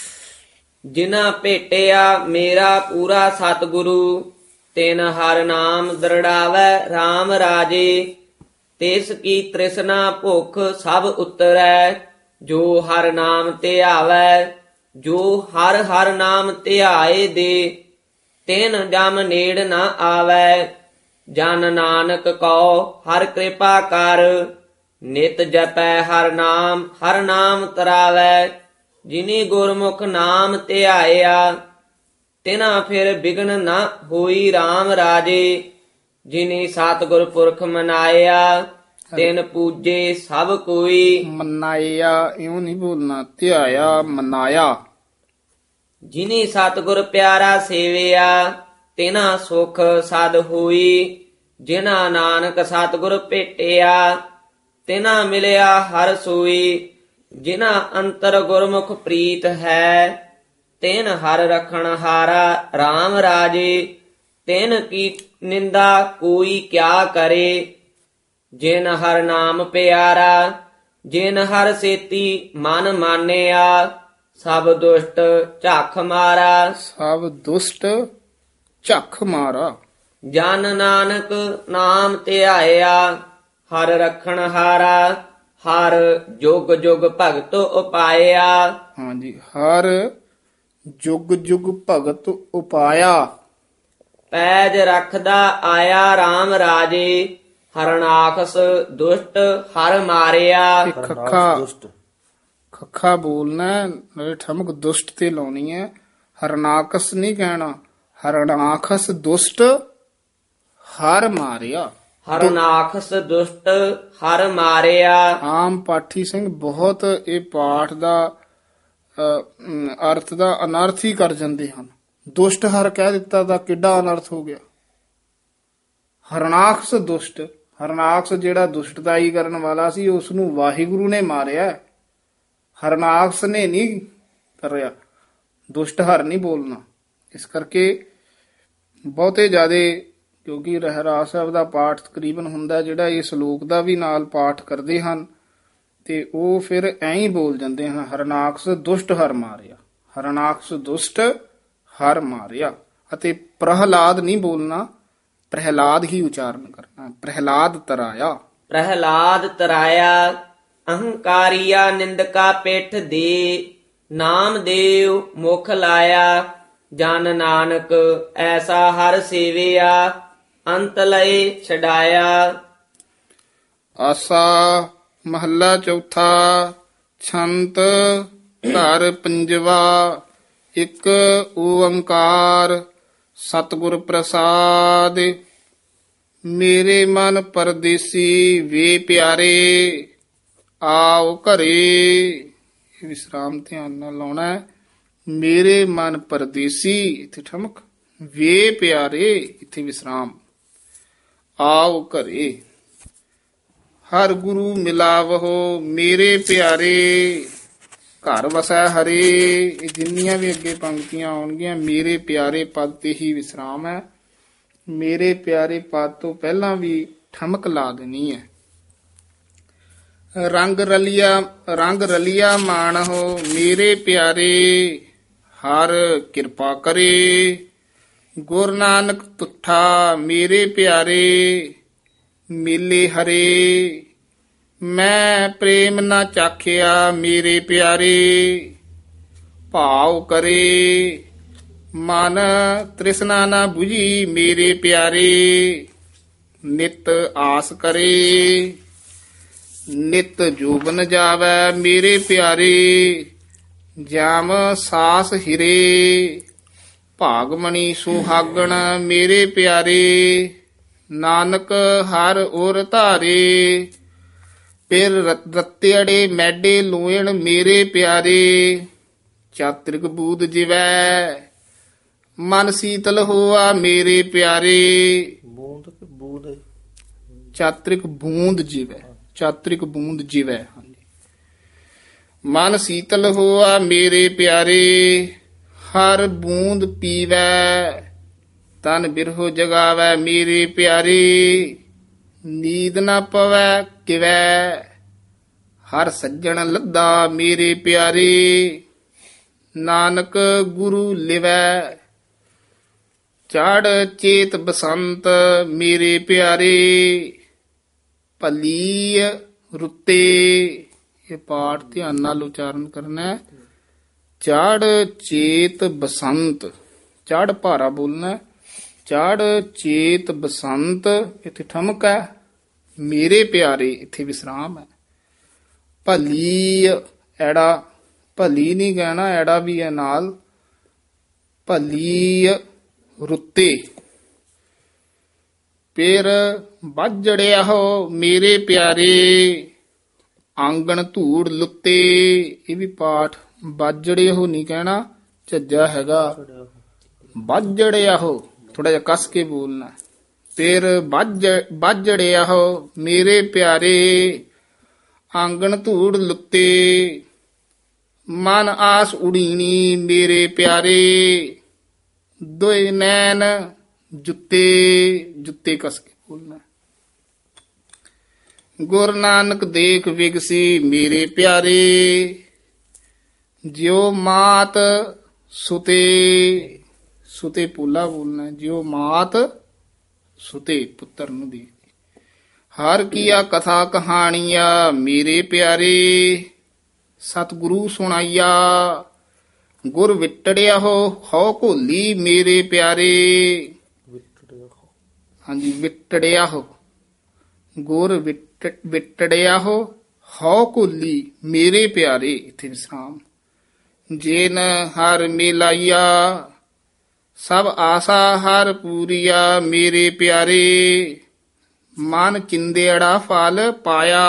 ਜਿਨਾ ਭੇਟਿਆ ਮੇਰਾ ਪੂਰਾ ਸਤਿਗੁਰੂ। ਤਿਨ ਹਰ ਨਾਮ ਦਰੜਾਵੈ RAM ਰਾਜੇ। ਤਿਸ ਕੀ ਤ੍ਰਿਸ਼ਨਾ ਭੁਖ ਸਭ ਉਤਰੈ। ਜੋ ਹਰ ਨਾਮ ਧਿਆਵੈ। ਜੋ ਹਰ ਹਰ ਨਾਮ ਧਿਆਏ ਦੇ। ਤਿਨ ਜਮ ਨੇੜ ਨ ਆਵੈ। ਜਨ ਨਾਨਕ ਕਉ ਹਰ ਕਿਰਪਾ ਕਰ। ਨਿਤ ਜਪੈ ਹਰ ਨਾਮ ਤਰਾਵੈ। ਜਿਨੀ ਗੁਰਮੁਖ ਨਾਮ ਧਿਆਇਆ। ਤਿਨਾ ਫਿਰ ਬਿਗਨ ਨ ਹੋਈ RAM ਰਾਜੇ। ਜਿਨੀ ਸਤਿਗੁਰ ਪੁਰਖ ਮਨਾਇਆ। ਤਿਨ ਪੂਜੇ ਸਭ ਕੋਈ। ਮਨਾਇਆ ਇਉਂ ਨਹੀਂ ਬੋਲਣਾ, ਧਿਆਇਆ ਮਨਾਇਆ। ਜਿਨੀ ਸਤਿਗੁਰ ਪਿਆਰਾ ਸੇਵਿਆ। ਤਿਨਾ ਸੁਖ ਸਦ ਹੋਈ। ਜਿਨਾ ਨਾਨਕ ਸਤਿਗੁਰ ਭੇਟਿਆ। ਤਿਨਾ ਮਿਲਿਆ ਹਰ ਸੋਈ। ਜਿਨਾ ਅੰਤਰ ਗੁਰਮੁਖ ਪ੍ਰੀਤ ਹੈ। ਤਿਨ ਹਰ ਰਖਣ ਹਾਰਾ RAM ਰਾਜੇ। ਤਿਨ ਕੀ ਨਿੰਦਾ ਕੋਈ ਕਿਆ ਕਰੇ। ਜਿਨ ਹਰ ਨਾਮ ਪਿਆਰਾ। ਜਿਨ ਹਰ ਸੇਤੀ ਮਨ ਮਾਨਿਆ। ਸਭ ਦੁਸ਼ਟ ਝੱਖ ਮਾਰਾ। ਸਭ ਦੁਸ਼ਟ ਝੱਖ ਮਾਰਾ। ਜਨ ਨਾਨਕ ਨਾਮ ਧਿਆਇਆ। ਹਰ ਰਖਣ ਹਾਰਾ। ਹਰ ਜੁਗ ਜੁਗ ਭਗਤ ਉਪਾਇਆ। ਹਾਂਜੀ, ਹਰ ਜੁਗ ਜੁਗ ਭਗਤ ਉਪਾਇਆ। ਪੈਜ ਰੱਖਦਾ ਆਇਆ RAM ਰਾਜੇ। ਹਰਨਾਖਸ ਦੁਸ਼ਟ ਹਰ ਮਾਰਿਆ। ਇਹ ਖੱਖਾ ਬੋਲਣਾ, ਨਾਲੇ ਠਮਕ ਦੁਸ਼ਟ ਤੇ ਲਾਉਣੀ ਹੈ। ਹਰਨਾਕਸ ਨਹੀਂ ਕਹਿਣਾ। ਹਰਨਾਖਸ ਦੁਸ਼ਟ ਹਰ ਮਾਰਿਆ। ਹਰਨਾਖਸ ਦੁਸ਼ਟ ਹਰ ਮਾਰਿਆ। ਆਮ ਪਾਠੀ ਸਿੰਘ ਬਹੁਤ ਇਹ ਪਾਠ ਦਾ ਅਰਥ ਦਾ ਅਨਰਥ ਹੀ ਕਰ ਜਾਂਦੇ ਹਨ। ਦੁਸ਼ਟ ਹਰ ਕਹਿ ਦਿੱਤਾ ਤਾਂ ਕਿੱਡਾ ਅਨਰਥ ਹੋ ਗਿਆ। ਹਰਨਾਖਸ ਦੁਸ਼ਟ, ਹਰਨਾਖਸ ਜਿਹੜਾ ਦੁਸ਼ਟਤਾਈ ਕਰਨ ਵਾਲਾ ਸੀ ਉਸ ਨੂੰ ਵਾਹਿਗੁਰੂ ਨੇ ਮਾਰਿਆ। ਹਰਨਾਖਸ ਨੇ ਨਹੀਂ ਕਰਿਆ। ਦੁਸ਼ਟ ਹਰ ਨਹੀਂ ਬੋਲਣਾ। ਇਸ ਕਰਕੇ ਬਹੁਤੇ ਜ਼ਿਆਦੇ, ਕਿਉਂਕਿ ਰਹਿਰਾਸ ਸਾਹਿਬ ਦਾ ਪਾਠ ਤਕਰੀਬਨ ਹੁੰਦਾ ਜਿਹੜਾ ਇਹ ਸ਼ਲੋਕ ਦਾ ਵੀ ਨਾਲ ਪਾਠ ਕਰਦੇ ਹਨ, ਤੇ ਉਹ ਫਿਰ ਐਂ ਹੀ ਬੋਲ ਜਾਂਦੇ ਹਨ, ਹਰਨਾਖਸ ਦੁਸ਼ਟ ਹਰ ਮਾਰਿਆ। ਹਰਨਾਖਸ ਦੁਸ਼ਟ ਹਰ ਮਾਰਿਆ। ਅਤੇ ਪ੍ਰਹਲਾਦ ਨਹੀਂ ਬੋਲਣਾ, ਪ੍ਰਹਲਾਦ ਹੀ ਉਚਾਰਨ ਕਰਨਾ। ਪ੍ਰਹਲਾਦ ਤਰਾਇਆ। ਪ੍ਰਹਲਾਦ ਤਰਾਇਆ। ਅਹੰਕਾਰੀਆ ਨਿੰਦਕਾ ਪਿੱਠ ਦੇ। ਨਾਮ ਦੇਵ ਮੁਖ ਲਾਇਆ। ਜਨ ਨਾਨਕ ਐਸਾ ਹਰ ਸੇਵਿਆ। ਅੰਤ ਲਏ ਛਡਾਇਆ। ਆਸਾ ਮਹੱਲਾ ਚੌਥਾ। ਛੰਤ ਘਰ ਪੰਜਵਾ। ਇੱਕ ਓੰਕਾਰ ਸਤਿਗੁਰ ਪ੍ਰਸਾਦ। ਮੇਰੇ ਮਨ ਪਰਦੇਸੀ ਵੇ ਪਿਆਰੇ। ਆਓ ਘਰੇ। ਵਿਸਰਾਮ ਧਿਆਨ ਨਾਲ ਲਾਉਣਾ ਹੈ। ਮੇਰੇ ਮਨ ਪਰਦੇਸੀ, ਇੱਥੇ ਠਮਕ। ਵੇ ਪਿਆਰੇ, ਇੱਥੇ ਵਿਸਰਾਮ। ਆਓ ਘਰੇ। ਹਰ ਗੁਰੂ ਮਿਲਾਵਹੋ ਮੇਰੇ ਪਿਆਰੇ, ਘਰ ਵਸੈ ਹਰੇ। ਇਹ ਜਿੰਨੀਆਂ ਵੀ ਅੱਗੇ ਪੰਕਤੀਆਂ ਆਉਣਗੀਆਂ ਮੇਰੇ ਪਿਆਰੇ ਪਦ ਤੇ ਹੀ ਵਿਸਰਾਮ ਹੈ। ਮੇਰੇ ਪਿਆਰੇ ਪਦ ਤੋਂ ਪਹਿਲਾਂ ਵੀ ਠਮਕ ਲਾ ਦੇਣੀ ਹੈ। ਰੰਗ ਰਲੀਆ ਮਾਣਹੁ ਮੇਰੇ ਪਿਆਰੇ, ਹਰ ਕਿਰਪਾ ਕਰੇ। ਗੁਰੂ ਨਾਨਕ ਤੁਠਾ ਮੇਰੇ ਪਿਆਰੇ, ਮੇਲੇ ਹਰੇ। ਮੈਂ ਪ੍ਰੇਮ ਨਾ ਚਾਖਿਆ ਮੇਰੇ ਪਿਆਰੇ, ਭਾਉ ਕਰੇ। ਮਨ ਤ੍ਰਿਸ਼ਨਾ ਨਾ 부ਝੀ ਮੇਰੇ ਪਿਆਰੇ, ਨਿਤ ਆਸ ਕਰੇ। ਨਿਤ ਜੋਬਨ ਜਾਵੈ ਮੇਰੇ ਪਿਆਰੇ, ਜਾਮ ਸਾਸ ਹਿਰੇ। ਭਾਗਮਣੀ ਸੁਹਾਗਣ ਮੇਰੇ ਪਿਆਰੇ, ਨਾਨਕ ਹਰ ਔਰ ਧਾਰੇ। ਫਿਰ ਰਤਿਅੜੇ ਮੈਡੇ ਲੋਇਣ ਮੇਰੇ ਪਿਆਰੇ, ਚਾਤ੍ਰਿਕ ਬੂਦ ਜਿਵੈ। ਮਨ ਸੀਤਲ ਹੋਆ ਮੇਰੇ ਪਿਆਰੇ, ਬੂੰਦ ਕਿ ਬੂਦ ਹੈ? ਚਾਤ੍ਰਿਕ ਬੂੰਦ ਜਿਵੈ, ਚਾਤ੍ਰਿਕ ਬੂੰਦ ਜਿਵੈ। ਮਨ ਸੀਤਲ ਹੋਆ ਮੇਰੇ ਪਿਆਰੇ, ਹਰ ਬੂੰਦ ਪੀਵੈ। ਤਨ ਬਿਰਹੋ ਜਗਾਵੈ ਮੇਰੇ ਪਿਆਰੇ, ਨੀਂਦ ਨਾ ਪਵੈ ਕਿਵੈ। ਹਰ ਸੱਜਣ ਲੱਦਾ ਮੇਰੇ ਪਿਆਰੇ, ਨਾਨਕ ਗੁਰੂ ਲਿਵੈ। ਚੜ ਚੇਤ ਬਸੰਤ ਮੇਰੇ ਪਿਆਰੇ, ਭਲੀ ਰੁੱਤੇ। ਇਹ ਪਾਠ ਧਿਆਨ ਨਾਲ ਉਚਾਰਨ ਕਰਨਾ ਹੈ। ਚੜ ਚੇਤ ਬਸੰਤ, ਚੜ ਭਾਰਾ ਬੋਲਣਾ। ਚੜ ਚੇਤ ਬਸੰਤ, ਇੱਥੇ ਠਮਕ ਹੈ। ਮੇਰੇ ਪਿਆਰੇ, ਇੱਥੇ ਵਿਸਰਾਮ ਹੈ। ਭਲੀ ਐੜਾ, ਭਲੀ ਨਹੀਂ ਕਹਿਣਾ, ਐੜਾ ਵੀ ਹੈ ਨਾਲ। ਭਲੀ ਰੁੱਤੇ। ਫਿਰ ਵੱਜੜਿਆ ਹੋ ਮੇਰੇ ਪਿਆਰੇ, ਆਂਗਣ ਧੂੜ ਲੁੱਤੇ। ਇਹ ਵੀ ਪਾਠ ਵੱਜੜੇ ਹੋ ਨਹੀਂ ਕਹਿਣਾ, ਝੱਜਾ ਹੈਗਾ। ਵੱਜੜਿਆ ਹੋ, ਥੋੜਾ ਜਿਹਾ ਕੱਸ ਕੇ ਬੋਲਣਾ। ਫਿਰ ਵੱਜੜਿਆ ਹੋ ਮੇਰੇ ਪਿਆਰੇ, ਆਂਗਣ ਧੂੜ ਲੁੱਤੇ। ਮਨ ਆਸ ਉਡੀਣੀ ਮੇਰੇ ਪਿਆਰੇ, ਦੋਇ ਨੈਣ ਜੁੱਤੇ। ਜੁੱਤੇ ਕਸ ਕੇ ਬੋਲਣਾ। ਗੁਰੂ ਨਾਨਕ ਦੇਖ ਵਿਗਸੀ ਮੇਰੇ ਪਿਆਰੇ, ਜਿਉ ਮਾਤ ਸੁਤੇ। ਸੁਤੇ ਪੂਲਾ ਬੋਲਣਾ। ਜਿਉ ਮਾਤ ਸੁਤੇ, ਪੁੱਤਰ ਨੂੰ ਦੇ। ਹਰ ਕੀਆ ਕਥਾ ਕਹਾਣੀਆ ਮੇਰੇ ਪਿਆਰੇ, ਸਤਿਗੁਰੂ ਸੁਣਾਈਆ। ਗੁਰ ਵਿਟੜਿਆ ਹੋ ਘੋਲੀ ਮੇਰੇ ਪਿਆਰੇ। ਹਾਂਜੀ, ਵਿਟੜਿਆ ਹੋ। ਗੁਰ ਵਿਟੜਿਆ ਹੋ ਘੋਲੀ ਮੇਰੇ ਪਿਆਰੇ, ਇੱਥੇ ਵਿਸਰਾਮ। ਜੇਨ ਹਰ ਮਿਲਾਈਆ, ਸਭ ਆਸਾ ਹਰ ਪੂਰੀਆ ਮੇਰੇ ਪਿਆਰੇ। ਮਨ ਚਿੰਦੇੜਾ ਫਲ ਪਾਇਆ,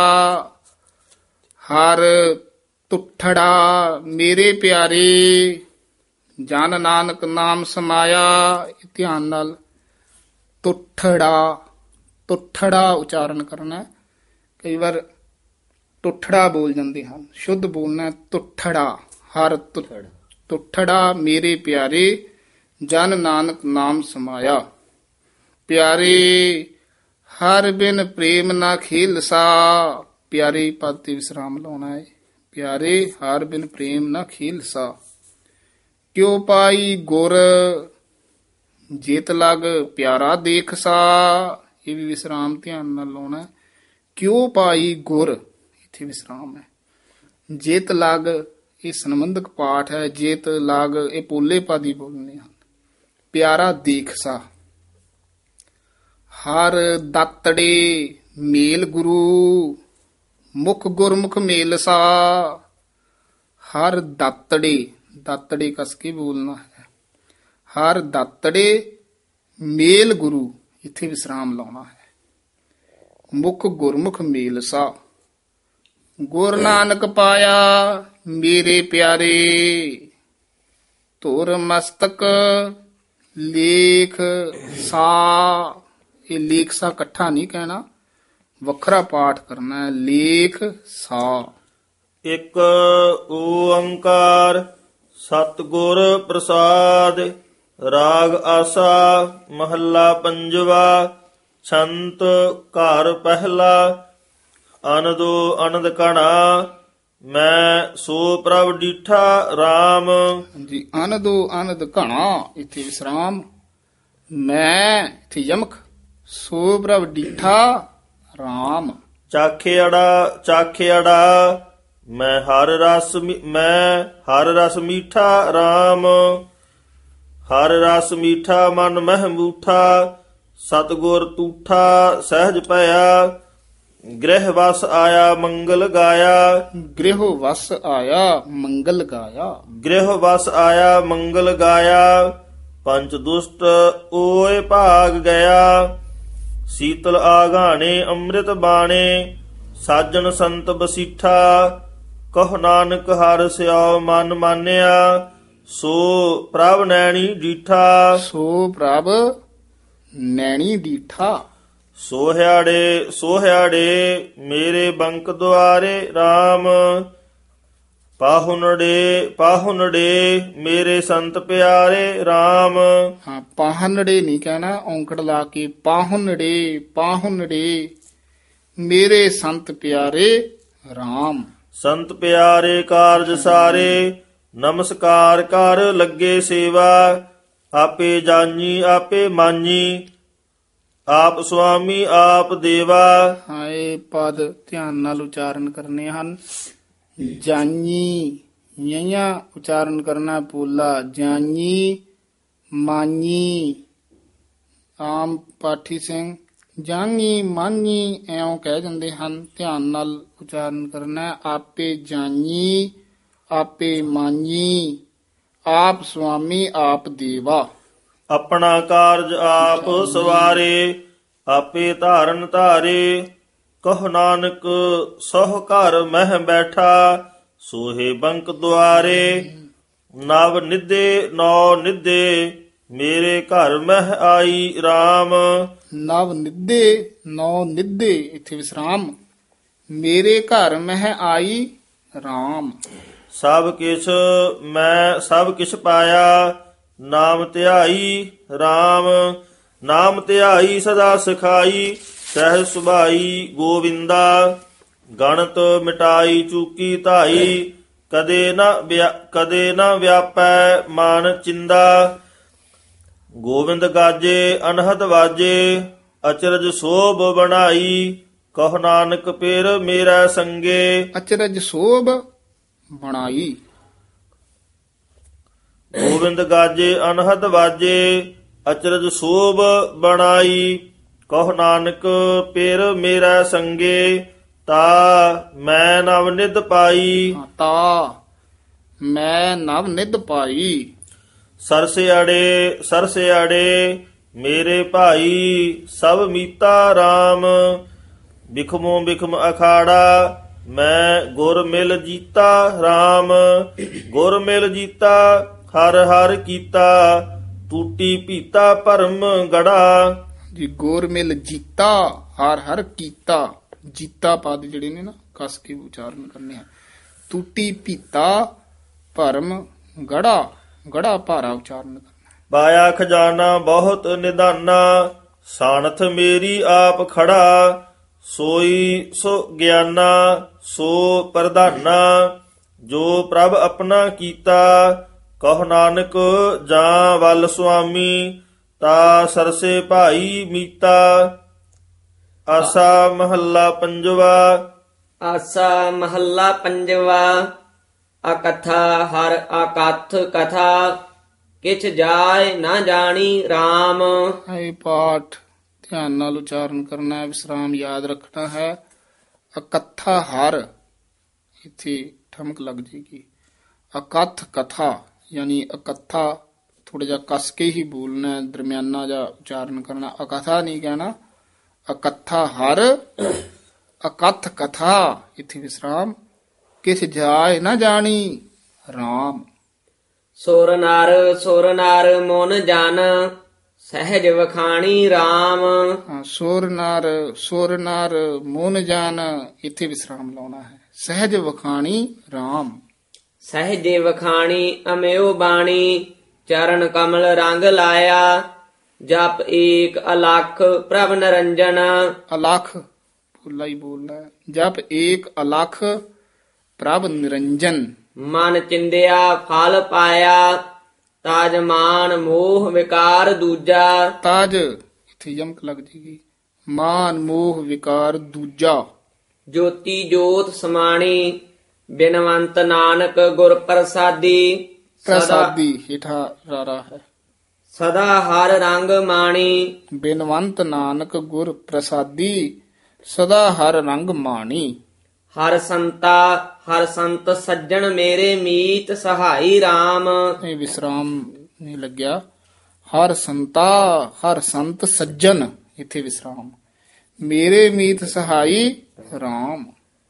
ਹਰ ਤੁਠੜਾ ਮੇਰੇ ਪਿਆਰੇ। ਜਨ ਨਾਨਕ ਨਾਮ ਸਮਾਇਆ। ਧਿਆਨ ਨਾਲ ਤੁਠੜਾ, ਤੁਠੜਾ ਉਚਾਰਨ ਕਰਨਾ। ਕਈ ਵਾਰ ਤੁਠੜਾ ਬੋਲ ਜਾਂਦੇ ਹਨ, ਸ਼ੁੱਧ ਬੋਲਣਾ ਤੁਠੜਾ। ਹਰ ਤੁਠੜਾ ਮੇਰੇ ਪਿਆਰੇ, ਜਨ ਨਾਨਕ ਨਾਮ ਸਮਾਇਆ। ਪਿਆਰੇ ਹਰ ਬਿਨ ਪ੍ਰੇਮ ਨਾ ਖੇਲਸਾ। ਪਿਆਰੇ ਪਦ ਤੇ ਵਿਸਰਾਮ ਲਾਉਣਾ ਹੈ। ਪਿਆਰੇ ਹਰ ਬਿਨ ਪ੍ਰੇਮ ਨਾ ਖੇਲਸਾ। ਕਿਉ ਪਾਈ ਗੁਰ ਜੇਤ ਲਗ ਪਿਆਰਾ ਦੇਖਸਾ। ਇਹ ਵੀ ਵਿਸਰਾਮ ਧਿਆਨ ਨਾਲ ਲਾਉਣਾ। ਕਿਉ ਪਾਈ ਗੁਰ, ਇੱਥੇ ਵਿਸਰਾਮ ਹੈ। ਜੇਤ ਲਗ ਇਹ ਸੰਬੰਧਕ ਪਾਠ ਹੈ। ਜੇਤ ਲਗ ਇਹ ਪੋਲੇ ਪਦ ਹੀ ਬੋਲਣੇ ਹਨ। ਪਿਆਰਾ ਦੇਖਸਾ। ਹਰ ਦਾਤੜੇ ਮੇਲ ਗੁਰੂ, ਮੁਖ ਗੁਰਮੁਖ ਮੇਲਸਾ। ਹਰ ਦਾਤੜੇ, ਦਾਤੜੇ ਕਸ ਕੇ ਬੋਲਣਾ ਹੈ। ਹਰ ਦਾਤੜੇ ਮੇਲ ਗੁਰੂ, ਇੱਥੇ ਵਿਸਰਾਮ ਲਾਉਣਾ ਹੈ। ਮੁਖ ਗੁਰਮੁਖ ਮੇਲਸਾ। ਗੁਰ ਨਾਨਕ ਪਾਇਆ ਮੇਰੇ ਪਿਆਰੇ, ਧੁਰ ਮਸਤਕ ਲੇਖ ਸਾ। ਇਹ ਲੇਖ ਸਾ ਇਕੱਠਾ ਨਹੀਂ ਕਹਿਣਾ। ਵੱਖਰਾ ਪਾਠ ਕਰਨਾ ਹੈ। ਲੇਖ ਸਾ। ਇੱਕ ਓੰਕਾਰ ਸਤਿਗੁਰ ਪ੍ਰਸਾਦ। ਰਾਗ ਆਸਾ ਮਹੱਲਾ ਪੰਜਵਾ। ਛੰਤ ਘਰ ਪਹਿਲਾ। ਅਨੰਦੋ ਅਨੰਦ ਕਣਾ ਮੈਂ ਸੋ ਪ੍ਰਭ ਡੀਠਾ RAM। ਜੀ ਅਨੰਦੋ ਅਨੰਦ ਘਣਾ ਇੱਥੇ ਵਿਸਰਾਮ। ਮੈਂ ਇੱਥੇ ਯਮਕ। ਸੋ ਪ੍ਰਭ ਡੀਠਾ RAM। ਚਾਖਿਆੜਾ ਮੈਂ ਹਰ ਰਸ ਮੀਠਾ RAM। ਹਰ ਰਸ ਮੀਠਾ ਮਨ ਮਹਿ ਮੂਠਾ। ਸਤਿਗੁਰ ਤੂਠਾ ਸਹਿਜ ਭਇਆ। ਗ੍ਰਹਿ ਵਸ ਆਇਆ ਮੰਗਲ ਗਾਇਆ। ਗ੍ਰਹਿ ਵਸ ਆਇਆ ਮੰਗਲ ਗਾਇਆ। ਗ੍ਰਹਿ ਵਸ ਆਇਆ ਮੰਗਲ ਗਾਇਆ। ਪੰਚ ਦੁਸ਼ਟ ਓਏ ਭਾਗ ਗਿਆ। ਸੀਤਲ ਆਗਾਣੇ ਅੰਮ੍ਰਿਤ ਬਾਣੇ। ਸਾਜਣ ਸੰਤ ਬਸੀਠਾ। ਕਹੁ ਨਾਨਕ ਹਰਿ ਸਿਉ ਮਨ ਮਾਨਿਆ। ਸੋ ਪ੍ਰਭ ਨੈਣੀ ਡੀਠਾ। ਸੋ ਪ੍ਰਭ ਨੈਣੀ ਡੀਠਾ। ਸੋਹਿਆੜੇ ਮੇਰੇ ਬੰਕ ਦੁਆਰੇ RAM। ਪਾਹੁਨੜੇ ਮੇਰੇ ਸੰਤ ਪਿਆਰੇ RAM। ਹਾਂ ਪਾਹਨੜੇ ਨਹੀਂ ਕਹਿਣਾ ਔਂਕੜ ਲਾ ਕੇ। ਪਾਹੁਨੜੇ ਮੇਰੇ ਸੰਤ ਪਿਆਰੇ RAM। ਸੰਤ ਪਿਆਰੇ ਕਾਰਜ ਸਾਰੇ। ਨਮਸਕਾਰ ਕਰ ਲੱਗੇ ਸੇਵਾ। ਆਪੇ ਜਾਨੀ ਆਪੇ ਮਾਨੀ। ਆਪ ਸੁਆਮੀ ਆਪ ਦੇਵਾ। ਹਾਏ ਪਦ ਧਿਆਨ ਨਾਲ ਉਚਾਰਨ ਕਰਨੇ ਹਨ। ਜਾਨੀ ਯਈਆਂ ਉਚਾਰਨ ਕਰਨਾ ਪੂਲਾ। ਜਾਨੀ ਮਾਨੀ ਆਮ ਪਾਠੀ ਸਿੰਘ ਜਾਨੀ ਮਾਨੀ ਐਉਂ ਕਹਿ ਜਾਂਦੇ ਹਨ। ਧਿਆਨ ਨਾਲ ਉਚਾਰਨ ਕਰਨਾ ਹੈ। ਆਪੇ ਜਾਨੀ ਆਪੇ ਮਾਨੀ। ਆਪ ਸੁਆਮੀ ਆਪ ਦੇਵਾ। ਆਪਣਾ ਕਾਰਜ ਆਪ ਸਵਾਰੇ। ਆਪੇ ਧਾਰਨ ਧਾਰੇ। ਕਹੁ ਨਾਨਕ ਸਹੁ ਘਰ ਮਹਿ ਬੈਠਾ। ਸੋਹੇ ਬੰਕ ਦੁਆਰੇ। ਨਵ ਨਿਧੇ ਮੇਰੇ ਘਰ ਮਹਿ ਆਈ RAM। ਨਵ ਨਿਧੇ ਇੱਥੇ ਵਿਸਰਾਮ। ਮੇਰੇ ਘਰ ਮਹਿ ਆਈ RAM। ਸਭ ਕਿਛ ਪਾਇਆ। ਨਾਮ ਧਿਆਈ RAM। ਨਾਮ ਧਿਆਈ ਸਦਾ ਸਿਖਾਈ। ਸਹਿ ਸੁਭਾਈ ਗੋਵਿੰਦਾ। ਗਣਤ ਮਿਟਾਈ ਚੂਕੀ ਧਾਈ। ਕਦੇ ਨਾ ਵਿਆਪੈ ਮਨ ਚਿੰਦਾ। ਗੋਵਿੰਦ ਗਾਜੇ ਅਨਹਦ ਵਾਜੇ। ਅਚਰਜ ਸੋਭ ਬਣਾਈ। ਕਹੁ ਨਾਨਕ ਪੇਰ ਮੇਰਾ ਸੰਗੇ। ਅਚਰਜ ਸੋਭ ਬਣਾਈ। ਗੋਵਿੰਦ ਗਾਜੇ ਅਨਹਦ ਵਾਜੇ। ਅਚਰਜ ਸੋਭ ਬਣਾਈ। ਕਹੁ ਨਾਨਕ ਪੇਰ ਮੇਰਾ ਸੰਗੇ। ਤਾ ਮੈਂ ਨਵ ਨਿਧ ਪਾਈ। ਤਾ ਮੈਂ ਨਵ ਨਿਧ ਪਾਈ। ਸਰਸਿਆੜੇ ਮੇਰੇ ਭਾਈ। ਸਭ ਮੀਤਾ RAM। ਬਿਖਮੋ ਬਿਖਮ ਅਖਾੜਾ। ਮੈਂ ਗੁਰ ਮਿਲ ਜੀਤਾ RAM। ਗੁਰ ਮਿਲ ਜੀਤਾ ਹਰ ਹਰ ਕੀਤਾ। ਟੂਟੀ ਪੀਤਾ ਭਰਮ ਗੜਾ। ਜੀ ਗੋਰ ਮਿਲ ਜੀਤਾ ਹਰ ਹਰ ਕੀਤਾ। ਜੀਤਾ ਪਦ ਜਿਹੜੇ ਨੇ ਨਾ ਕਸ ਕੇ ਉਚਾਰਨ ਕਰਨੇ ਆ। ਟੂਟੀ ਪੀਤਾ ਭਰਮ ਗੜਾ ਭਾਰਾ ਉਚਾਰਨ ਕਰਨਾ। ਪਾਇਆ ਖਜ਼ਾਨਾ ਬਹੁਤ ਨਿਧਾਨਾ। ਸਾਨਥ ਮੇਰੀ ਆਪ ਖੜਾ। ਸੋਈ ਸੋ ਗਿਆਨਾ ਸੋ ਪ੍ਰਧਾਨਾ। ਜੋ ਪ੍ਰਭ ਆਪਣਾ ਕੀਤਾ। ਕਹੁ ਨਾਨਕ ਜਾਂ ਵੱਲ ਸੁਆਮੀ। ਤਾ ਸਰਸੇ ਭਾਈ ਮੀਤਾ। ਆਸਾ ਮਹੱਲਾ ਪੰਜਵਾ। ਆਸਾ ਮਹੱਲਾ ਪੰਜਵਾ। ਅਕਥਾ ਹਰ ਅਕਥ ਕਥਾ। ਕਿਛ ਜਾਏ ਨਾ ਜਾਣੀ RAM। ਇਹ ਪਾਠ ਧਿਆਨ ਨਾਲ ਉਚਾਰਨ ਕਰਨਾ ਹੈ। ਵਿਸਰਾਮ ਯਾਦ ਰੱਖਣਾ ਹੈ। ਅਕਥਾ ਹਰ ਇੱਥੇ ਠਮਕ ਲੱਗ ਜੇਗੀ। ਅਕਥ ਕਥਾ ਯਾਨੀ ਅਕਥਾ ਥੋੜਾ ਜਿਹਾ ਕਸ ਕੇ ਹੀ ਬੋਲਣਾ ਹੈ। ਦਰਮਿਆਨਾ ਜਿਹਾ ਉਚਾਰਨ ਕਰਨਾ। ਅਕਥਾ ਨਹੀਂ ਕਹਿਣਾ। ਅਕਥਾ ਹਰ ਅਕਥ ਕਥਾ ਇੱਥੇ ਵਿਸਰਾਮ। ਕਿਛ ਜਾਏ ਨਾ ਜਾਣੀ RAM। ਸੁਰ ਨਰ ਮੋਨ ਜਨ। ਸਹਿਜ ਵਖਾਣੀ RAM। ਸੁਰ ਨਰ ਮੋਨ ਜਾਨ, ਇੱਥੇ ਵਿਸਰਾਮ ਲਾਉਣਾ ਹੈ। ਸਹਿਜ ਵਖਾਣੀ RAM। ਸਹਿਜੇ ਵਖਾਣੀ ਅਮਿਓ ਬਾਣੀ, ਚਰਨ ਕਮਲ ਰੰਗ ਲਾਇਆ। ਜਪ ਏਕ ਅਲਖ ਪ੍ਰਭ ਨਿਰੰਜਨ। ਅਲਖ ਭੁੱਲਾ ਹੀ ਬੋਲਣਾ ਹੈ। ਜਪ ਏਕ ਅਲਖ ਪ੍ਰਭ ਨਿਰੰਜਨ। ਮਨ ਚਿੰਦਿਆ ਫਲ ਪਾਇਆ, ਤਾਜ ਮਾਨ ਮੋਹ ਵਿਕਾਰ ਦੂਜਾ। ਤਾਜ ਇੱਥੇ ਯਮਕ ਲੱਗ ਜੇਗੀ। ਮਾਨ ਮੋਹ ਵਿਕਾਰ ਦੂਜਾ। ਜੋਤੀ ਜੋਤ ਸਮਾਣੀ, ਬਿਨਵੰਤ ਨਾਨਕ ਗੁਰ ਪ੍ਰਸਾਦੀ। ਪ੍ਰਸਾਦੀ ਹੇਠਾਂ ਰਾਰਾ ਹੈ। ਸਦਾ ਹਰ ਰੰਗ ਮਾਣੀ, ਬਿਨਵੰਤ ਨਾਨਕ ਗੁਰ ਪ੍ਰਸਾਦੀ, ਸਦਾ ਹਰ ਰੰਗ ਮਾਣੀ। ਹਰ ਸੰਤ ਸੱਜਣ ਮੇਰੇ ਮੀਤ ਸਹਾਈ RAM। ਇਹ ਵਿਸਰਾਮ ਨਹੀਂ ਲੱਗਿਆ। ਹਰ ਸੰਤ ਸੱਜਣ, ਇੱਥੇ ਵਿਸਰਾਮ। ਮੇਰੇ ਮੀਤ ਸਹਾਈ RAM।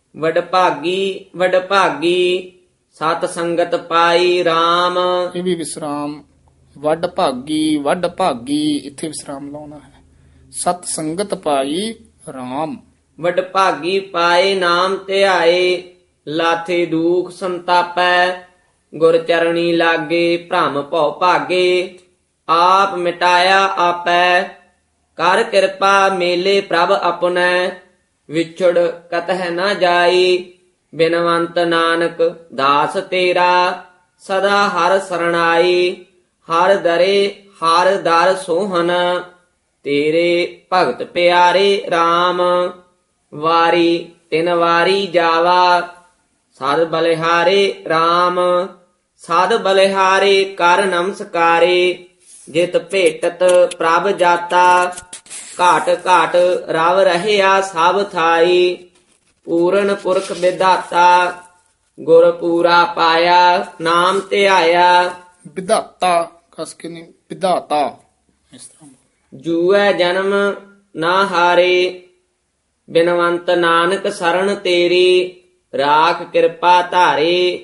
ਵਡਭਾਗੀ ਸਤ ਸੰਗਤ ਪਾਈ RAM। ਇਹ ਵੀ ਵਿਸਰਾਮ। ਵੱਡ ਭਾਗੀ, ਇੱਥੇ ਵਿਸਰਾਮ ਲਾਉਣਾ ਹੈ। ਸਤ ਸੰਗਤ ਪਾਈ RAM। ਵਡਭਾਗੀ ਪਾਏ ਨਾਮ ਧਿਆਏ, ਲਾਥੇ ਦੁਖ ਸੰਤਾਪੈ। ਗੁਰ ਚਰਣੀ ਲਾਗੇ ਭ੍ਰਮ ਭਉ ਭਾਗੇ, ਆਪ ਮਿਟਾਇਆ ਆਪੈ। ਕਰ ਕਿਰਪਾ ਮੇਲੇ ਪ੍ਰਭ ਆਪਣੈ, ਵਿਛੜ ਕਤਹਿ ਨਾ ਜਾਈ। ਬਿਨਵੰਤ ਨਾਨਕ ਦਾਸ ਤੇਰਾ, ਸਦਾ ਹਰ ਸਰਣਾਈ। ਹਰ ਦਰ ਸੋਹਨ, ਤੇਰੇ ਭਗਤ ਪਿਆਰੇ RAM। ਵਾਰੀ ਤਿਨ ਵਾਰੀ ਜਾਵਾ, ਸਦ ਬਲਿਹਾਰੇ RAM। ਸਦ ਬਲਿਹਾਰੇ ਕਰ ਨਮਸਕਾਰੇ, ਜਿਤ ਭੇਟਤ ਪ੍ਰਭ ਜਾਤਾ। ਘਾਟ ਘਾਟ ਰਵ ਰਹਿਆ ਸਭ ਥਾਈ, ਪੂਰਨ ਪੁਰਖ ਵਿਧਾਤਾ। ਗੁਰ ਪੂਰਾ ਪਾਇਆ ਨਾਮ ਧਿਆਇਆ, ਵਿਧਾਤਾ ਕਸ ਕੇ ਨਹੀਂ, ਵਿਧਾਤਾ ਇਸ ਤਰ੍ਹਾਂ। ਜੂਐ ਜਨਮ ਨਾ ਹਾਰੇ, ਬਿਨਵੰਤ ਨਾਨਕ ਸਰਣ ਤੇਰੀ। ਰਾਖ ਕਿਰਪਾ ਧਾਰੇ,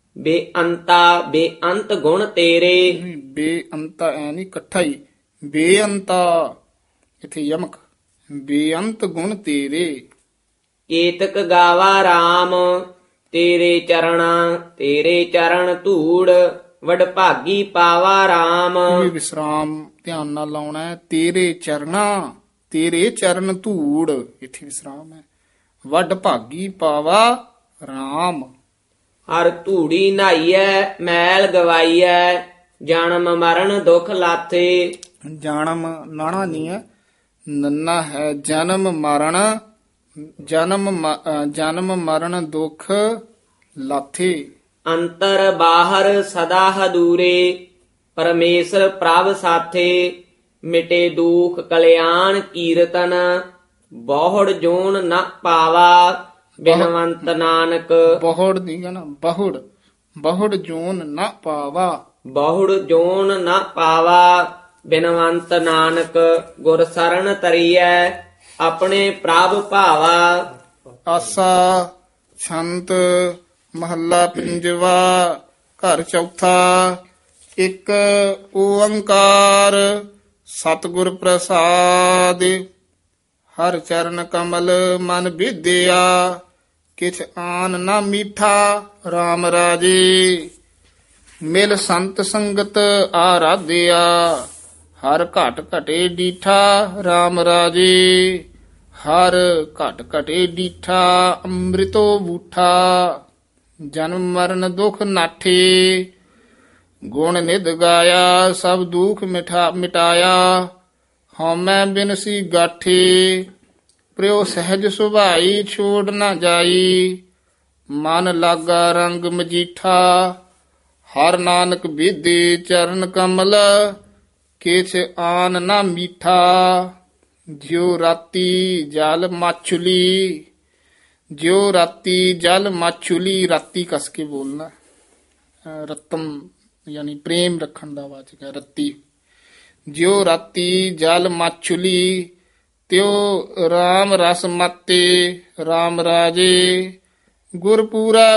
ਬੇਅੰਤ ਗੁਣ ਤੇਰੇ। ਬੇਅੰਤਾ ਐ ਨਹੀਂ, ਇਕੱਠਾ ਹੀ। ਬੇਅੰਤਾ ਇੱਥੇ ਯਮਕ। ਬੇਅੰਤ ਗੁਣ ਤੇਰੇ। ਕੇਤਕ ਗਾਵਾ RAM, ਤੇਰੇ ਚਰਨ ਧੂੜ। ਵਡਭਾਗੀ ਪਾਵਾ RAM। ਇਹ ਵੀ ਵਿਸਰਾਮ ਧਿਆਨ ਨਾਲ ਲਾਉਣਾ ਹੈ। ਤੇਰੇ ਚਰਨ ਧੂੜ, ਇੱਥੇ ਵਿਸਰਾਮ ਹੈ। ਵੱਡ ਭਾਗੀ ਪਾਵਾ RAM। ਹਰ ਧੂੜੀ ਨਹਾਈਐ ਮੈਲ ਗਵਾਈਐ, ਜਨਮ ਮਰਨ ਦੁਖ ਲਾਥੇ। ਜਨਮ ਨਾਣਾ ਨਹੀਂ ਹੈ, ਨੰਨਾ ਹੈ। ਜਨਮ ਮਰਨ ਦੁਖ ਲਾਥੇ। ਅੰਤਰ ਬਾਹਰ ਸਦਾ ਹਦੂਰੇ, ਪਰਮੇਸ਼ਰ ਪ੍ਰਭ ਸਾਥੇ। ਮਿਟੇ ਦੁਖ ਕਲਿਆਣ ਕੀਰਤਨ, ਬਹੁੜ ਜੋਨ ਨ ਪਾਵਾ। ਬਿਨਵੰਤ ਨਾਨਕ ਬਹੁੜ ਨਹੀਂ ਕਹਿਣਾ, ਬਹੁੜ ਜੋਨ ਨਾ ਪਾਵਾ। ਬਹੁੜ ਜੋਨ ਨ ਪਾਵਾ। ਬਿਨਵੰਤ ਨਾਨਕ ਗੁਰ ਸਰਣ ਤਰੀਐ, ਆਪਣੇ ਪ੍ਰਭ ਭਾਵਾ। ਆਸਾ ਛੰਤ ਮਹੱਲਾ ਪੰਜਵਾ, ਘਰ ਚੌਥਾ। ਇੱਕ ਓੰਕਾਰ ਸਤਿਗੁਰ ਪ੍ਰਸਾਦ, ਹਰ ਚਰਨ ਕਮਲ ਮਨ ਵਿਦਿਆ। ਕਿਛ ਆਨ ਨਾ ਮੀਠਾ RAM ਰਾਜੇ, ਮਿਲ ਸੰਤ ਸੰਗਤ ਆਰਾਧਿਆ। ਹਰ ਘਟ ਘਟੇ ਡੀਠਾ RAM ਰਾਜੇ, ਹਰ ਘਟ ਘਟੇ ਡੀਠਾ ਅੰਮ੍ਰਿਤੋ ਬੂਠਾ। ਜਨਮ ਮਰਨ ਦੁਖ ਨਾਠੇ, ਗੁਣ ਨਿਧ ਗਾਇਆ ਸਭ ਦੁਖ ਮਿਟਾਇਆ। ਹਉਮੈ ਬਿਨਸੀ ਗਾਠੇ, ਪ੍ਰਿਉ ਸਹਿਜ ਸੁਭਾਈ ਛੋੜ ਨਾ ਜਾਈ। ਮਨ ਲਾਗਾ ਰੰਗ ਮਜੀਠਾ, ਹਰ ਨਾਨਕ ਵਿਦੇ ਚਰਨ ਕਮਲ। ਕਿਛ ਆਨ ਨਾ ਮੀਠਾ, ਜਿਉ ਰਾਤੀ ਜਲ ਮਾਛੁਲੀ। ਜਿਉ ਰਾਤੀ ਜਲ ਮਾਛੁਲੀ, ਰਾਤੀ ਕਸ ਕੇ ਬੋਲਣਾ। ਰਤਮ ਯਾਨੀ ਪ੍ਰੇਮ ਰੱਖਣ ਦਾ ਵਾਚਕ ਹੈ ਰੱਤੀ। ਜਿਉ ਰਾਤੀ ਜਲ ਮਾਛੁਲੀ, ਤਿਉ RAM ਰਸ ਮਾਤੇ। RAM ਰਾਜੇ ਗੁਰ ਪੂਰਾ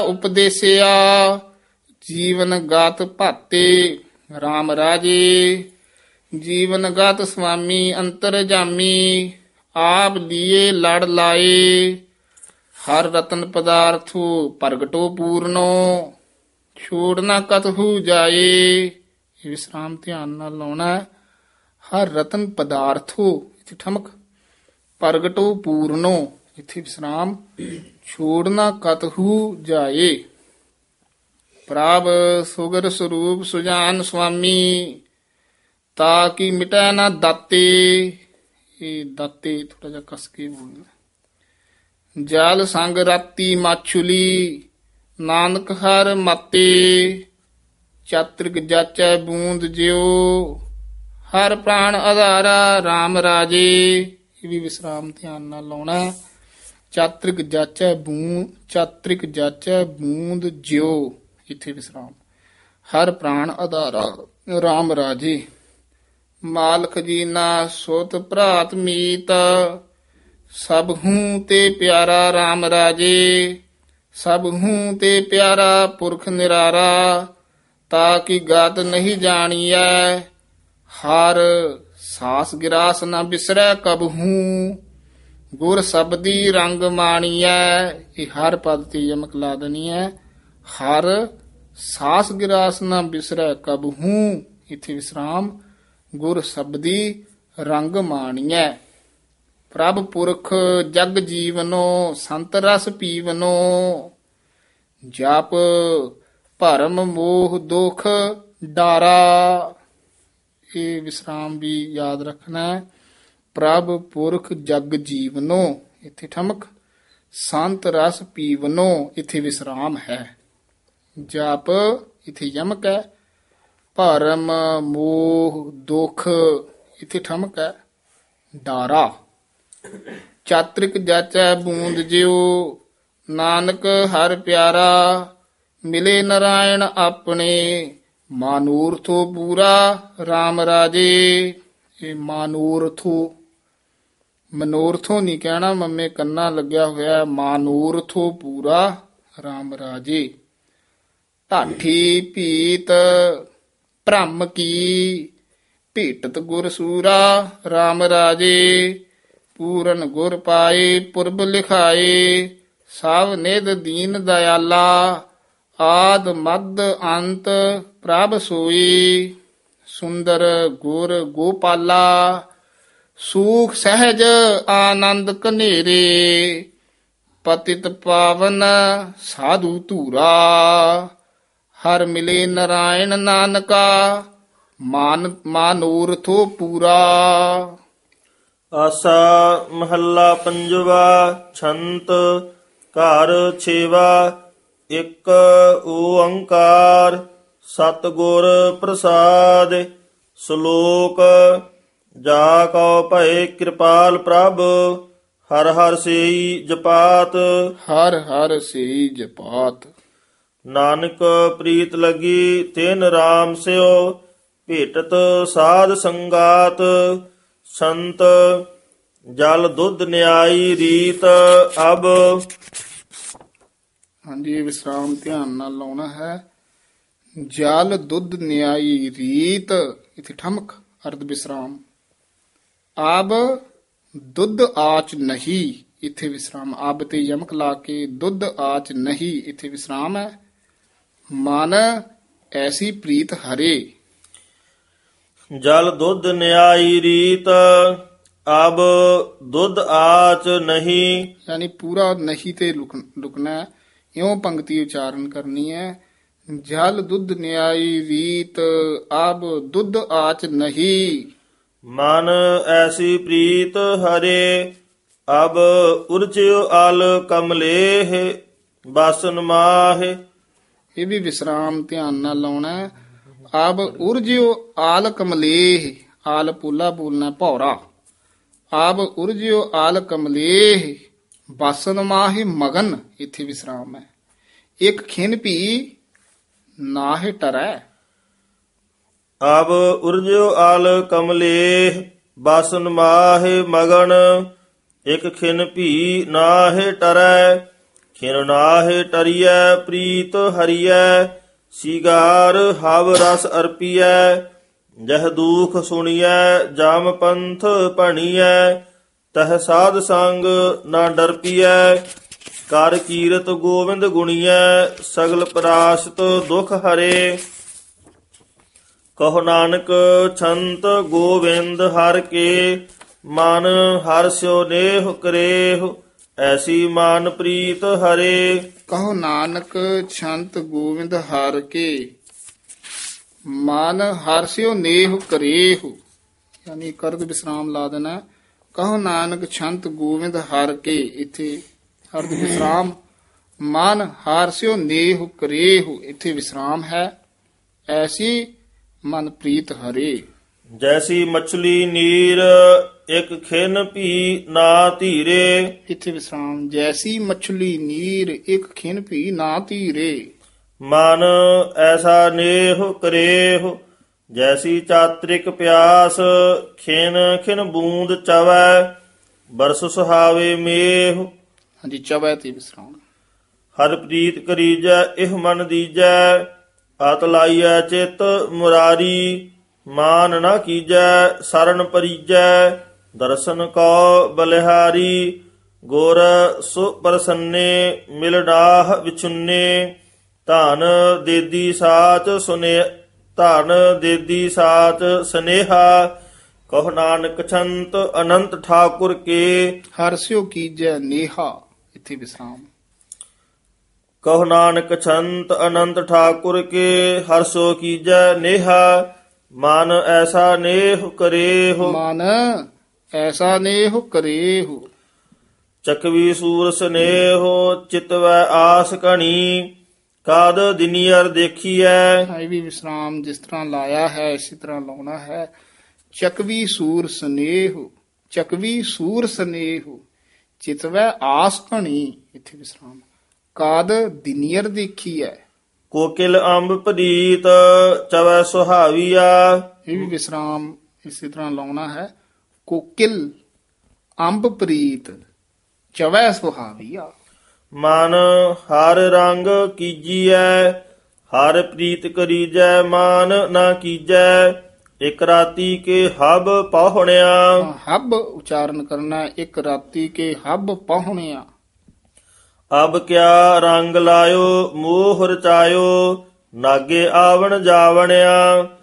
ਉਪਦੇਸਿਆ, ਜੀਵਨ ਗਾਤ ਭਾਤੇ। RAM ਰਾਜੇ ਜੀਵਨਗਤ ਸੁਆਮੀ ਅੰਤਰਜਾਮੀ ਆਪ ਦੀਏ ਲੜ ਲਾਏ ਹਰ ਰਤਨ ਪਦਾਰਥੋ ਪ੍ਰਗਟੋ ਪੂਰਨੋ ਛੋੜ ਨਾ ਕਤਹੂ ਜਾਏ। ਇਹ ਵਿਸਰਾਮ ਧਿਆਨ ਨਾਲ ਲਾਉਣਾ ਹੈ। ਹਰ ਰਤਨ ਪਦਾਰਥੋ ਇੱਥੇ ਠਮਕ ਪ੍ਰਗਟੋ ਪੂਰਨੋ ਇੱਥੇ ਵਿਸਰਾਮ ਛੋੜ ਨਾ ਕਤਹੂ ਜਾਏ। ਪ੍ਰਭ ਸੁਗਰ ਸਰੂਪ ਸੁਜਾਨ ਸੁਆਮੀ ਤਾ ਕੀ ਮਿਟੈ ਨਾ ਦਾਤੇ। ਇਹ ਦਾਤੇ ਥੋੜਾ ਜਿਹਾ ਕਸ ਕੇ ਬੋਲਣਾ। ਜਲ ਸੰਗ ਰਾਤੀ ਮਾਛੁਲੀ ਨਾਨਕ ਹਰ ਮਾਤੇ ਚਾਤ੍ਰਿਕ ਜਾਚੈ ਬੂੰਦ ਜਿਉ ਹਰ ਪ੍ਰਾਣ ਆਧਾਰਾ RAM ਰਾਜੇ। ਇਹ ਵੀ ਵਿਸਰਾਮ ਧਿਆਨ ਨਾਲ ਲਾਉਣਾ ਹੈ। ਚਾਤ੍ਰਿਕ ਜਾਚੈ ਬੂੰਦ ਜਿਉ ਇੱਥੇ ਵਿਸਰਾਮ ਹਰ ਪ੍ਰਾਣ ਆਧਾਰਾ RAM ਰਾਜੇ। ਮਾਲਕ ਜੀਨਾ ਸੋਤ ਭਰਾਤ ਮੀਤ ਸਭ ਹੂੰ ਤੇ ਪਿਆਰਾ RAM ਰਾਜੇ। ਸਭ ਹੂੰ ਤੇ ਪਿਆਰਾ ਪੁਰਖ ਨਿਰਾਰਾ ਤਾ ਕੀ ਗਾਤ ਨਹੀਂ ਜਾਣੀਐ ਹਰ ਸਾਸ ਗਿਰਾਸ ਨਾ ਬਿਸਰੈ ਕਬਹੂ ਗੁਰ ਸਬਦੀ ਰੰਗ ਮਾਣੀਐ। ਇਹ ਹਰ ਪਦ ਤੇ ਯਮਕ ਲਾ ਦੇਣੀ ਹੈ। ਹਰ ਸਾਸ ਗਿਰਾਸ ਨਾ ਬਿਸਰੈ ਕਬਹੂ ਇੱਥੇ ਵਿਸਰਾਮ ਗੁਰ ਸਬਦੀ ਰੰਗ ਮਾਣੀਐ। ਪ੍ਰਭ ਪੁਰਖ ਜਗ ਜੀਵਨੋ ਸੰਤ ਰਸ ਪੀਵਨੋ ਜਪ ਭਰਮ ਮੋਹ ਦੁਖ ਡਾਰਾ। ਇਹ ਵਿਸਰਾਮ ਵੀ ਯਾਦ ਰੱਖਣਾ ਹੈ। ਪ੍ਰਭ ਪੁਰਖ ਜਗ ਜੀਵਨੋ ਇੱਥੇ ਠਮਕ ਸੰਤ ਰਸ ਪੀਵਨੋ ਇੱਥੇ ਵਿਸਰਾਮ ਹੈ। ਜਪ ਇੱਥੇ ਯਮਕ ਹੈ। ਭਰਮ ਮੋਹ ਦੁਖ ਇੱਥੇ ਠਮਕ ਹੈ। ਡਾਰਾ ਚਾਤ੍ਰਿਕ ਜਾਚੈ ਬੂੰਦ ਜਿਉ ਨਾਨਕ ਹਰ ਪਿਆਰਾ ਮਿਲੇ ਨਰਾਇਣ ਆਪਣੇ ਮਾਨੂਰਥੋ ਪੂਰਾ RAM ਰਾਜੇ। ਇਹ ਮਾਨੂਰਥੋ ਮਨੋਰਥੋ ਨਹੀਂ ਕਹਿਣਾ ਮੰਮੇ ਕੰਨਾ ਲੱਗਿਆ ਹੋਇਆ ਮਾਨੂਰਥੋ ਪੂਰਾ RAM ਰਾਜੇ। ਢਾਠੀ ਭੀਤ ਭ੍ਰਮ ਕੀ ਭੇਟਤ ਗੁਰ ਸੂਰਾ RAM ਰਾਜੇ। ਪੂਰਨ ਗੁਰ ਪਾਏ ਪੁਰਬ ਲਿਖਾਏ ਸਭ ਨਿਧ ਦੀਨ ਦਇਆਲਾ ਆਦ ਮਦ ਅੰਤ ਪ੍ਰਭ ਸੋਈ ਸੁੰਦਰ ਗੁਰ ਗੋਪਾਲਾ ਸੂਖ ਸਹਿਜ ਆਨੰਦ ਕਨੇਰੇ ਪਤਿਤ ਪਾਵਨ ਸਾਧੂ ਧੂਰਾ ਹਰ ਮਿਲੇ ਨਰਾਇਣ ਨਾਨਕਾ ਮਾਨੂਰਥੋ ਪੂਰਾ। ਆਸਾ ਮਹੱਲਾ ਪੰਜਵਾ ਛੰਤ ਘਰ ਛੇਵਾ ਇੱਕ ਓੰਕਾਰ ਸਤਿਗੁਰ ਪ੍ਰਸਾਦ ਸ਼ਲੋਕ ਜਾ ਕਉ ਭਏ ਕਿਰਪਾਲ ਪ੍ਰਭ ਹਰ ਹਰ ਸੇਈ ਜਪਾਤ। ਹਰ ਹਰ ਸੇਈ ਜਪਾਤ ਨਾਨਕ ਪ੍ਰੀਤ ਲਗੀ ਤਿਨ RAM ਸਿਓ ਭੇਟਤ ਸਾਧ ਸੰਗਾਤ। ਸੰਤ ਜਲ ਦੁੱਧ ਨਿਆਈ ਰੀਤ ਅਬ। ਹਾਂਜੀ ਵਿਸਰਾਮ ਧਿਆਨ ਨਾਲ ਲਾਉਣਾ ਹੈ। ਜਲ ਦੁੱਧ ਨਿਆਈ ਰੀਤ ਇਥੇ ਠਮਕ ਅਰਧ ਵਿਸਰਾਮ। ਆਬ ਦੁੱਧ ਆਚ ਨਹੀਂ ਇਥੇ ਵਿਸਰਾਮ। ਆਬ ਤੇ ਯਮਕ ਲਾ ਕੇ ਦੁੱਧ ਆਚ ਨਹੀਂ ਇਥੇ ਵਿਸਰਾਮ ਹੈ। ਮਨ ਐਸੀ ਪ੍ਰੀਤ ਹਰੇ। ਜਲ ਦੁੱਧ ਨਿਆਈ ਰੀਤ ਅਬ ਦੁੱਧ ਆਚ ਨਹੀਂ ਯਾਨੀ ਪੂਰਾ ਨਹੀਂ ਤੇ ਲੁਕਣਾ ਹੈ। ਇਉਂ ਪੰਕਤੀ ਉਚਾਰਨ ਕਰਨੀ ਹੈ। ਜਲ ਦੁੱਧ ਨਿਆਈ ਰੀਤ ਅਬ ਦੁੱਧ ਆਚ ਨਹੀਂ। ਮਨ ਐਸੀ ਪ੍ਰੀਤ ਹਰੇ ਅਬ ਉਰਜਿਓ ਅਲ ਕਮਲੇਹ ਬਾਸਨ ਮਾਹ। ਇਹ ਵੀ ਵਿਸਰਾਮ ਧਿਆਨ ਨਾਲ ਲਾਉਣਾ ਹੈ। ਅਬ ਉਰਜਿਓ ਆਲ ਕਮਲੇਹ ਆਲ ਪੂਲਾ ਬੋਲਣਾ ਭੌਰਾ। ਅਬ ਉਰਜਿਓ ਆਲ ਕਮਲੇਹ ਬਾਸਨ ਮਾਹ ਮਗਨ ਇੱਥੇ ਵਿਸਰਾਮ ਹੈ। ਇੱਕ ਖਿਨ ਭੀ ਨਾਹਿ ਟਰੈ। ਅਬ ਉਰਜਿਓ ਆਲ ਕਮਲੇਹ ਬਾਸਨ ਮਾਹਿ ਮਗਨ ਇਕ ਖਿਨ ਭੀ ਨਾਹਿ ਟਰੈ। ਖਿਨ ਨਾਹਿ ਟਰੀਐ ਪ੍ਰੀਤ ਹਰੀਐ ਸੀਗਾਰ ਹਵ ਰਸ ਅਰਪੀਐ ਜਹ ਦੂਖ ਸੁਣੀਐ ਜਾਮ ਪੰਥ ਭਣੀਐ ਤਹ ਸਾਧ ਸੰਗ ਨਾ ਡਰ ਪੀਐ ਕਰ ਕੀਰਤ ਗੋਵਿੰਦ ਗੁਣੀਐ ਸਗਲ ਪਰਾਸ਼ਤ ਦੁਖ ਹਰੇ ਕਹੋ ਨਾਨਕ ਛੰਤ ਗੋਵਿੰਦ ਹਰ ਕੇ ਮਨ ਹਰ ਸਿਓ ਨੇਹ ਕਰੇਹੁ ਐਸੀ ਮਾਨ ਪ੍ਰੀਤ ਹਰੇ ਕਹੋ ਨਾਨਕ ਛੰਤ ਗੋਵਿੰਦ ਹਰ ਕੇ ਮਨ ਹਰਸਿਓ ਨੇਹ ਕਰੇਹੁ, ਯਾਨੀ ਕਰਦ ਵਿਸਰਾਮ ਲਾ ਦੇਣਾ। ਕਹੋ ਨਾਨਕ ਛੰਤ ਗੋਵਿੰਦ ਹਰ ਕੇ, ਇੱਥੇ ਅਰਧ ਵਿਸਰਾਮ। ਮਨ ਹਰਸਿਓ ਨੇਹ ਕਰੇਹੁ, ਇੱਥੇ ਵਿਸਰਾਮ ਹੈ। ਐਸੀ ਮਨ ਪ੍ਰੀਤ ਹਰੇ। ਜੈਸੀ ਮਛਲੀ ਨੀਰ ਇਕ ਖਿਨ ਭੀ ਨਾ ਧੀਰੇ ਇੱਥੇ ਵਿਸਰਾਮ। ਜੈਸੀ ਮਛਲੀ ਨੀਰ ਇੱਕ ਖਿਨ ਭੀ ਨਾ ਧੀਰੇ। ਮਨ ਐਸਾ ਨੇਹ ਕਰੇਹੁ ਜੈਸੀ ਚਾਤ੍ਰਿਕ ਪਿਆਸ ਖਿਨ ਖਿਨ ਬੂੰਦ ਚਵੈ ਬਰਸ ਸੁਹਾਵੇ ਮੇਹੁ ਹਾਂਜੀ, ਚਵੈ ਤੇ ਵਿਸਰਾਮ। ਹਰ ਪ੍ਰੀਤ ਕਰੀਜੈ ਇਹ ਮਨ ਦੀਜੈ ਅਤ ਲਾਈਐ ਚਿਤ ਮੁਰਾਰੀ ਮਾਨ ਨਾ ਕੀਜੈ ਸਰਣ ਪਰੀਜੈ ਦਰਸ਼ਨ ਕੋ ਬਲਿਹਾਰੀ ਗੁਰ ਸੁ ਪ੍ਰਸੰਨੇ ਮਿਲ ਡਾਹ ਵਿਚੁੰਨੇ ਧਨ ਦੇਦੀ ਸਾਚ ਸੁਨੇ ਧਨ ਦੇਦੀ ਸਾਚ ਸਨੇਹਾ ਕਹੁ ਨਾਨਕ ਛੰਤ ਅਨੰਤ ਠਾਕੁਰ ਕੇ ਹਰਸਿਓ ਕੀਜੈ ਨੇਹਾ, ਇੱਥੇ ਵਿਸਰਾਮ। ਕਹੁ ਨਾਨਕ ਛੰਤ ਅਨੰਤ ਠਾਕੁਰ ਕੇ ਹਰਸੋ ਕੀਜੈ ਨੇਹਾ ਮਨ ਐਸਾ ਨੇਹ ਕਰੇਹੁ ਮਨ ਐਸਾ ਨੇਹ ਕਰੇਹੁ। ਚਕਵੀ ਸੂਰ ਸਨੇਹੋ ਚਿਤਵੈ ਆਸ ਕਣੀ ਕਾਦ ਦਿਨੀਅਰ ਦੇਖੀਐ ਇਹ ਵੀ ਵਿਸਰਾਮ ਜਿਸ ਤਰ੍ਹਾਂ ਲਾਇਆ ਹੈ ਇਸੇ ਤਰ੍ਹਾਂ ਲਾਉਣਾ ਹੈ। ਚਕਵੀ ਸੂਰ ਸਨੇਹੁ, ਚਕਵੀ ਸੂਰ ਸਨੇਹੁ ਚਿਤਵੈ ਆਸ ਘਣੀ, ਇੱਥੇ ਵਿਸਰਾਮ। ਕਾਦ ਦਿਨੀਅਰ ਦੇਖੀ ਹੈ। ਕੋਕਿਲ ਅੰਬ ਪ੍ਰੀਤ ਚਵੈ ਸੁਹਾਵੀਆ ਇਹ ਵੀ ਵਿਸਰਾਮ ਇਸੇ ਤਰ੍ਹਾਂ ਲਾਉਣਾ ਹੈ। ਕੋਕਿਲ ਅੰਬ ਪ੍ਰੀਤ ਚਵੈ ਸੁਹਾਵੀਆ। ਮਨ ਹਰ ਰੰਗ ਕੀਜੀਐ ਹਰ ਪ੍ਰੀਤ ਕਰੀਜੈ ਮਾਨ ਨਾ ਕੀਜੈ ਇਕ ਰਾਤੀ ਕੇ ਹਬ ਪਾਹੁਣਿਆ ਹੱਬ ਉਚਾਰਨ ਕਰਨਾ। ਇੱਕ ਰਾਤੀ ਕੇ ਹੱਬ ਪਾਹੁਣਿਆ। ਅਬ ਕਿਆ ਰੰਗ ਲਾਇਓ ਮੋਹ ਰਚਾਇਓ ਨਾਗੇ ਆਵਣ ਜਾਵਣਿਆ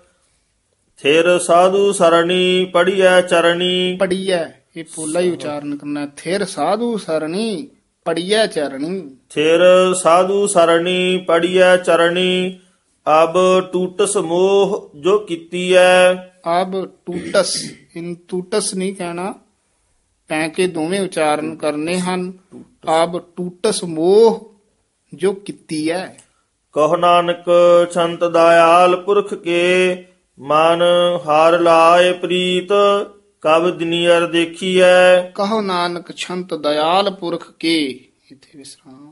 ਥਿਰ ਸਾਧੂ ਸਰਣੀ ਪੜੀਐ ਚਰਣੀ ਪੜੀਐ, ਇਹ ਪੋਲਾ ਹੀ ਉਚਾਰਨ ਕਰਨਾ। ਥਿਰ ਸਾਧੂ ਸਰਣੀ ਪੜੀਐ ਚਰਣੀ। ਥਿਰ ਸਾਧੂ ਸਰਣੀ ਪੜੀਐ ਚਰਣੀ ਅਬ ਟੂਟਸ ਮੋਹ ਜੋ ਕੀਤੀ ਐ ਅਬ ਟੂਟਸ, ਇਨ ਟੂਟਸ ਨਹੀਂ ਕਹਿਣਾ, ਪੈ ਕੇ ਦੋਵੇਂ ਉਚਾਰਨ ਕਰਨੇ ਹਨ। ਅਬ ਟੂਟਸ ਮੋਹ ਜੋ ਕੀਤੀ ਹੈ। ਕਹੁ ਨਾਨਕ ਛੰਤ ਦਇਆਲ ਪੁਰਖ ਕੇ ਮਨ ਹਰ ਲਾਏ ਪ੍ਰੀਤ ਕਬ ਦਿਨੀਅਰ ਦੇਖੀਐ ਕਹੋ ਨਾਨਕ ਛੰਤ ਦਇਆਲ ਪੁਰਖ ਕੇ, ਇੱਥੇ ਵਿਸਰਾਮ।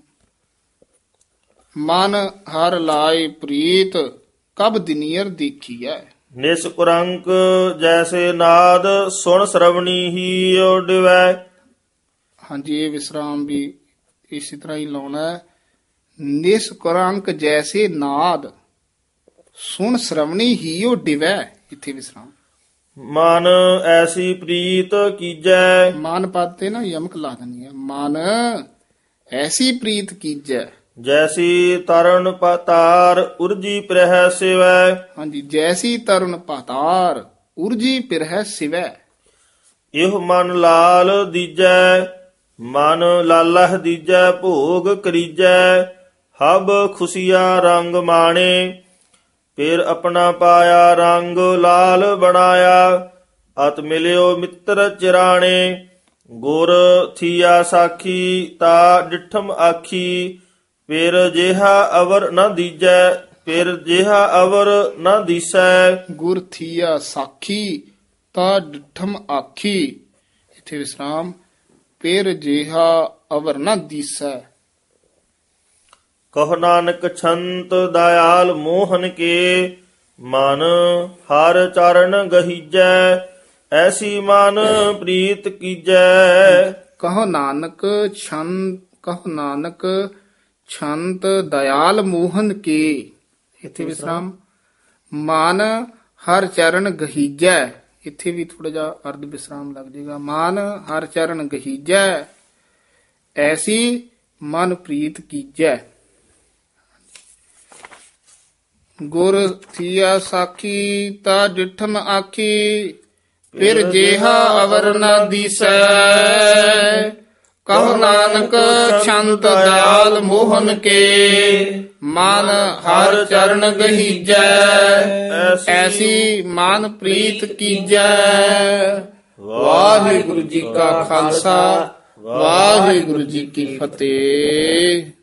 ਮਨ ਹਰ ਲਾਏ ਪ੍ਰੀਤ ਕਬ ਦਿਨੀਅਰ ਦੇਖੀਐ। ਨਿਸ ਕੁਰੰਕ ਜੈਸੇ ਨਾਦ ਸੁਣ ਸਰਵਣੀ ਹੀ ਓਡਵੈ ਹਾਂਜੀ, ਇਹ ਵਿਸਰਾਮ ਵੀ ਇਸੇ ਤਰ੍ਹਾਂ ਹੀ ਲਾਉਣਾ ਹੈ। ਨਿਸਕਰੰਕ ਜੈਸੇ ਨਾਦ ਸੁਣ ਸ਼ਰਵਣੀ ਹੀਓ ਡਿਵੈ, ਇੱਥੇ ਵਿਸਰਾਮ। ਮਨ ਐਸੀ ਪ੍ਰੀਤ ਕੀਜੈ ਮਾਨ ਪਦ ਤੇ ਨਾ ਯਮਕ ਲਾ ਦੇਣੀ ਹੈ। ਮਨ ਐਸੀ ਪ੍ਰੀਤ ਕੀਜੈ। ਜੈਸੀ ਤਰਨ ਪਤਾਰ ਉਰਜੀ ਪ੍ਰਹਿ ਸਿਵੈ ਹਾਂਜੀ, ਜੈਸੀ ਤਰੁਣ ਪਾਤਾਰ ਉਰਜੀ ਪਿਰਹਿ ਸਿਵੈ। ਇਹ ਮਨ ਲਾਲ ਦੀਜੈ ਮਨ ਲਾਲਹ ਦੀਜੈ ਭੋਗ ਕਰੀਜੈ ਹਬ ਖੁਸ਼ੀਆ ਰੰਗ ਮਾਣੇ ਫਿਰ ਆਪਣਾ ਪਾਇਆ ਰੰਗ ਲਾਲ ਬਣਾਇਆ ਅਤ ਮਿਲਿਓ ਮਿੱਤਰ ਚਿਰਾਣੇ ਗੁਰ ਥੀਆ ਸਾਖੀ ਤਾ ਡਿਠਮ ਆਖੀ ਫਿਰ ਜਿਹਾ ਅਵਰ ਨਾ ਦੀਜੈ ਫਿਰ ਜਿਹਾ ਅਵਰ ਨਾ ਦੀਸੈ ਗੁਰ ਥੀਆ ਸਾਖੀ ਤਾ ਡਿਠਮ ਆਖੀ, ਇੱਥੇ ਵਿਸਰਾਮ। ਪੇਰ ਜਿਹਾ ਅਵਰ ਨਾ ਦੀਸੈ। ਕਹੁ ਨਾਨਕ ਛੰਤ ਦਇਆਲ ਮੋਹਨ ਕੇ ਮਨ ਹਰ ਚਰਨ ਗਹੀਜੈ ਐਸੀ ਮਨ ਪ੍ਰੀਤ ਕੀਜੈ ਕਹੋ ਨਾਨਕ ਕਹੋ ਨਾਨਕ ਛੰਤ ਦਇਆਲ ਮੋਹਨ ਕੇ, ਇੱਥੇ ਵਿਸਰਾਮ। ਮਨ ਹਰ ਚਰਨ ਗਹੀਜੈ, ਇੱਥੇ ਵੀ ਥੋੜਾ ਜਿਹਾ ਅਰਧ ਵਿਸਰਾਮ ਲੱਗ ਜਾਏਗਾ। ਮਾਨ ਹਰ ਚਰਨ ਗਹੀਜੈ, ਐਸੀ ਮਨ ਪ੍ਰੀਤ ਕੀਜੈ। ਗੁਰ ਥੀਆ ਸਾਖੀ ਤਾ ਡਿਠਮ ਆਖੀ, ਫਿਰ ਜੇਹਾ ਅਵਰ ਨਾ ਦੀਸੈ। ਕਹੁ ਨਾਨਕ ਛੰਦ ਦਇਆਲ ਮੋਹਨ ਕੇ, ਮਨ ਹਰ ਚਰਨ ਗਹੀਜੈ, ਐਸੀ ਮਨ ਪ੍ਰੀਤ ਕੀਜੈ। ਵਾਹਿਗੁਰੂ ਜੀ ਕਾ ਖਾਲਸਾ, ਵਾਹਿਗੁਰੂ ਜੀ ਕੀ ਫਤਿਹ।